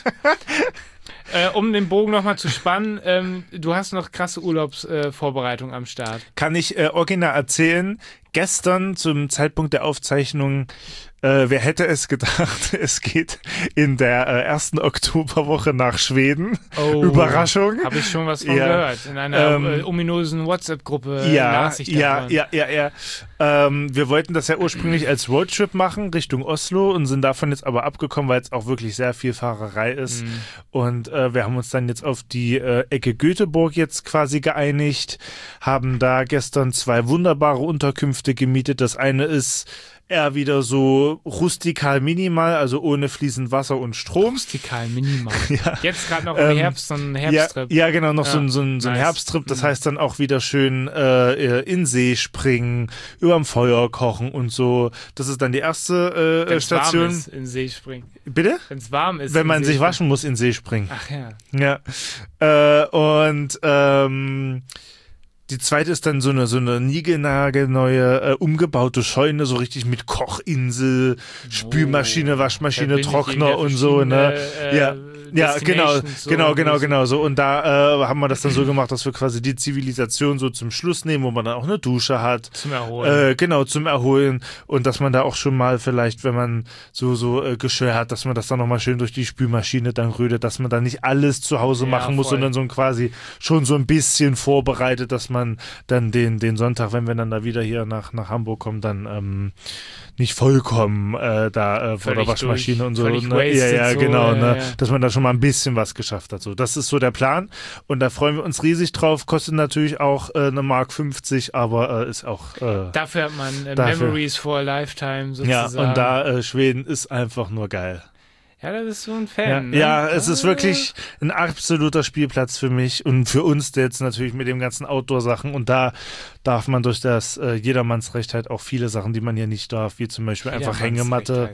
Speaker 2: Um den Bogen nochmal zu spannen, du hast noch krasse Urlaubsvorbereitung am Start.
Speaker 3: Kann ich original erzählen, gestern zum Zeitpunkt der Aufzeichnung, wer hätte es gedacht, es geht in der ersten Oktoberwoche nach Schweden.
Speaker 2: Oh,
Speaker 3: Überraschung.
Speaker 2: Habe ich schon was von gehört. In einer ominösen WhatsApp-Gruppe las ich davon.
Speaker 3: Ja. Wir wollten das ja ursprünglich als Roadtrip machen, Richtung Oslo, und sind davon jetzt aber abgekommen, weil es auch wirklich sehr viel Fahrerei ist. Und wir haben uns dann jetzt auf die Ecke Göteborg jetzt quasi geeinigt, haben da gestern 2 wunderbare Unterkünfte gemietet. Das eine ist eher wieder so rustikal minimal, also ohne fließend Wasser und Strom.
Speaker 2: Rustikal minimal. Jetzt gerade noch im Herbst, so ein Herbsttrip.
Speaker 3: Ja, genau, noch so ein Herbsttrip. Das heißt dann auch wieder schön in See springen, überm Feuer kochen und so. Das ist dann die erste Station.
Speaker 2: Warm ist, in See springen.
Speaker 3: Bitte?
Speaker 2: Wenn es warm ist.
Speaker 3: Wenn man sich waschen muss, in See springen.
Speaker 2: Ach ja.
Speaker 3: Ja. Die zweite ist dann so eine niegelnagelneue, umgebaute Scheune, so richtig mit Kochinsel, Spülmaschine, Waschmaschine, Trockner und so, ne? Genau. So. Und da haben wir das dann so gemacht, dass wir quasi die Zivilisation so zum Schluss nehmen, wo man dann auch eine Dusche hat.
Speaker 2: Zum Erholen.
Speaker 3: Zum Erholen. Und dass man da auch schon mal vielleicht, wenn man so Geschirr hat, dass man das dann nochmal schön durch die Spülmaschine dann rührt, dass man da nicht alles zu Hause machen muss, sondern so quasi schon so ein bisschen vorbereitet, dass man dann den Sonntag, wenn wir dann da wieder hier nach Hamburg kommen, dann nicht vollkommen vor der Waschmaschine und so. Ne? Genau. Dass man da schon mal ein bisschen was geschafft hat. So, das ist so der Plan. Und da freuen wir uns riesig drauf. Kostet natürlich auch eine Mark 50, aber ist auch...
Speaker 2: dafür hat man Memories for a Lifetime sozusagen.
Speaker 3: Ja, und da Schweden ist einfach nur geil.
Speaker 2: Ja, das ist so ein Fan.
Speaker 3: Ja, es ist wirklich ein absoluter Spielplatz für mich und für uns jetzt natürlich mit den ganzen Outdoor-Sachen. Und da darf man durch das Jedermannsrecht halt auch viele Sachen, die man hier nicht darf, wie zum Beispiel einfach Hängematte,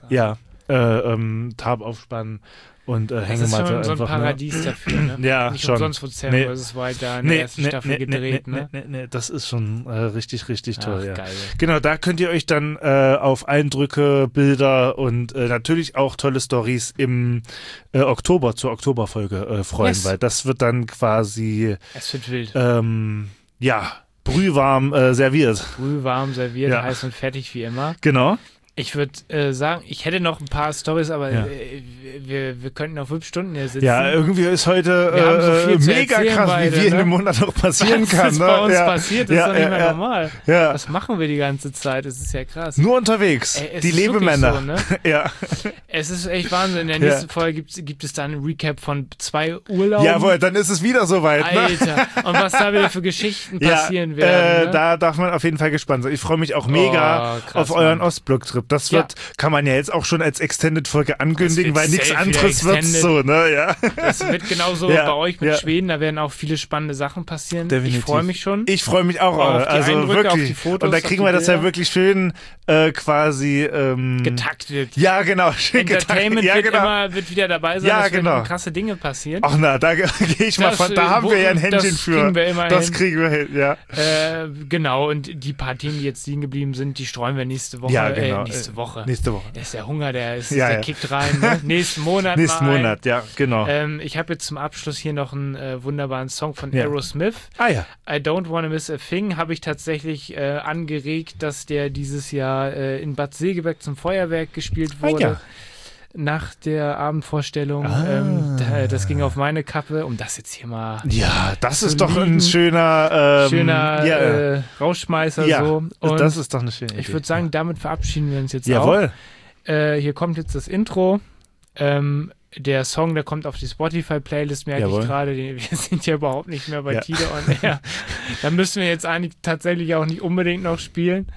Speaker 3: Tarp aufspannen und Hängematte.
Speaker 2: Das ist schon so ein
Speaker 3: einfach,
Speaker 2: Paradies dafür, ne?
Speaker 3: Ja,
Speaker 2: nicht
Speaker 3: schon.
Speaker 2: Umsonst wurde Sam vs. Wild da in der ersten Staffel gedreht, ne?
Speaker 3: Nee, das ist schon richtig, richtig toll, ja.
Speaker 2: Geil.
Speaker 3: Genau, da könnt ihr euch dann auf Eindrücke, Bilder und natürlich auch tolle Storys im Oktober zur Oktoberfolge freuen, weil das wird dann quasi
Speaker 2: es wird wild.
Speaker 3: brühwarm serviert.
Speaker 2: Brühwarm serviert, heiß und fertig wie immer.
Speaker 3: Genau.
Speaker 2: Ich würde sagen, ich hätte noch ein paar Storys, aber wir könnten auf 5 Stunden hier sitzen.
Speaker 3: Ja, irgendwie ist heute
Speaker 2: so
Speaker 3: mega krass,
Speaker 2: beide,
Speaker 3: wie viel in dem Monat noch passieren kann.
Speaker 2: Was ist bei uns passiert, das ist doch nicht mehr normal.
Speaker 3: Ja.
Speaker 2: Was machen wir die ganze Zeit? Das ist ja krass.
Speaker 3: Nur unterwegs, die Lebemänner.
Speaker 2: So, ne?
Speaker 3: Ja.
Speaker 2: Es ist echt Wahnsinn. In der nächsten Folge gibt es dann ein Recap von 2 Urlauben.
Speaker 3: Jawohl, dann ist es wieder soweit. Ne?
Speaker 2: Alter, und was da wieder für Geschichten passieren werden. Ne?
Speaker 3: Da darf man auf jeden Fall gespannt sein. Ich freue mich auch mega auf euren Ostblock-Trip. Das kann man ja jetzt auch schon als Extended-Folge ankündigen, weil nichts anderes wird so, ne? Ja.
Speaker 2: Das wird genauso bei euch mit Schweden, da werden auch viele spannende Sachen passieren.
Speaker 3: Definitiv.
Speaker 2: Ich freue mich schon.
Speaker 3: Ich freue mich auch.
Speaker 2: Auf die Eindrücke, auf die Fotos.
Speaker 3: Und da kriegen wir das ja wirklich schön quasi
Speaker 2: getaktet.
Speaker 3: Ja, genau. Schön
Speaker 2: Entertainment wird wieder dabei sein, dass werden krasse Dinge passieren.
Speaker 3: Ach na, da gehe ich mal von, da haben wir ja ein Händchen für. Das kriegen wir hin, ja.
Speaker 2: Genau, und die paar Themen, die jetzt liegen geblieben sind, die streuen wir nächste Woche.
Speaker 3: Ja, genau.
Speaker 2: Nächste Woche.
Speaker 3: Der
Speaker 2: ist der Hunger, der kickt rein. Ne? Nächsten Monat
Speaker 3: ja, genau.
Speaker 2: Ich habe jetzt zum Abschluss hier noch einen wunderbaren Song von Aerosmith.
Speaker 3: Ah ja.
Speaker 2: I Don't Wanna Miss a Thing habe ich tatsächlich angeregt, dass der dieses Jahr in Bad Segeberg zum Feuerwerk gespielt wurde.
Speaker 3: Ah, ja.
Speaker 2: Nach der Abendvorstellung. Das ging auf meine Kappe, um das jetzt hier mal.
Speaker 3: Ja, das ist doch ein schöner
Speaker 2: Rauschmeißer.
Speaker 3: Ja,
Speaker 2: so. Und
Speaker 3: das ist doch eine schöne Idee.
Speaker 2: Ich würde sagen, damit verabschieden wir uns jetzt
Speaker 3: Jawohl.
Speaker 2: auch. Hier kommt jetzt das Intro. Der Song, der kommt auf die Spotify-Playlist, merke ich gerade. Wir sind ja überhaupt nicht mehr bei Tide on Air. Da müssen wir jetzt eigentlich tatsächlich auch nicht unbedingt noch spielen.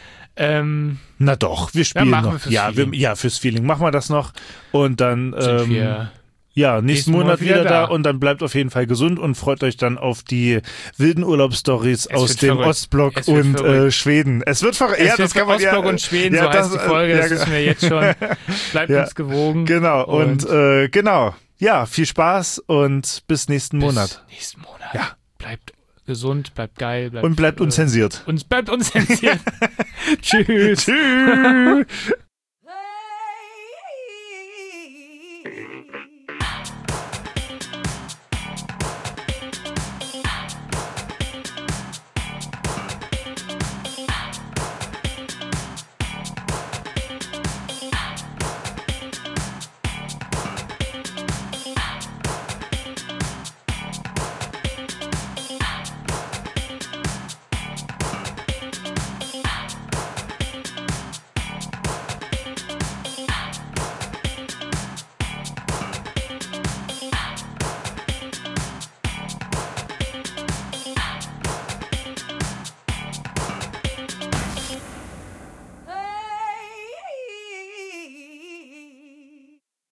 Speaker 3: Na doch, wir spielen noch.
Speaker 2: Fürs
Speaker 3: Feeling machen wir das noch. Und dann
Speaker 2: sind wir
Speaker 3: nächsten Monat wieder da. Und dann bleibt auf jeden Fall gesund und freut euch dann auf die wilden Urlaubsstories aus dem Ostblock und Schweden. Es wird verrückt. Ja, das kann man
Speaker 2: Ostblock und Schweden, so heißt die Folge, das wissen wir jetzt schon. Bleibt uns gewogen.
Speaker 3: Genau, und genau. Ja, viel Spaß und bis nächsten Monat.
Speaker 2: Nächsten Monat.
Speaker 3: Ja.
Speaker 2: Bleibt gesund, bleibt geil.
Speaker 3: Bleibt unzensiert.
Speaker 2: Und bleibt unzensiert. Tschüss.
Speaker 3: Tschüss.